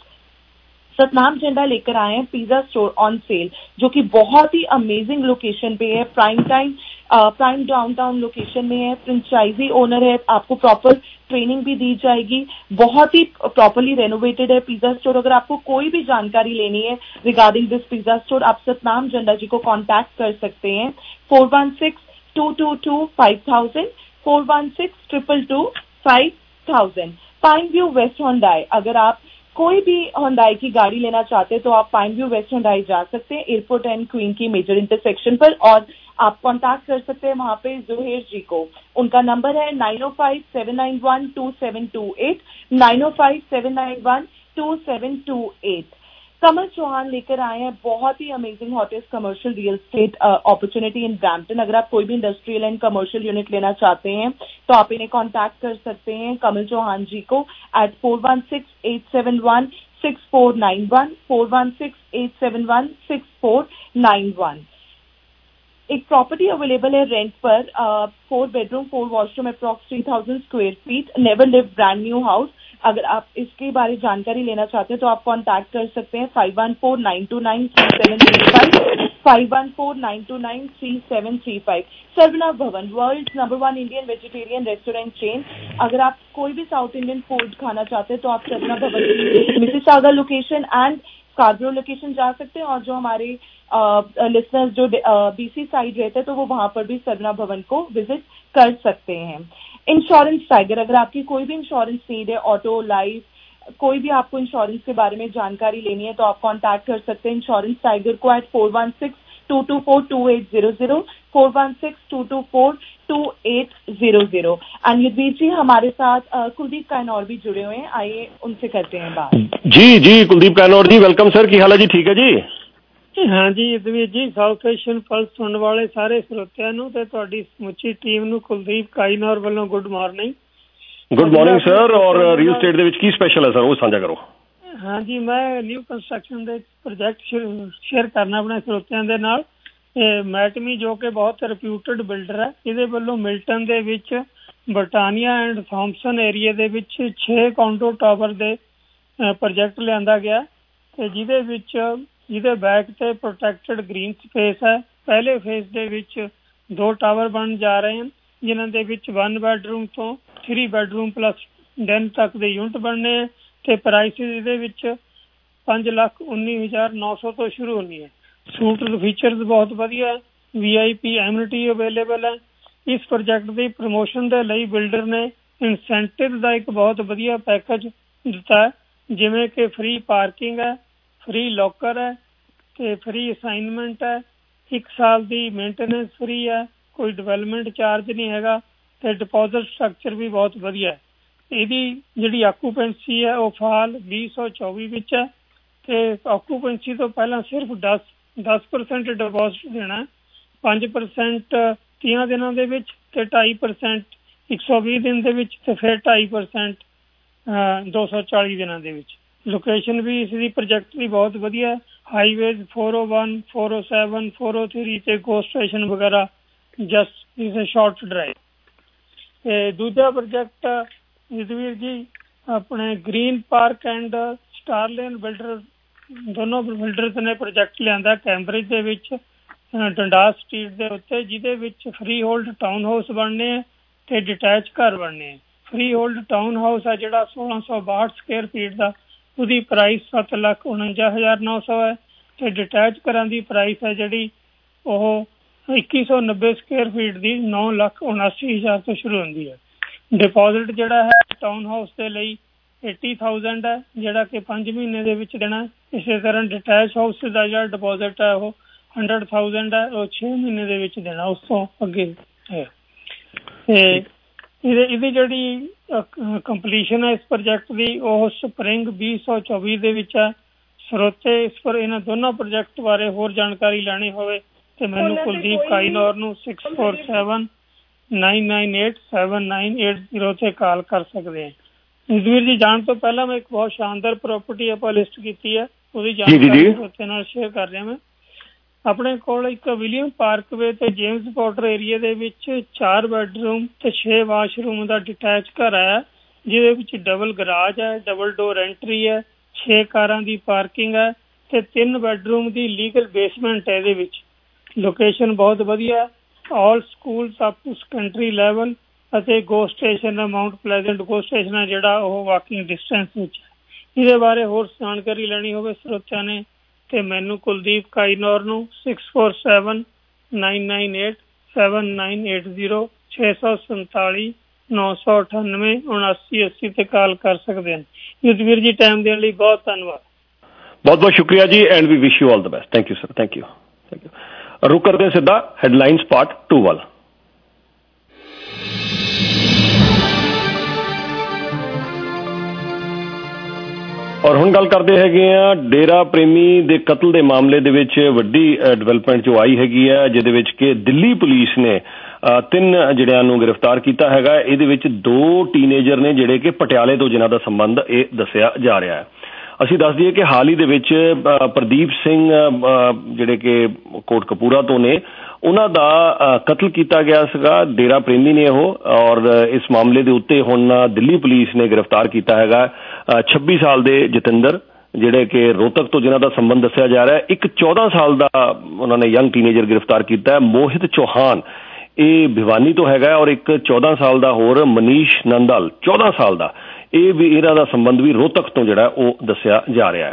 Satnam Jhanda लेकर आए हैं पिज्जा स्टोर ऑन सेल, जो कि बहुत ही अमेजिंग लोकेशन पे है, prime time prime downtown location में है, फ्रेंचाइजी ओनर है, आपको प्रॉपर ट्रेनिंग भी दी जाएगी, बहुत ही प्रॉपरली रेनोवेटेड है पिज्जा स्टोर। अगर आपको कोई भी जानकारी लेनी है रिगार्डिंग दिस पिज्जा स्टोर आप सतनाम झंडा जी को कॉन्टैक्ट कर सकते हैं four one six two two two five thousand four one six triple two five thousand. Pine View West Hyundai, अगर आप कोई भी हुंडई की गाड़ी लेना चाहते हैं तो आप पाइन व्यू वेस्ट हुंडई जा सकते हैं एयरपोर्ट एंड क्वीन की मेजर इंटरसेक्शन पर और आप कांटेक्ट कर सकते हैं वहां पे जुहेर जी को। उनका नंबर है नाइन ओ five seven nine one two seven two eight nine ओ five seven nine one two seven two eight. Kamal Chauhan लेकर आए हैं बहुत ही amazing hottest commercial real estate opportunity in Brampton. अगर आप कोई भी इंडस्ट्रियल एंड कमर्शियल यूनिट लेना चाहते हैं तो आप इन्हें कांटेक्ट कर सकते हैं कमल चौहान जी को at four one six eight seven one six four nine one four one six eight seven one six four nine one. एक प्रॉपर्टी अवेलेबल है रेंट पर, four bedroom four washroom approx three thousand square feet, never live, brand new house. अगर आप इसके बारे जानकारी लेना चाहते हैं तो आप कांटेक्ट कर सकते हैं five one four nine two nine three seven three five five one four nine two nine three seven three five. Sarvanath Bhavan, world number one Indian vegetarian restaurant chain. अगर आप कोई भी साउथ इंडियन फूड खाना चाहते हैं तो आप सर्वनाथ भवन की Mississauga location and Scarborough location जा सकते हैं, और जो हमारे लिसनर्स जो बीसी साइड रहते हैं तो वो वहां पर भी सरवना भवन को विजिट कर सकते हैं। इंश्योरेंस टाइगर, अगर आपकी कोई भी इंश्योरेंस नीड है, ऑटो, लाइफ, कोई भी आपको इंश्योरेंस के बारे में जानकारी लेनी है तो आप कांटेक्ट कर सकते हैं इंश्योरेंस टाइगर को at four one six two two four two eight zero zero, four one six two two four two eight zero zero. And Yudhveer ji हमारे साथ uh, कुलदीप कायनौर भी जुड़े हुए हैं, आइए उनसे करते हैं बात। जी जी कुलदीप कायनौर जी, वेलकम सर, की हाल है जी? ठीक है जी? हाँ जी Yudhveer ji, South Asian Plus ਸੁਣਨ ਵਾਲੇ ਸਾਰੇ ਸਰੋਤਿਆਂ ਨੂੰ ਤੇ ਤੁਹਾਡੀ ਸਮੁੱਚੀ ਟੀਮ ਨੂੰ ਕੁਲਦੀਪ ਕਾਇਨੌਰ ਵੱਲੋਂ good morning. Good morning sir. ਔਰ ਰੀਅਲ ਸਟੇਟ ਦੇ ਵਿੱਚ ਕੀ ਸਪੈਸ਼ਲ ਹੈ ਸਰ, ਉਹ ਸਾਂਝਾ ਕਰੋ। ਹਾਂ ਜੀ, ਮੈਂ ਨਿਊ ਕੰਸਟਰਕਸ਼ਨ ਦੇ ਪ੍ਰੋਜੈਕਟ ਸ਼ੇਅਰ ਕਰਨਾ ਆਪਣੇ ਸਰੋਤਿਆਂ ਦੇ ਨਾਲ। ਮੈਟਮੀ ਜੋ ਕਿ ਬਹੁਤ ਰਿਪਿਊਟਡ ਬਿਲਡਰ ਹੈ, ਇਹਦੇ ਵੱਲੋਂ ਮਿਲਟਨ ਦੇ ਵਿੱਚ ਬਰਟਾਨੀਆ ਐਂਡ ਥੋਮਸਨ ਏਰੀਏ ਦੇ ਵਿੱਚ ਛੇ ਕਾਉਂਟੋ ਟਾਵਰ ਦੇ ਪ੍ਰੋਜੈਕਟ ਲਿਆਂਦਾ ਗਿਆ ਤੇ ਜਿਹਦੇ ਵਿੱਚ ਜਿਹਦੇ ਬੈਕ ਤੇ ਪ੍ਰੋਟੈਕਟਡ ਗ੍ਰੀਨ ਸਪੇਸ ਹੈ। ਪਹਿਲੇ ਫੇਜ਼ ਦੇ ਵਿੱਚ ਦੋ ਟਾਵਰ ਬਣ ਜਾ ਰਹੇ ਹਨ, ਜਿਨ੍ਹਾਂ ਦੇ ਵਿੱਚ ਵਨ ਬੈਡਰੂਮ ਤੋਂ ਥ੍ਰੀ ਬੈਡਰੂਮ ਪਲੱਸ ਡੈਨ ਤੱਕ ਦੇ ਯੂਨਿਟ ਬਣਨੇ ਹੈ ਤੇ ਪ੍ਰਾਈਸ ਇਹਦੇ ਵਿੱਚ ਪੰਜ ਲੱਖ ਉੱਨੀ ਹਜ਼ਾਰ ਨੌ ਸੌ ਤੋਂ ਸ਼ੁਰੂ ਹੋਣੀ ਹੈ। ਸੂਟ ਫੀਚਰਸ ਬਹੁਤ ਵਧੀਆ ਹੈ, ਵੀ ਆਈ ਪੀ ਐਮਿਨਿਟੀ ਅਵੇਲੇਬਲ ਹੈ। ਇਸ ਪ੍ਰੋਜੈਕਟ ਦੀ ਪ੍ਰਮੋਸ਼ਨ ਦੇ ਲਈ ਬਿਲਡਰ ਨੇ ਇਨਸੈਂਟਿਵ ਦਾ ਇੱਕ ਬਹੁਤ ਵਧੀਆ ਪੈਕੇਜ ਦਿੱਤਾ ਹੈ, ਜਿਵੇਂ ਕਿ ਫ੍ਰੀ ਪਾਰਕਿੰਗ ਹੈ, ਫ੍ਰੀ ਲੋਕਰ ਹੈ ਤੇ ਫ੍ਰੀ ਅਸਾਈਨਮੈਂਟ ਹੈ, ਇੱਕ ਸਾਲ ਦੀ ਮੇਨਟੇਨੈਂਸ ਫ੍ਰੀ ਹੈ, ਕੋਈ ਡਿਵੈਲਪਮੈਂਟ ਚਾਰਜ ਨਹੀਂ ਹੈਗਾ ਤੇ ਡਿਪੋਜ਼ਿਟ ਸਟਰਕਚਰ ਵੀ ਬਹੁਤ ਵਧੀਆ ਹੈ। ਇਹਦੀ ਜਿਹੜੀ ਆਕੂਪੈਂਸੀ ਹੈ ਉਹ ਫਾਲ ਵੀਹ ਸੌ ਚੌਵੀ ਵਿੱਚ ਹੈ ਤੇ ਆਕੂਪੈਂਸੀ ਤੋਂ ਪਹਿਲਾਂ ਸਿਰਫ ਦਸ ਦਸ ਪਰਸੈਂਟ ਡਿਪੋਜ਼ਿਟ ਦੇਣਾ, ਪੰਜ ਪਰਸੈਂਟ ਤੀਹਾਂ ਦਿਨਾਂ ਦੇ ਵਿੱਚ ਤੇ ਢਾਈ ਪਰਸੈਂਟ ਇੱਕ ਸੌ ਵੀਹ ਦਿਨ ਦੇ ਵਿੱਚ ਤੇ ਫਿਰ ਢਾਈ ਪਰਸੈਂਟ ਦੋ ਸੌ ਚਾਲੀ ਦਿਨਾਂ ਦੇ ਵਿੱਚ। ਲੋਕੇਸ਼ਨ ਵੀ ਇਸ ਦੀ ਪ੍ਰੋਜੈਕਟ ਦੀ ਬਹੁਤ ਵਧੀਆ, highways four o one, four o seven, four o three ਤੇ ਗੋ ਸਟੇਸ਼ਨ ਵਗੈਰਾ ਜਸਟ ਇਸ ਅ ਸ਼ਾਰਟ ਡਰਾਈਵ। ਤੇ ਦੂਜਾ ਪ੍ਰੋਜੈਕਟ ਯੁੱਧਵੀਰ ਜੀ ਆਪਣੇ Green Park and Starlane builder ਦੋਨੋਂ ਬਿਲਡਰਸ ਨੇ ਪ੍ਰੋਜੈਕਟ ਲਿਆਂਦਾ ਕੈਂਬਰਿਜ ਦੇ ਵਿੱਚ ਡੰਡਾਸ ਸਟਰੀਟ ਦੇ ਉੱਤੇ, ਜਿਹਦੇ ਵਿੱਚ ਫਰੀ ਹੋਲਡ ਟਾਊਨ ਹਾਊਸ ਬਣਨੇ ਹੈ ਤੇ ਡਿਟੈਚ ਘਰ ਬਣਨੇ ਹੈ। ਫਰੀ ਹੋਲਡ ਟਾਊਨ ਹਾਊਸ ਹੈ ਜਿਹੜਾ ਸੋਲਾਂ ਸੌ ਬਾਹਠ ਸਕੁਅਰ ਫੀਟ ਦਾ, ਉਹਦੀ ਪ੍ਰਾਈਸ ਸੱਤ ਲੱਖ ਉਣੰਜਾ ਹਜ਼ਾਰ ਨੌ ਸੌ ਹੈ ਤੇ ਡਿਟੈਚ ਘਰਾਂ ਦੀ ਪ੍ਰਾਈਸ ਹੈ ਜਿਹੜੀ ਉਹ ਇੱਕੀ ਸੌ ਨੱਬੇ ਸਕੁਅਰ ਫੀਟ ਦੀ ਨੌ ਲੱਖ ਉਨਾਸੀ ਹਜ਼ਾਰ ਤੋਂ ਸ਼ੁਰੂ ਹੁੰਦੀ ਹੈ। ਡਿਪੋਜ਼ਿਟ ਜਿਹੜਾ ਹੈ ਟਾਊਨ ਹਾਊਸ ਦੇ ਲਈ ਏਟੀ ਥਾਊਜੈਂਡ ਹੈ, ਜਿਹੜਾ ਕਿ ਪੰਜ ਮਹੀਨੇ ਦੇ ਵਿੱਚ ਦੇਣਾ। ਇਸੇ ਤਰ੍ਹਾਂ ਡਿਟੈਚ ਹਾਊਸ ਦਾ ਜਿਹੜਾ ਡਿਪੋਜ਼ਿਟ ਹੈ ਉਹ ਹੰਡਰਡ ਥਾਊਜੈਂਡ ਹੈ, ਉਹ ਛੇ ਮਹੀਨੇ ਦੇ ਵਿੱਚ ਦੇਣਾ, ਉਸ ਤੋਂ ਅੱਗੇ ਹੈ। ਤੇ ਇਹਦੇ ਇਹਦੀ ਜਿਹੜੀ ਕੰਪਲੀਸ਼ਨ ਹੈ ਇਸ ਪ੍ਰੋਜੈਕਟ ਦੀ ਉਹ ਸਪਰਿੰਗ ਵੀਹ ਸੌ ਚੌਵੀ ਦੇ ਵਿੱਚ ਹੈ। ਸਰੋਤੇ ਇਸ ਪਰ ਇਹਨਾਂ ਦੋਨਾਂ ਪ੍ਰੋਜੈਕਟ ਬਾਰੇ ਹੋਰ ਜਾਣਕਾਰੀ ਲੈਣੀ ਹੋਵੇ ਤੇ ਮੈਨੂੰ ਕੁਲਦੀਪ ਕਾਇਨੌਰ ਨੂੰ six four seven nine nine eight seven nine eight zero ਤੇ ਕਾਲ ਕਰ ਸਕਦੇ ਹੈ। ਯੁੱਧਵੀਰ ਜੀ, ਜਾਣ ਤੋਂ ਪਹਿਲਾਂ ਮੈਂ ਇੱਕ ਬਹੁਤ ਸ਼ਾਨਦਾਰ ਪ੍ਰੋਪਰਟੀ ਆਪਾਂ ਲਿਸਟ ਕੀਤੀ ਹੈ, ਉਹਦੀ ਜਾਣਕਾਰੀ ਸਰੋਤੇ ਨਾਲ ਸ਼ੇਅਰ ਕਰ ਰਿਹਾ ਮੈਂ। ਆਪਣੇ ਕੋਲ ਇੱਕ ਵਿਲੀਅਮ ਪਾਰਕਵੇ ਤੇ ਜੇਮਸ ਪੋਰਟਰ ਏਰੀਏ ਦੇ ਵਿੱਚ ਚਾਰ ਬੈਡਰੂਮ ਤੇ ਛੇ ਵਾਸ਼ਰੂਮ ਦਾ ਡਿਟੈਚ ਘਰ ਹੈ, ਜਿਹਦੇ ਵਿੱਚ ਡਬਲ ਗਰਾਜ ਹੈ, ਡਬਲ ਡੋਰ ਐਂਟਰੀ ਹੈ, ਛੇ ਕਾਰਾਂ ਦੀ ਪਾਰਕਿੰਗ ਹੈ ਤੇ ਤਿੰਨ ਬੈਡਰੂਮ ਦੀ ਲੀਗਲ ਬੇਸਮੈਂਟ ਹੈ। ਇਹਦੇ ਵਿੱਚ ਲੋਕੇਸ਼ਨ ਬਹੁਤ ਵਧੀਆ, all schools up to secondary level ਅਤੇ GO station Mount Pleasant GO station ਹੈ ਜਿਹੜਾ ਉਹ ਵਾਕਿੰਗ ਡਿਸਟੈਂਸ ਵਿੱਚ ਹੈ। ਇਹਦੇ ਬਾਰੇ ਹੋਰ ਜਾਣਕਾਰੀ ਲੈਣੀ ਹੋਵੇ ਸਰੋਤਿਆਂ ਨੇ ਤੇ ਮੈਨੂੰ ਕੁਲਦੀਪ ਕਾਇਨੌਰ ਨੂੰ six four seven nine nine eight seven nine eight zero ਛੇ ਸੌ ਸੰਤਾਲੀ ਨੌ ਸੌ ਅਠਾਨਵੇਂ ਉਨਾਸੀ ਅੱਸੀ ਤੇ ਕਾਲ ਕਰ ਸਕਦੇ ਹਨ। ਯੁੱਧਵੀਰ ਜੀ, ਟਾਈਮ ਦੇਣ ਲਈ ਬਹੁਤ ਧੰਨਵਾਦ। ਬਹੁਤ ਬਹੁਤ ਸ਼ੁਕਰੀਆ ਜੀ and we wish you all the best. Thank you sir, thank you thank you. ਰੁਕ ਕਰਦੇ ਸਿੱਧਾ ਹੈਡਲਾਈਨਸ ਪਾਰਟ ਟੂ ਵੱਲ। ਔਰ ਹੁਣ ਗੱਲ ਕਰਦੇ ਹੈਗੇ ਆ ਡੇਰਾ ਪ੍ਰੇਮੀ ਦੇ ਕਤਲ ਦੇ ਮਾਮਲੇ ਦੇ ਵਿੱਚ ਵੱਡੀ ਡਿਵੈਲਪਮੈਂਟ ਜੋ ਆਈ ਹੈਗੀ ਆ, ਜਿਹਦੇ ਵਿੱਚ ਕਿ ਦਿੱਲੀ ਪੁਲਿਸ ਨੇ ਤਿੰਨ ਜਿਹੜਿਆਂ ਨੂੰ ਗ੍ਰਿਫਤਾਰ ਕੀਤਾ ਹੈਗਾ। ਇਹਦੇ ਵਿੱਚ ਦੋ ਟੀਨੇਜਰ ਨੇ ਜਿਹੜੇ ਕਿ ਪਟਿਆਲੇ ਤੋਂ, ਜਿਨ੍ਹਾਂ ਦਾ ਸੰਬੰਧ ਇਹ ਦੱਸਿਆ ਜਾ ਰਿਹਾ ਹੈ। ਅਸੀਂ ਦੱਸ ਦਈਏ ਕਿ ਹਾਲ ਹੀ ਦੇ ਵਿੱਚ ਪ੍ਰਦੀਪ ਸਿੰਘ ਜਿਹੜੇ ਕਿ ਕੋਟਕਪੂਰਾ ਤੋਂ ਨੇ, ਉਹਨਾਂ ਦਾ ਕਤਲ ਕੀਤਾ ਗਿਆ ਸੀਗਾ, ਡੇਰਾ ਪ੍ਰੇਮੀ ਨੇ ਉਹ। ਔਰ ਇਸ ਮਾਮਲੇ ਦੇ ਉੱਤੇ ਹੁਣ ਦਿੱਲੀ ਪੁਲਿਸ ਨੇ ਗ੍ਰਿਫਤਾਰ ਕੀਤਾ ਹੈਗਾ ਛੱਬੀ ਸਾਲ ਦੇ ਜਤਿੰਦਰ, ਜਿਹੜੇ ਕਿ ਰੋਹਤਕ ਤੋਂ, ਜਿਨ੍ਹਾਂ ਦਾ ਸੰਬੰਧ ਦੱਸਿਆ ਜਾ ਰਿਹਾ ਹੈ। ਇੱਕ ਚੌਦਾਂ ਸਾਲ ਦਾ ਉਹਨਾਂ ਨੇ ਯੰਗ ਟੀਨੇਜਰ ਗ੍ਰਿਫਤਾਰ ਕੀਤਾ ਹੈ, ਮੋਹਿਤ ਚੌਹਾਨ, ਇਹ ਭਿਵਾਨੀ ਤੋਂ ਹੈਗਾ। ਔਰ ਇੱਕ ਚੌਦਾਂ ਸਾਲ ਦਾ ਹੋਰ ਮਨੀਸ਼ ਨੰਦਲ, ਚੌਦਾਂ ਸਾਲ ਦਾ, ਇਹ ਵੀ ਇਹਨਾਂ ਦਾ ਸੰਬੰਧ ਵੀ ਰੋਹਤਕ ਤੋਂ ਜਿਹੜਾ ਉਹ ਦੱਸਿਆ ਜਾ ਰਿਹਾ ਹੈ।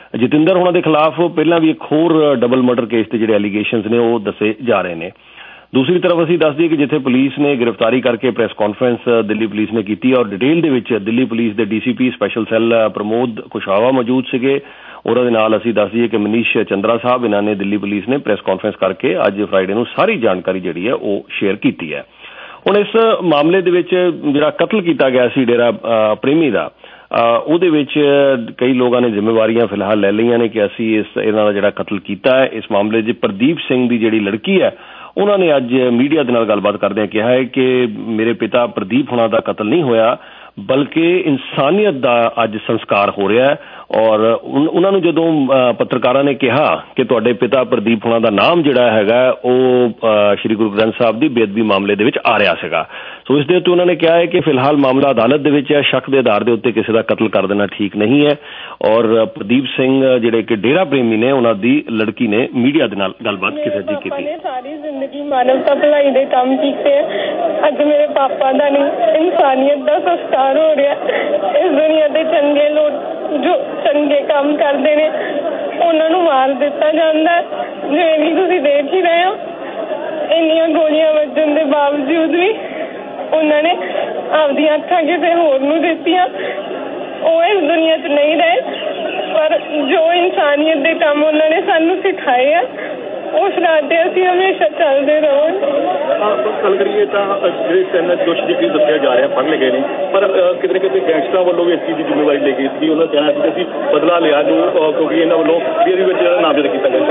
ਜਤਿੰਦਰ ਹੋਣਾ ਦੇ ਖਿਲਾਫ ਪਹਿਲਾਂ ਵੀ ਇੱਕ ਹੋਰ ਡਬਲ ਮਰਡਰ ਕੇਸ ਦੇ ਜਿਹੜੇ ਐਲੀਗੇਸ਼ਨਸ ਨੇ ਉਹ ਦੱਸੇ ਜਾ ਰਹੇ ਨੇ। ਦੂਸਰੀ ਤਰਫ ਅਸੀਂ ਦੱਸ ਦਈਏ ਕਿ ਜਿੱਥੇ ਪੁਲਿਸ ਨੇ ਗ੍ਰਿਫਤਾਰੀ ਕਰਕੇ ਪ੍ਰੈਸ ਕਾਨਫਰੰਸ ਦਿੱਲੀ ਪੁਲਿਸ ਨੇ ਕੀਤੀ ਔਰ ਡਿਟੇਲ ਦੇ ਵਿੱਚ ਦਿੱਲੀ ਪੁਲਿਸ ਦੇ D C P special cell Pramod Kushwaha ਮੌਜੂਦ ਸੀਗੇ। ਉਹਨਾਂ ਦੇ ਨਾਲ ਅਸੀਂ ਦੱਸ ਦਈਏ ਕਿ ਮਨੀਸ਼ ਚੰਦਰਾ ਸਾਹਿਬ ਇਹਨਾਂ ਨੇ ਦਿੱਲੀ ਪੁਲਿਸ ਨੇ ਪ੍ਰੈਸ ਕਾਨਫਰੰਸ ਕਰਕੇ ਅੱਜ ਫਰਾਈਡੇ ਨੂੰ ਸਾਰੀ ਜਾਣਕਾਰੀ ਜਿਹੜੀ ਹੈ ਉਹ ਸ਼ੇਅਰ ਕੀਤੀ ਹੈ। ਹੁਣ ਇਸ ਮਾਮਲੇ ਦੇ ਵਿੱਚ ਜਿਹੜਾ ਕਤਲ ਕੀਤਾ ਗਿਆ ਸੀ ਡੇਰਾ ਪ੍ਰੇਮੀ ਦਾ, ਉਹਦੇ ਵਿੱਚ ਕਈ ਲੋਕਾਂ ਨੇ ਜ਼ਿੰਮੇਵਾਰੀਆਂ ਫਿਲਹਾਲ ਲੈ ਲਈਆਂ ਨੇ ਕਿ ਅਸੀਂ ਇਸ ਇਹਨਾਂ ਦਾ ਜਿਹੜਾ ਕਤਲ ਕੀਤਾ ਹੈ। ਇਸ ਮਾਮਲੇ 'ਚ ਪ੍ਰਦੀਪ ਸਿੰਘ ਦੀ ਜਿਹੜੀ ਲੜਕੀ ਹੈ ਉਹਨਾਂ ਨੇ ਅੱਜ ਮੀਡੀਆ ਦੇ ਨਾਲ ਗੱਲਬਾਤ ਕਰਦਿਆਂ ਕਿਹਾ ਹੈ ਕਿ ਮੇਰੇ ਪਿਤਾ ਪ੍ਰਦੀਪ ਹੋਣਾ ਦਾ ਕਤਲ ਨਹੀਂ ਹੋਇਆ ਬਲਕਿ ਇਨਸਾਨੀਅਤ ਦਾ ਅੱਜ ਸੰਸਕਾਰ ਹੋ ਰਿਹਾ ਹੈ। ਔਰ ਉਹਨਾਂ ਨੂੰ ਜਦੋਂ ਪੱਤਰਕਾਰਾਂ ਨੇ ਕਿਹਾ ਕਿ ਤੁਹਾਡੇ ਪਿਤਾ ਪ੍ਰਦੀਪ ਹੋਣਾ ਦਾ ਨਾਮ ਜਿਹੜਾ ਹੈਗਾ ਉਹ ਸ਼੍ਰੀ ਗੁਰੂ ਗ੍ਰੰਥ ਸਾਹਿਬ ਦੀ ਬੇਅਦਬੀ ਮਾਮਲੇ ਦੇ ਵਿੱਚ ਆ ਰਿਹਾ ਸੀਗਾ, ਸੋ ਇਸ ਦੇ ਉੱਤੇ ਉਹਨਾਂ ਨੇ ਕਿਹਾ ਹੈ ਕਿ ਫਿਲਹਾਲ ਮਾਮਲਾ ਅਦਾਲਤ ਦੇ ਵਿੱਚ ਹੈ, ਸ਼ੱਕ ਦੇ ਆਧਾਰ ਦੇ ਉੱਤੇ ਕਿਸੇ ਦਾ ਕਤਲ ਕਰ ਦੇਣਾ ਠੀਕ ਨਹੀਂ ਹੈ। ਔਰ ਪ੍ਰਦੀਪ ਸਿੰਘ ਜਿਹੜੇ ਕਿ ਡੇਰਾ ਪ੍ਰੇਮੀ ਨੇ ਉਹਨਾਂ ਦੀ ਲੜਕੀ ਨੇ ਮੀਡੀਆ ਦੇ ਨਾਲ ਗੱਲਬਾਤ ਕਿਸੇ ਜੀ ਕੀਤੀ। ਸਾਰੀ ਜ਼ਿੰਦਗੀ ਮਾਨਵਤਾ ਭਲਾਈ ਦੇ ਕੰਮ ਕੀਤੇ, ਅੱਜ ਮੇਰੇ ਪਾਪਾ ਦਾ ਨਹੀਂ ਇਨਸਾਨੀਅਤ ਦਾ ਸੰਸਕਾਰ ਹੋ ਰਿਹਾ। ਇਸ ਦੁਨੀਆ ਦੇ ਚੰਗੇ ਲੋਕ ਜੋ ਚੰਗੇ ਕੰਮ ਕਰਦੇ ਨੇ ਉਹਨਾਂ ਨੂੰ ਮਾਰ ਦਿੱਤਾ ਜਾਂਦਾ, ਜਿਵੇਂ ਵੀ ਤੁਸੀਂ ਦੇਖ ਹੀ ਰਹੇ ਹੋ। ਇੰਨੀਆਂ ਗੋਲੀਆਂ ਵੱਜਣ ਦੇ ਬਾਵਜੂਦ ਵੀ ਉਹਨਾਂ ਨੇ ਆਪਦੀਆਂ ਅੱਖਾਂ ਕਿਸੇ ਹੋਰ ਨੂੰ ਦਿੱਤੀਆਂ। ਉਹ ਇਸ ਦੁਨੀਆ 'ਚ ਨਹੀਂ ਰਹੇ, ਪਰ ਜੋ ਇਨਸਾਨੀਅਤ ਦੇ ਕੰਮ ਉਹਨਾਂ ਨੇ ਸਾਨੂੰ ਸਿਖਾਏ ਆ ਉਸ ਰਾਹ ਤੇ ਅਸੀਂ ਹਮੇਸ਼ਾ ਚੱਲਦੇ ਰਹਾਂਗੇ। ਗੱਲ ਕਰੀਏ ਤਾਂ ਜਿਹੜੇ ਤਿੰਨ ਦੋਸ਼ੀ ਜਿਹੜੇ ਦੱਸਿਆ ਜਾ ਰਿਹਾ ਫੜ ਲਏ ਗਏ ਨੇ, ਪਰ ਕਿਤੇ ਨਾ ਕਿਤੇ ਗੈਂਗਸਟਰਾਂ ਵੱਲੋਂ ਵੀ ਇਸ ਚੀਜ਼ ਦੀ ਜ਼ਿੰਮੇਵਾਰੀ ਲਈ ਗਈ ਸੀ। ਉਹਨਾਂ ਕਹਿਣਾ ਸੀ ਕਿ ਅਸੀਂ ਬਦਲਾ ਲਿਆ ਜੋ ਕਿਉਂਕਿ ਇਹਨਾਂ ਵੱਲੋਂ ਇਹਦੇ ਵਿੱਚ ਨਾਮਜ਼ਦ ਕੀਤਾ ਗਿਆ।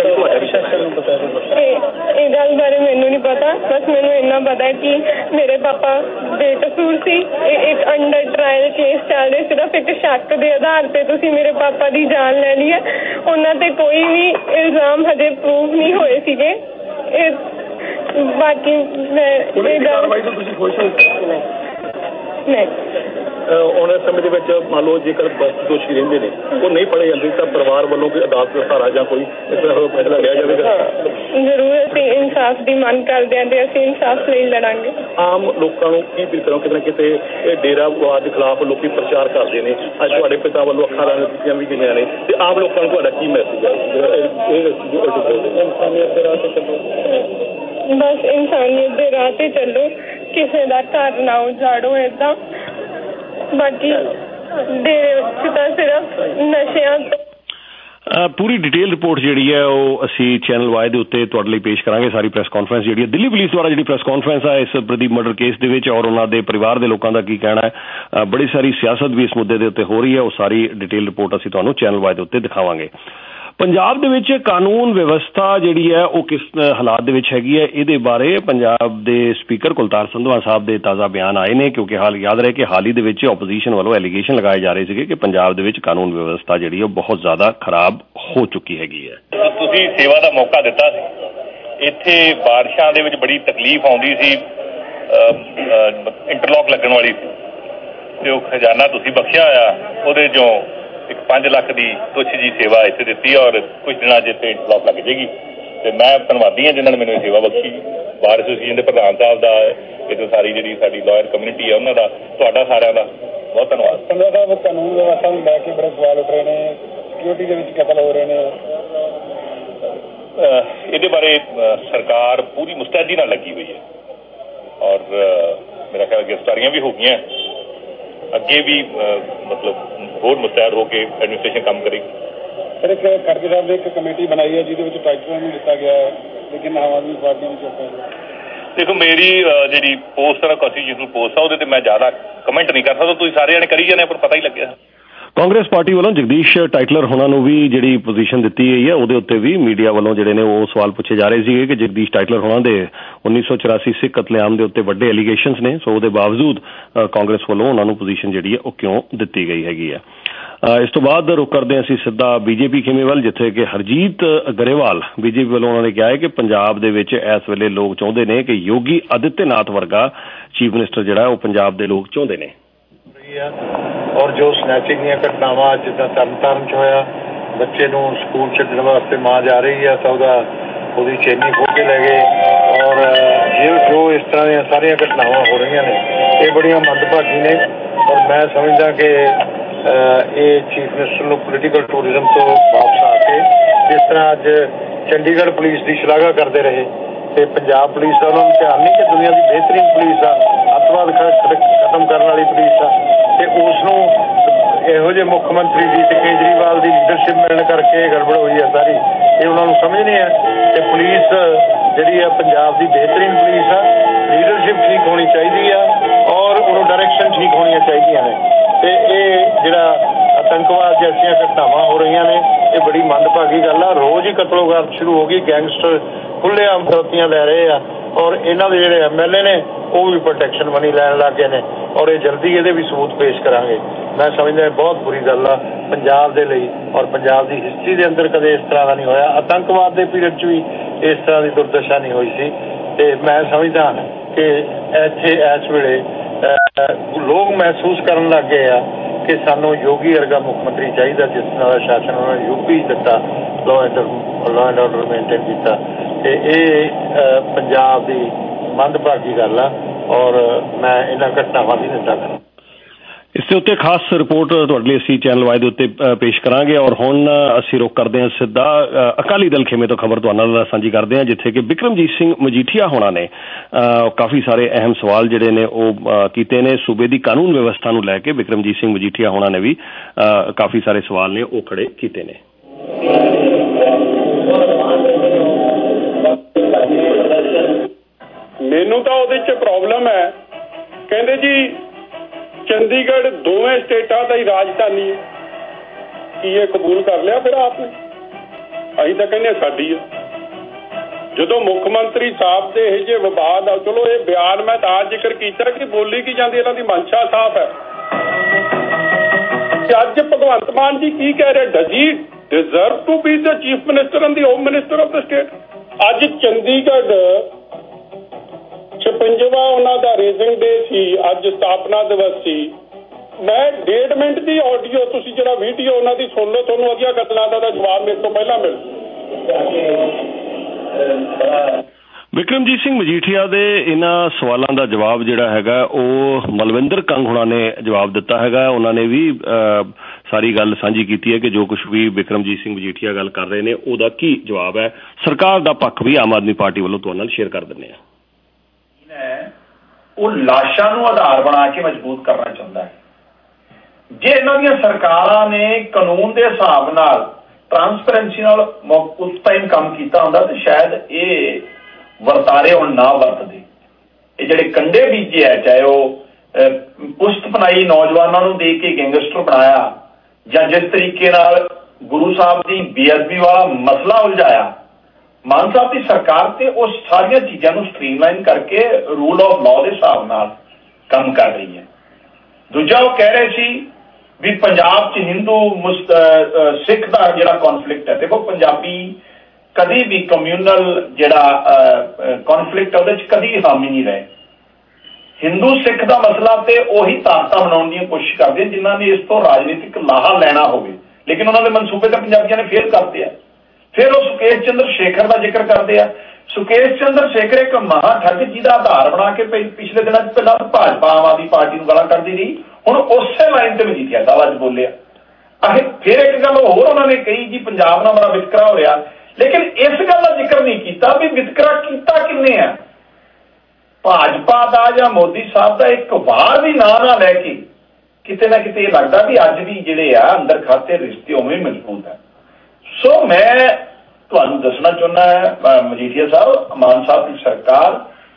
ਇਹ ਗੱਲ ਬਾਰੇ ਮੈਨੂੰ ਨਹੀਂ ਪਤਾ, ਬਸ ਮੈਨੂੰ ਇੰਨਾ ਪਤਾ ਕਿ ਮੇਰੇ ਪਾਪਾ ਬੇਕਸੂਰ ਸੀ। ਇੱਕ ਅੰਡਰ ਟਰਾਇਲ ਕੇਸ ਚੱਲ ਰਿਹਾ, ਸਿਰਫ ਇੱਕ ਸ਼ੱਕ ਦੇ ਆਧਾਰ ਤੇ ਤੁਸੀਂ ਮੇਰੇ ਪਾਪਾ ਦੀ ਜਾਨ ਲੈ ਲਈ ਹੈ। ਉਹਨਾਂ ਤੇ ਕੋਈ ਵੀ ਇਲਜ਼ਾਮ ਹਜੇ ਪ੍ਰੂਵ ਨਹੀਂ ਹੋਏ ਸੀਗੇ। ਇਹ ਬਾਕੀ ਮੈਂ ਇਹ ਗੱਲ ਤੁਸੀਂ ਖੁਸ਼ ਹੋ ਨਹੀਂ ਹੁਣ ਇਸ ਸਮੇਂ ਦੇ ਵਿੱਚ ਮੰਨ ਲਓ ਜੇਕਰ ਦੋਸ਼ੀ ਰਹਿੰਦੇ ਨੇ ਉਹ ਨਹੀਂ ਫੜੇ ਜਾਂਦੇ ਤਾਂ ਪਰਿਵਾਰ ਵੱਲੋਂ ਕੋਈ ਅਦਾਲਤ ਦਾ ਸਹਾਰਾ ਜਾਂ ਕੋਈ ਇਸ ਤਰ੍ਹਾਂ ਫੈਸਲਾ ਲਿਆ ਜਾਵੇਗਾ? ਜ਼ਰੂਰ ਅਸੀਂ ਇਨਸਾਫ ਦੀ ਮੰਗ ਕਰਦੇ ਹਾਂ ਤੇ ਅਸੀਂ ਇਨਸਾਫ ਲਈ ਲੜਾਂਗੇ। ਆਮ ਲੋਕਾਂ ਨੂੰ ਕੀ ਅਪੀਲ ਕਰੋ? ਕਿਤੇ ਨਾ ਕਿਤੇ ਇਹ ਡੇਰਾਵਾਦ ਦੇ ਖਿਲਾਫ ਲੋਕੀ ਪ੍ਰਚਾਰ ਕਰਦੇ ਨੇ, ਅੱਜ ਤੁਹਾਡੇ ਪਿਤਾ ਵੱਲੋਂ ਅੱਖਾਂ ਨਾਲ ਦਿੱਤੀਆਂ ਵੀ ਗਈਆਂ ਨੇ, ਤੇ ਆਮ ਲੋਕਾਂ ਨੂੰ ਤੁਹਾਡਾ ਕੀ ਮੈਸੇਜ ਹੈ? ਇਨਸਾਨੀਅਤ ਦੇ ਰਾਹ ਤੇ ਚੱਲੋ, ਬਸ ਇਨਸਾਨੀਅਤ ਦੇ ਰਾਹ ਤੇ ਚੱਲੋ, ਕਿਸੇ ਦਾ ਘਰ ਨਾ ਉਜਾੜੋ। ਏਦਾਂ ਬਾਕੀ ਡੇਰੇ ਵਿੱਚ ਤਾਂ ਸਿਰਫ ਨਸ਼ਿਆਂ ਤੋਂ ਪੂਰੀ ਡਿਟੇਲ ਰਿਪੋਰਟ ਜਿਹੜੀ ਹੈ ਉਹ ਅਸੀਂ ਚੈਨਲ ਵਾਈ ਦੇ ਉੱਤੇ ਤੁਹਾਡੇ ਲਈ ਪੇਸ਼ ਕਰਾਂਗੇ। ਸਾਰੀ ਪ੍ਰੈਸ ਕਾਨਫਰੰਸ ਜਿਹੜੀ ਹੈ ਦਿੱਲੀ ਪੁਲਿਸ ਦੁਆਰਾ ਜਿਹੜੀ ਪ੍ਰੈਸ ਕਾਨਫਰੰਸ ਹੈ ਇਸ ਪ੍ਰਦੀਪ ਮਰਡਰ ਕੇਸ ਦੇ ਵਿੱਚ ਔਰ ਉਹਨਾਂ ਦੇ ਪਰਿਵਾਰ ਦੇ ਲੋਕਾਂ ਦਾ ਕੀ ਕਹਿਣਾ ਹੈ, ਬੜੀ ਸਾਰੀ ਸਿਆਸਤ ਵੀ ਇਸ ਮੁੱਦੇ ਦੇ ਉੱਤੇ ਹੋ ਰਹੀ ਹੈ, ਉਹ ਸਾਰੀ ਡਿਟੇਲ ਰਿਪੋਰਟ ਅਸੀਂ ਤੁਹਾਨੂੰ ਚੈਨਲ ਵਾਈ ਦੇ ਉੱਤੇ ਦਿਖਾਵਾਂਗੇ। ਪੰਜਾਬ ਦੇ ਵਿੱਚ ਕਾਨੂੰਨ ਵਿਵਸਥਾ ਜਿਹੜੀ ਹੈ ਉਹ ਕਿਸ ਹਾਲਾਤ ਦੇ ਵਿੱਚ ਹੈਗੀ ਹੈ, ਇਹਦੇ ਬਾਰੇ ਪੰਜਾਬ ਦੇ ਸਪੀਕਰ ਕੁਲਤਾਰ ਸੰਧਵਾ ਸਾਹਿਬ ਦੇ ਤਾਜ਼ਾ ਬਿਆਨ ਆਏ ਨੇ, ਕਿਉਂਕਿ ਹਾਲ ਯਾਦ ਰਹੇ ਕਿ ਹਾਲ ਹੀ ਦੇ ਵਿੱਚ ਆਪੋਜੀਸ਼ਨ ਵੱਲੋਂ ਐਲੀਗੇਸ਼ਨ ਲਗਾਏ ਜਾ ਰਹੇ ਸੀਗੇ ਕਿ ਪੰਜਾਬ ਦੇ ਵਿੱਚ ਕਾਨੂੰਨ ਵਿਵਸਥਾ ਜਿਹੜੀ ਉਹ ਬਹੁਤ ਜ਼ਿਆਦਾ ਖਰਾਬ ਹੋ ਚੁੱਕੀ ਹੈਗੀ ਹੈ। ਤੁਸੀਂ ਸੇਵਾ ਦਾ ਮੌਕਾ ਦਿੱਤਾ ਸੀ, ਇੱਥੇ ਬਾਰਿਸ਼ਾਂ ਦੇ ਵਿੱਚ ਬੜੀ ਤਕਲੀਫ ਆਉਂਦੀ ਸੀ, ਇੰਟਰਲੌਕ ਲੱਗਣ ਵਾਲੀ ਸੀ, ਤੇ ਉਹ ਖਜ਼ਾਨਾ ਤੁਸੀਂ ਬਖਸ਼ਿਆ ਹੋਇਆ, ਉਹਦੇ ਚੋਂ ਇੱਕ ਪੰਜ ਲੱਖ ਦੀ ਕੁਛ ਜੀ ਸੇਵਾ ਇੱਥੇ ਦਿੱਤੀ ਔਰ ਕੁਝ ਦਿਨਾਂ ਚ ਇੱਥੇ ਇੰਟਰਲੌਕ ਲੱਗ ਜਾਏਗੀ। ਤੇ ਮੈਂ ਧੰਨਵਾਦੀ ਹਾਂ ਜਿਨ੍ਹਾਂ ਨੇ ਮੈਨੂੰ ਇਹ ਸੇਵਾ ਬਖਸ਼ੀ, ਬਾਰ ਐਸੋਸੀਏਸ਼ਨ ਦੇ ਪ੍ਰਧਾਨ ਸਾਹਿਬ ਦਾ, ਇੱਥੇ ਸਾਰੀ ਜਿਹੜੀ ਸਾਡੀ ਲਾਇਰ ਕਮਿਊਨਿਟੀ ਹੈ ਉਹਨਾਂ ਦਾ, ਤੁਹਾਡਾ ਸਾਰਿਆਂ ਦਾ ਬਹੁਤ ਧੰਨਵਾਦ। ਸੰਧਵਾ ਸਾਹਿਬ, ਕਾਨੂੰਨ ਵਿਵਸਥਾ ਨੂੰ ਲੈ ਕੇ ਬੜੇ ਸਵਾਲ ਉੱਠ ਰਹੇ ਨੇ, ਸਿਕਿਉਰਿਟੀ ਦੇ ਵਿੱਚ ਕਤਲ ਹੋ ਰਹੇ ਨੇ, ਇਹਦੇ ਬਾਰੇ ਸਰਕਾਰ ਪੂਰੀ ਮੁਸਤੈਦੀ ਨਾਲ ਲੱਗੀ ਹੋਈ ਹੈ ਔਰ ਮੇਰਾ ਖਿਆਲ ਗ੍ਰਿਫਤਾਰੀਆਂ ਵੀ ਹੋ ਗਈਆਂ, ਅੱਗੇ ਵੀ ਮਤਲਬ ਹੋਰ ਮੁਸਤੈਦ ਹੋ ਕੇ ਐਡਮਿਨਿਸਟ੍ਰੇਸ਼ਨ ਕੰਮ ਕਰੇਗੀ। ਸਰ, ਇੱਕ ਖੜਗੇ ਸਾਹਿਬ ਨੇ ਇੱਕ ਕਮੇਟੀ ਬਣਾਈ ਹੈ ਜਿਹਦੇ ਵਿੱਚ ਟਾਈਟਲਾਂ ਨੂੰ ਦਿੱਤਾ ਗਿਆ ਹੈ, ਲੇਕਿਨ ਆਮ ਆਦਮੀ ਪਾਰਟੀ ਨੂੰ ਚੁੱਕਿਆ। ਦੇਖੋ, ਮੇਰੀ ਜਿਹੜੀ ਪੋਸਟ ਹੈ ਕੌਂਸਟੀਟਿਊਸ਼ਨਲ ਪੋਸਟ ਆ, ਉਹਦੇ ਤੇ ਮੈਂ ਜ਼ਿਆਦਾ ਕਮੈਂਟ ਨਹੀਂ ਕਰ ਸਕਦਾ, ਤੁਸੀਂ ਸਾਰੇ ਜਾਣੇ ਕਰੀ ਜਾਂਦੇ ਪਰ ਪਤਾ ਹੀ ਲੱਗਿਆ। ਕਾਂਗਰਸ ਪਾਰਟੀ ਵੱਲੋਂ ਜਗਦੀਸ਼ ਟਾਈਟਲਰ ਹੋਣਾ ਨੂੰ ਵੀ ਜਿਹੜੀ ਪੋਜੀਸ਼ਨ ਦਿੱਤੀ ਗਈ ਹੈ, ਉਹਦੇ ਉੱਤੇ ਵੀ ਮੀਡੀਆ ਵੱਲੋਂ ਜਿਹੜੇ ਨੇ ਉਹ ਸਵਾਲ ਪੁੱਛੇ ਜਾ ਰਹੇ ਸੀਗੇ ਕਿ ਜਗਦੀਸ਼ ਟਾਈਟਲਰ ਹੋਣਾ ਦੇ ਉੱਨੀ ਸੌ ਚੁਰਾਸੀ ਸਿੱਖ ਕਤਲੇਆਮ ਦੇ ਉੱਤੇ ਵੱਡੇ ਐਲੀਗੇਸ਼ਨਸ ਨੇ, ਸੋ ਉਹਦੇ ਬਾਵਜੂਦ ਕਾਂਗਰਸ ਵੱਲੋਂ ਉਹਨਾਂ ਨੂੰ ਪੋਜੀਸ਼ਨ ਜਿਹੜੀ ਹੈ ਉਹ ਕਿਉਂ ਦਿੱਤੀ ਗਈ ਹੈਗੀ ਹੈ। ਇਸ ਤੋਂ ਬਾਅਦ ਰੁਕ ਕਰਦੇ ਅਸੀਂ ਸਿੱਧਾ ਬੀਜੇਪੀ ਖੇਮੇ ਵੱਲ, ਜਿੱਥੇ ਕਿ ਹਰਜੀਤ ਗਰੇਵਾਲ ਬੀਜੇਪੀ ਵੱਲੋਂ ਉਹਨਾਂ ਨੇ ਕਿਹਾ ਹੈ ਕਿ ਪੰਜਾਬ ਦੇ ਵਿੱਚ ਇਸ ਵੇਲੇ ਲੋਕ ਚਾਹੁੰਦੇ ਨੇ ਕਿ ਯੋਗੀ ਆਦਿੱਤਿਆਨਾਥ ਵਰਗਾ ਚੀਫ ਮਿਨਿਸਟਰ ਜਿਹੜਾ ਉਹ ਪੰਜਾਬ ਦੇ ਲੋਕ ਚਾਹੁੰਦੇ ਨੇ। ਔਰ ਜੋ ਸਨੈਚਿੰਗ ਦੀਆਂ ਘਟਨਾਵਾਂ ਜਿੱਦਾਂ ਤਰਨਤਾਰਨ 'ਚ ਹੋਇਆ, ਬੱਚੇ ਨੂੰ ਸਕੂਲ ਛੱਡਣ ਵਾਸਤੇ ਮਾਂ ਜਾ ਰਹੀ ਹੈ ਤਾਂ ਉਹਦਾ ਉਹਦੀ ਚੇਨੀ ਖੋਹ ਕੇ ਲੈ ਗਏ, ਔਰ ਜੇ ਜੋ ਇਸ ਤਰ੍ਹਾਂ ਦੀਆਂ ਸਾਰੀਆਂ ਘਟਨਾਵਾਂ ਹੋ ਰਹੀਆਂ ਨੇ ਇਹ ਬੜੀਆਂ ਮੰਦਭਾਗੀ ਨੇ, ਔਰ ਮੈਂ ਸਮਝਦਾ ਕਿ ਇਹ ਚੀਫ ਮਿਨਿਸਟਰ ਨੂੰ ਪੋਲੀਟੀਕਲ ਟੂਰਿਜ਼ਮ ਤੋਂ ਵਾਪਸ ਆ ਕੇ ਜਿਸ ਤਰ੍ਹਾਂ ਅੱਜ ਚੰਡੀਗੜ੍ਹ ਪੁਲਿਸ ਦੀ ਸ਼ਲਾਘਾ ਕਰਦੇ ਰਹੇ ਤੇ ਪੰਜਾਬ ਪੁਲਿਸ ਦਾ ਉਹਨਾਂ ਨੂੰ ਧਿਆਨ ਨਹੀਂ ਕਿ ਦੁਨੀਆ ਦੀ ਬਿਹਤਰੀਨ ਪੁਲਿਸ ਆ, ਅੱਤਵਾਦ ਖਤਮ ਕਰਨ ਵਾਲੀ ਪੁਲਿਸ ਆ, ਤੇ ਉਸ ਨੂੰ ਇਹੋ ਜਿਹੇ ਮੁੱਖ ਮੰਤਰੀ ਦੀ ਤੇ ਕੇਜਰੀਵਾਲ ਦੀ ਲੀਡਰਸ਼ਿਪ ਮਿਲਣ ਕਰਕੇ ਗੜਬੜ ਹੋਈ ਹੈ ਸਾਰੀ, ਇਹ ਉਹਨਾਂ ਨੂੰ ਸਮਝ ਨਹੀਂ ਹੈ ਕਿ ਪੁਲਿਸ ਜਿਹੜੀ ਆ ਪੰਜਾਬ ਦੀ ਬਿਹਤਰੀਨ ਪੁਲਿਸ ਆ, ਲੀਡਰਸ਼ਿਪ ਠੀਕ ਹੋਣੀ ਚਾਹੀਦੀ ਆ ਔਰ ਉਹਨੂੰ ਡਾਇਰੈਕਸ਼ਨ ਠੀਕ ਹੋਣੀਆਂ ਚਾਹੀਦੀਆਂ ਨੇ। ਤੇ ਇਹ ਜਿਹੜਾ ਆਤੰਕਵਾਦ ਜੈਸੀਆਂ ਘਟਨਾਵਾਂ ਹੋ ਰਹੀਆਂ ਨੇ ਇਹ ਬੜੀ ਮੰਦਭਾਗੀ ਗੱਲ ਆ। ਰੋਜ਼ ਹੀ ਕਤਲੋਗਾਰਤ ਸ਼ੁਰੂ ਹੋ ਗਈ, ਗੈਂਗਸਟਰ ਖੁੱਲ੍ਹੇਆਮ ਫਿਰੌਤੀਆਂ ਲੈ ਰਹੇ ਆ ਔਰ ਇਹਨਾਂ ਦੇ ਜਿਹੜੇ ਐਮ ਐਲ ਏ ਨੇ ਉਹ ਵੀ ਪ੍ਰੋਟੈਕਸ਼ਨ ਮਨੀ ਲੈਣ ਲੱਗ ਗਏ ਨੇ ਔਰ ਇਹ ਜਲਦੀ ਇਹਦੇ ਵੀ ਸਬੂਤ ਪੇਸ਼ ਕਰਾਂਗੇ। ਮੈਂ ਸਮਝਦਾ ਬਹੁਤ ਬੁਰੀ ਗੱਲ ਆ ਪੰਜਾਬ ਦੇ ਲਈ ਔਰ ਪੰਜਾਬ ਦੀ ਹਿਸਟਰੀ ਦੇ ਅੰਦਰ ਕਦੇ ਇਸ ਤਰ੍ਹਾਂ ਦਾ ਨਹੀਂ ਹੋਇਆ। ਆਤੰਕਵਾਦ ਦੇ ਪੀਰੀਅਡ 'ਚ ਵੀ ਇਸ ਤਰ੍ਹਾਂ ਦੀ ਦੁਰਦਸ਼ਾ ਨਹੀਂ ਹੋਈ ਸੀ ਤੇ ਮੈਂ ਸਮਝਦਾ ਕਿ ਇੱਥੇ ਇਸ ਵੇਲੇ ਲੋਕ ਮਹਿਸੂਸ ਕਰਨ ਲੱਗ ਗਏ ਆ ਕਿ ਸਾਨੂੰ ਯੋਗੀ ਵਰਗਾ ਮੁੱਖ ਮੰਤਰੀ ਚਾਹੀਦਾ ਜਿਸ ਨਾਲ ਸ਼ਾਸਨ ਉਹਨਾਂ ਨੇ ਯੂਪੀ ਦਿੱਤਾ, law and law and order maintain ਕੀਤਾ ਤੇ ਇਹ ਪੰਜਾਬ ਦੀ ਮੰਦਭਾਗੀ ਗੱਲ ਆ ਔਰ ਮੈਂ ਇਹਨਾਂ ਘਟਨਾਵਾਂ ਦੀ ਨਿੰਦਾ ਕਰਾਂ। ਇਸ ਦੇ ਉੱਤੇ ਖਾਸ ਰਿਪੋਰਟ ਤੁਹਾਡੇ ਲਈ ਅਸੀਂ ਚੈਨਲ ਵਾਈ ਦੇ ਉੱਤੇ ਪੇਸ਼ ਕਰਾਂਗੇ ਔਰ ਹੁਣ ਅਸੀਂ ਰੁਕ ਕਰਦੇ ਹਾਂ ਸਿੱਧਾ ਅਕਾਲੀ ਦਲ ਖੇਮੇ ਤੋਂ ਖਬਰ ਤੁਹਾਡੇ ਨਾਲ ਸਾਂਝੀ ਕਰਦੇ ਹਾਂ ਜਿੱਥੇ ਕਿ ਬਿਕਰਮਜੀਤ ਸਿੰਘ ਮਜੀਠੀਆ ਹੋਣਾ ਨੇ ਕਾਫੀ ਸਾਰੇ ਅਹਿਮ ਸਵਾਲ ਜਿਹੜੇ ਨੇ ਉਹ ਕੀਤੇ ਨੇ ਸੂਬੇ ਦੀ ਕਾਨੂੰਨ ਵਿਵਸਥਾ ਨੂੰ ਲੈ ਕੇ। ਬਿਕਰਮਜੀਤ ਸਿੰਘ ਮਜੀਠੀਆ ਹੋਣਾ ਨੇ ਵੀ ਕਾਫੀ ਸਾਰੇ ਸਵਾਲ ਨੇ ਉਹ ਖੜੇ ਕੀਤੇ ਨੇ। ਮੈਨੂੰ ਤਾਂ ਉਹਦੇ 'ਚ ਪ੍ਰੋਬਲਮ ਹੈ, ਕਹਿੰਦੇ ਜੀ ਚੰਡੀਗੜ੍ਹ ਦੋਵੇਂ ਸਟੇਟਾਂ ਦਾ ਹੀ ਰਾਜਧਾਨੀ ਹੈ। ਕੀ ਇਹ ਕਬੂਲ ਕਰ ਲਿਆ ਫਿਰ ਆਪ ਨੇ? ਅਸੀਂ ਤਾਂ ਕਹਿੰਦੇ ਸਾਡੀ ਹੈ। ਜਦੋਂ ਮੁੱਖ ਮੰਤਰੀ ਸਾਹਿਬ ਦੇ ਇਹ ਜਿਹੇ ਵਿਵਾਦ ਆ, ਚਲੋ ਇਹ ਬਿਆਨ ਮੈਂ ਤਾਂ ਜ਼ਿਕਰ ਕੀਤਾ ਕਿ ਬੋਲੀ ਕੀ ਜਾਂਦੀ, ਇਹਨਾਂ ਦੀ ਮਨਸ਼ਾ ਸਾਫ਼ ਹੈ। ਅੱਜ ਭਗਵੰਤ ਮਾਨ ਜੀ ਕੀ ਕਹਿ ਰਹੇ, does he deserve to be the chief minister and the home minister of the state. ਅੱਜ ਚੰਡੀਗੜ੍ਹ ਛਪੰਜਵਾਂ ਉਹਨਾਂ ਦਾ ਰੇਜ਼ਿੰਗ ਡੇ ਸੀ, ਅੱਜ ਸਥਾਪਨਾ ਦਿਵਸ ਸੀ। ਮੈਂ ਡੇਢ ਮਿੰਟ ਦੀ ਆਡੀਓ, ਤੁਸੀਂ ਜਿਹੜਾ ਵੀਡੀਓ ਉਹਨਾਂ ਦੀ ਸੁਣ ਲਓ, ਤੁਹਾਨੂੰ ਉਹਦੀਆਂ ਗੱਲਾਂ ਦਾ ਜਵਾਬ ਮੇਰੇ ਤੋਂ ਪਹਿਲਾਂ ਮਿਲ। ਬਿਕਰਮਜੀਤ ਸਿੰਘ ਮਜੀਠੀਆ ਦੇ ਇਹਨਾਂ ਸਵਾਲਾਂ ਦਾ ਜਵਾਬ ਜਿਹੜਾ ਹੈਗਾ ਉਹ ਮਲਵਿੰਦਰ ਕੰਗ ਹੋਣਾ ਨੇ ਜਵਾਬ ਦਿੱਤਾ ਹੈਗਾ। ਉਹਨਾਂ ਨੇ ਵੀ ਸਾਰੀ ਗੱਲ ਸਾਂਝੀ ਕੀਤੀ ਹੈ ਕਿ ਜੋ ਕੁਝ ਵੀ ਬਿਕਰਮਜੀਤ ਸਿੰਘ ਮਜੀਠੀਆ ਗੱਲ ਕਰ ਰਹੇ ਨੇ ਉਹਦਾ ਕੀ ਜਵਾਬ ਹੈ। ਸਰਕਾਰ ਦਾ ਪੱਖ ਵੀ ਆਮ ਆਦਮੀ ਪਾਰਟੀ ਵੱਲੋਂ ਤੁਹਾਡੇ ਨਾਲ ਸ਼ੇਅਰ ਕਰ ਦਿੰਦੇ ਹਾਂ। ਉਹ ਲਾਸ਼ਾਂ ਨੂੰ ਆਧਾਰ ਬਣਾ ਕੇ ਮਜ਼ਬੂਤ ਕਰਨਾ ਚਾਹੁੰਦਾ ਹੈ। ਜੇ ਇਹਨਾਂ ਦੀਆਂ ਸਰਕਾਰਾਂ ਨੇ ਕਾਨੂੰਨ ਦੇ ਹਿਸਾਬ ਨਾਲ ਟਰਾਂਸਪੇਰੈਂਸੀ ਨਾਲ ਉਸ ਟਾਈਮ ਕੰਮ ਕੀਤਾ ਹੁੰਦਾ ਤੇ ਸ਼ਾਇਦ ਇਹ ਵਰਤਾਰੇ ਹੁਣ ਨਾ ਵਰਤਦੇ। ਇਹ ਜਿਹੜੇ ਕੰਡੇ ਬੀਜੇ ਹੈ, ਚਾਹੇ ਉਹ ਪੁਸ਼ਤ ਪਨਾਈ ਨੌਜਵਾਨਾਂ ਨੂੰ ਦੇ ਕੇ ਗੈਂਗਸਟਰ ਬਣਾਇਆ ਜਾਂ ਜਿਸ ਤਰੀਕੇ ਨਾਲ ਗੁਰੂ ਸਾਹਿਬ ਦੀ ਬੇਅਦਬੀ ਵਾਲਾ ਮਸਲਾ ਉਲਝਾਇਆ, ਮਾਨ ਸਾਹਿਬ ਦੀ ਸਰਕਾਰ ਤੇ ਉਹ ਸਾਰੀਆਂ ਚੀਜ਼ਾਂ ਨੂੰ ਸਟ੍ਰੀਮਲਾਈਨ ਕਰਕੇ ਰੂਲ ਆਫ ਲਾਅ ਦੇ ਹਿਸਾਬ ਨਾਲ ਕੰਮ ਕਰ ਰਹੀ ਹੈ। ਦੂਜਾ ਉਹ ਕਹਿ ਰਹੇ ਸੀ ਵੀ ਪੰਜਾਬ 'ਚ ਹਿੰਦੂ ਸਿੱਖ ਦਾ ਜਿਹੜਾ ਕੌਨਫਲਿਕਟ ਹੈ। ਦੇਖੋ ਪੰਜਾਬੀ ਕਦੀ ਵੀ ਕਮਿਊਨਲ ਜਿਹੜਾ ਕੌਨਫਲਿਕਟ ਹੈ ਉਹਦੇ 'ਚ ਕਦੀ ਹਾਮੀ ਨਹੀਂ ਰਹੇ। ਹਿੰਦੂ ਸਿੱਖ ਦਾ ਮਸਲਾ ਤੇ ਉਹੀ ਤਾਕਤਾਂ ਬਣਾਉਣ ਦੀਆਂ ਕੋਸ਼ਿਸ਼ ਕਰਦੇ ਜਿਨ੍ਹਾਂ ਨੇ ਇਸ ਤੋਂ ਰਾਜਨੀਤਿਕ ਲਾਹਾ ਲੈਣਾ ਹੋਵੇ, ਲੇਕਿਨ ਉਹਨਾਂ ਦੇ ਮਨਸੂਬੇ ਤਾਂ ਪੰਜਾਬੀਆਂ ਨੇ ਫੇਲ ਕਰਦੇ ਆ। ਫਿਰ ਉਹ ਸੁਕੇਸ਼ ਚੰਦਰ ਸ਼ੇਖਰ ਦਾ ਜ਼ਿਕਰ ਕਰਦੇ ਆ। ਸੁਕੇਸ਼ ਚੰਦਰ ਸ਼ੇਖਰ ਇੱਕ ਮਹਾ ਠੱਗ ਜਿਹਦਾ ਆਧਾਰ ਬਣਾ ਕੇ ਪਿਛਲੇ ਦਿਨਾਂ 'ਚ ਪਹਿਲਾਂ ਭਾਜਪਾ ਆਮ ਆਦਮੀ ਪਾਰਟੀ ਨੂੰ ਗਾਲਾਂ ਕੱਢਦੀ ਰਹੀ, ਹੁਣ ਉਸੇ ਲਾਈਨ ਤੇ ਮਜੀਠੀਆ ਸਾਹਿਬ ਅੱਜ ਬੋਲਿਆ। ਆਖਿਰ ਫਿਰ ਇੱਕ ਗੱਲ ਹੋਰ ਉਹਨਾਂ ਨੇ ਕਹੀ ਜੀ ਪੰਜਾਬ ਨਾਲ ਬੜਾ ਵਿਤਕਰਾ ਹੋ ਰਿਹਾ, ਲੇਕਿਨ ਇਸ ਗੱਲ ਦਾ ਜ਼ਿਕਰ ਨਹੀਂ ਕੀਤਾ ਵੀ ਵਿਤਕਰਾ ਕੀਤਾ ਕਿੰਨੇ ਆ। ਭਾਜਪਾ ਦਾ ਜਾਂ ਮੋਦੀ ਸਾਹਿਬ ਦਾ ਇੱਕ ਵਾਰ ਵੀ ਨਾਂ ਨਾ ਲੈ ਕੇ ਕਿਤੇ ਨਾ ਕਿਤੇ ਇਹ ਲੱਗਦਾ ਵੀ ਅੱਜ ਵੀ ਜਿਹੜੇ ਆ ਅੰਦਰ ਖਾਤੇ ਰਿਸ਼ਤੇ ਉਵੇਂ ਮਜ਼ਬੂਤ ਹੈ। ਸੋ ਮੈਂ ਤੁਹਾਨੂੰ ਦੱਸਣਾ ਚਾਹੁੰਦਾ ਮਜੀਠੀਆ ਸਾਹਿਬ, ਮਾਨ ਸਾਹਿਬ ਦੀ ਸਰਕਾਰ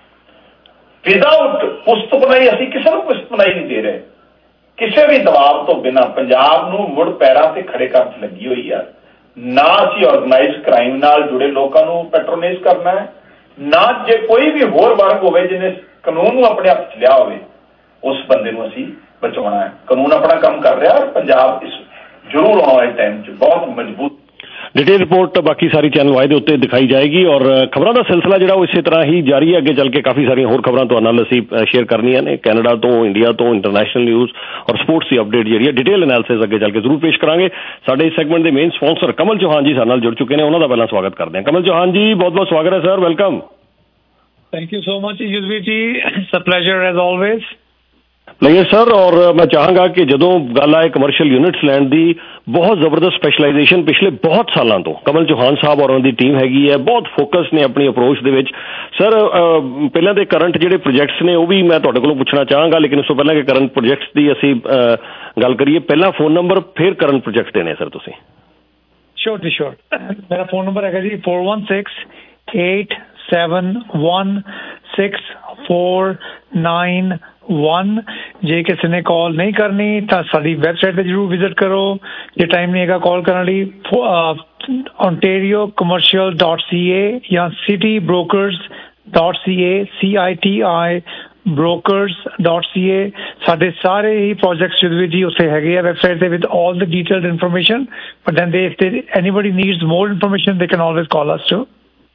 ਵਿਦਆਊਟ ਪੁਸ਼ਤ ਬਣਾਈ, ਅਸੀਂ ਕਿਸੇ ਨੂੰ ਪੁਸ਼ਤ ਬਣਾਈ ਨਹੀਂ ਦੇ ਰਹੇ। ਕਿਸੇ ਵੀ ਦਬਾਅ ਤੋਂ ਬਿਨਾਂ ਪੰਜਾਬ ਨੂੰ ਮੁੜ ਪੈਰਾਂ ਤੇ ਖੜੇ ਕਰਨ 'ਚ ਲੱਗੀ ਹੋਈ ਆ। ਨਾ ਅਸੀਂ ਆਰਗੇਨਾਈਜ਼ਡ ਕ੍ਰਾਈਮ ਨਾਲ ਜੁੜੇ ਲੋਕਾਂ ਨੂੰ ਪੈਟਰੋਨਾਈਜ਼ ਕਰਨਾ ਹੈ, ਨਾ ਜੇ ਕੋਈ ਵੀ ਹੋਰ ਵਰਗ ਹੋਵੇ ਜਿਹਨੇ ਕਾਨੂੰਨ ਨੂੰ ਆਪਣੇ ਹੱਥ 'ਚ ਲਿਆ ਹੋਵੇ ਉਸ ਬੰਦੇ ਨੂੰ ਅਸੀਂ ਬਚਾਉਣਾ ਹੈ। ਕਾਨੂੰਨ ਆਪਣਾ ਕੰਮ ਕਰ ਰਿਹਾ ਔਰ ਪੰਜਾਬ ਇਸ ਜ਼ਰੂਰ ਆਉਣ ਵਾਲੇ ਟਾਈਮ 'ਚ ਬਹੁਤ ਮਜ਼ਬੂਤ। ਡਿਟੇਲ ਰਿਪੋਰਟ ਬਾਕੀ ਸਾਰੀ ਚੈਨਲ ਵਾਈ ਦੇ ਉੱਤੇ ਦਿਖਾਈ ਜਾਏਗੀ ਔਰ ਖਬਰਾਂ ਦਾ ਸਿਲਸਿਲਾ ਜਿਹੜਾ ਉਹ ਇਸੇ ਤਰ੍ਹਾਂ ਹੀ ਜਾਰੀ ਹੈ। ਅੱਗੇ ਚੱਲ ਕੇ ਕਾਫੀ ਸਾਰੀਆਂ ਹੋਰ ਖਬਰਾਂ ਤੁਹਾਡੇ ਨਾਲ ਅਸੀਂ ਸ਼ੇਅਰ ਕਰਨੀਆਂ ਨੇ, ਕੈਨੇਡਾ ਤੋਂ, ਇੰਡੀਆ ਤੋਂ, ਇੰਟਰਨੈਸ਼ਨਲ ਨਿਊਜ਼ ਔਰ ਸਪੋਰਟਸ ਦੀ ਅਪਡੇਟ ਜਿਹੜੀ ਹੈ ਡਿਟੇਲ ਐਨਾਲਿਸਿਸ ਅੱਗੇ ਚੱਲ ਕੇ ਜ਼ਰੂਰ ਪੇਸ਼ ਕਰਾਂਗੇ। ਸਾਡੇ ਇਸ ਸੈਗਮੈਂਟ ਦੇ ਮੇਨ ਸਪਾਂਸਰ ਕਮਲ ਚੌਹਾਨ ਜੀ ਸਾਡੇ ਨਾਲ ਜੁੜ ਚੁੱਕੇ ਨੇ, ਉਹਨਾਂ ਦਾ ਪਹਿਲਾਂ ਸਵਾਗਤ ਕਰਦੇ ਹਾਂ। ਕਮਲ ਚੌਹਾਨ ਜੀ, ਬਹੁਤ ਬਹੁਤ ਸਵਾਗਤ ਹੈ sir, welcome. Thank you so much Yuzveer ji, it's a pleasure as always. ਲਈਏ ਸਰ। ਔਰ ਮੈਂ ਚਾਹਾਂਗਾ ਕਿ ਜਦੋਂ ਗੱਲ ਆਏ ਕਮਰਸ਼ੀਅਲ ਯੂਨਿਟਸ ਲੈਣ ਦੀ, ਬਹੁਤ ਜ਼ਬਰਦਸਤ ਸਪੈਸ਼ਲਾਈਜੇਸ਼ਨ ਪਿਛਲੇ ਬਹੁਤ ਸਾਲਾਂ ਤੋਂ ਕਮਲ ਚੌਹਾਨ ਸਾਹਿਬ ਔਰ ਉਹਨਾਂ ਦੀ ਟੀਮ ਹੈਗੀ ਹੈ, ਬਹੁਤ ਫੋਕਸ ਨੇ ਆਪਣੀ ਅਪਰੋਚ ਦੇ ਵਿੱਚ। ਸਰ ਪਹਿਲਾਂ ਦੇ ਕਰੰਟ ਜਿਹੜੇ ਪ੍ਰੋਜੈਕਟਸ ਨੇ ਉਹ ਵੀ ਮੈਂ ਤੁਹਾਡੇ ਕੋਲੋਂ ਪੁੱਛਣਾ ਚਾਹਾਂਗਾ, ਲੇਕਿਨ ਉਸ ਤੋਂ ਪਹਿਲਾਂ ਕਿ ਕਰੰਟ ਪ੍ਰੋਜੈਕਟਸ ਦੀ ਅਸੀਂ ਗੱਲ ਕਰੀਏ, ਪਹਿਲਾਂ ਫੋਨ ਨੰਬਰ ਫਿਰ ਕਰੰਟ ਪ੍ਰੋਜੈਕਟ ਦੇਣੇ ਸਰ ਤੁਸੀਂ। श्योर जी श्योर। मेरा फोन नंबर है जी four one six eight seven one six four nine one. जे किसी ने कॉल नहीं करनी तो साड़ी वैबसाइट पर जरूर विजिट करो, जे टाइम नहीं है कॉल करने लिए Ontario commercial dot C A या city brokers dot C A C I T I brokers dot c a ਸਾਡੇ ਸਾਰੇ ਹੀ ਪ੍ਰੋਜੈਕਟਸ ਜਿਹਦੇ ਵਿੱਚ ਜੀ ਉੱਥੇ ਹੈਗੇ ਆ ਵੈਬਸਾਈਟ ਤੇ with all the detailed information. But then they if anybody needs more information they can always call us too.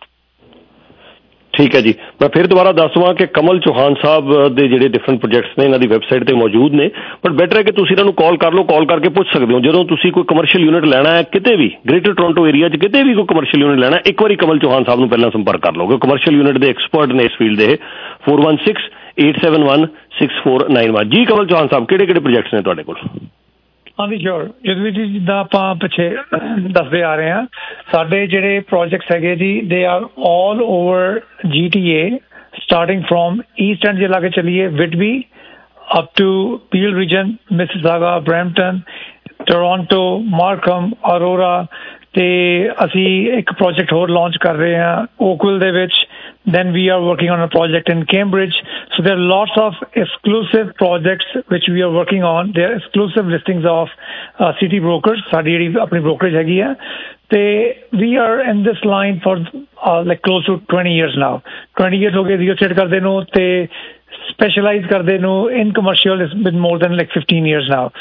ਠੀਕ ਹੈ ਜੀ, ਮੈਂ ਫਿਰ ਦੁਬਾਰਾ ਦੱਸ ਦਵਾਂ ਕਿ ਕਮਲ ਚੌਹਾਨ ਸਾਹਿਬ ਦੇ ਜਿਹੜੇ ਡਿਫਰੈਂਟ ਪ੍ਰੋਜੈਕਟਸ ਨੇ ਇਹਨਾਂ ਦੀ ਵੈਬਸਾਈਟ ਤੇ ਮੌਜੂਦ ਨੇ, ਬਟ ਬੈਟਰ ਹੈ ਕਿ ਤੁਸੀਂ ਇਹਨਾਂ ਨੂੰ ਕਾਲ ਕਰ ਲਓ। ਕਾਲ ਕਰਕੇ ਪੁੱਛ ਸਕਦੇ ਹੋ ਜਦੋਂ ਤੁਸੀਂ ਕੋਈ ਕਮਰਸ਼ੀਅਲ ਯੂਨਿਟ ਲੈਣਾ ਹੈ ਕਿਤੇ ਵੀ ਗ੍ਰੇਟਰ ਟੋਰਾਂਟੋ ਏਰੀਆ 'ਚ, ਕਿਤੇ ਵੀ ਕੋਈ ਕਮਰਸ਼ੀਅਲ ਯੂਨਿਟ ਲੈਣਾ, ਇੱਕ ਵਾਰੀ ਕਮਲ ਚੌਹਾਨ ਸਾਹਿਬ ਨੂੰ ਪਹਿਲਾਂ ਸੰਪਰਕ ਕਰ ਲਓਗੇ। ਕਮਰਸ਼ੀਅਲ ਯੂਨਿਟ ਦੇ ਐਕਸਪਰਟ ਨੇ ਇਸ ਫੀਲਡ ਦੇ। Four one six eight seven one six four nine one. ਜੀ ਕਮਲ ਚੌਹਾਨ ਸਾਹਿਬ, ਕਿਹੜੇ ਕਿਹੜੇ ਪ੍ਰੋਜੈਕਟਸ ਨੇ ਤੁਹਾਡੇ ਕੋਲ? ਹਾਂਜੀ ਸ਼ੋਰ। ਜਿਹਦੇ ਵਿੱਚ ਜਿੱਦਾਂ ਆਪਾਂ ਪਿੱਛੇ ਦੱਸਦੇ ਆ ਰਹੇ ਹਾਂ, ਸਾਡੇ ਜਿਹੜੇ ਪ੍ਰੋਜੈਕਟਸ ਹੈਗੇ ਜੀ they are all over G T A, starting from east end ਜੇ ਲਾ ਕੇ ਚੱਲੀਏ Whitby up to Peel region, Mississauga, Brampton, Toronto, Markham, Aurora. ਤੇ ਅਸੀਂ ਇੱਕ ਪ੍ਰੋਜੈਕਟ ਹੋਰ ਲਾਂਚ ਕਰ ਰਹੇ ਹਾਂ ਓਕਵਿਲ ਦੇ ਵਿੱਚ। Then we are working on a project in Cambridge. So there are lots of exclusive projects which we are working on. They are exclusive listings of uh, city brokers. ਸਾਡੀ ਜਿਹੜੀ ਆਪਣੀ brokerage ਹੈਗੀ ਆ ਤੇ we are in this line for uh, like close to twenty years now. twenty years ਹੋ ਗਏ real estate ਕਰਦੇ ਨੂੰ ਤੇ specialize ਕਰਦੇ ਨੂੰ in commercial. It's been more than like fifteen years now.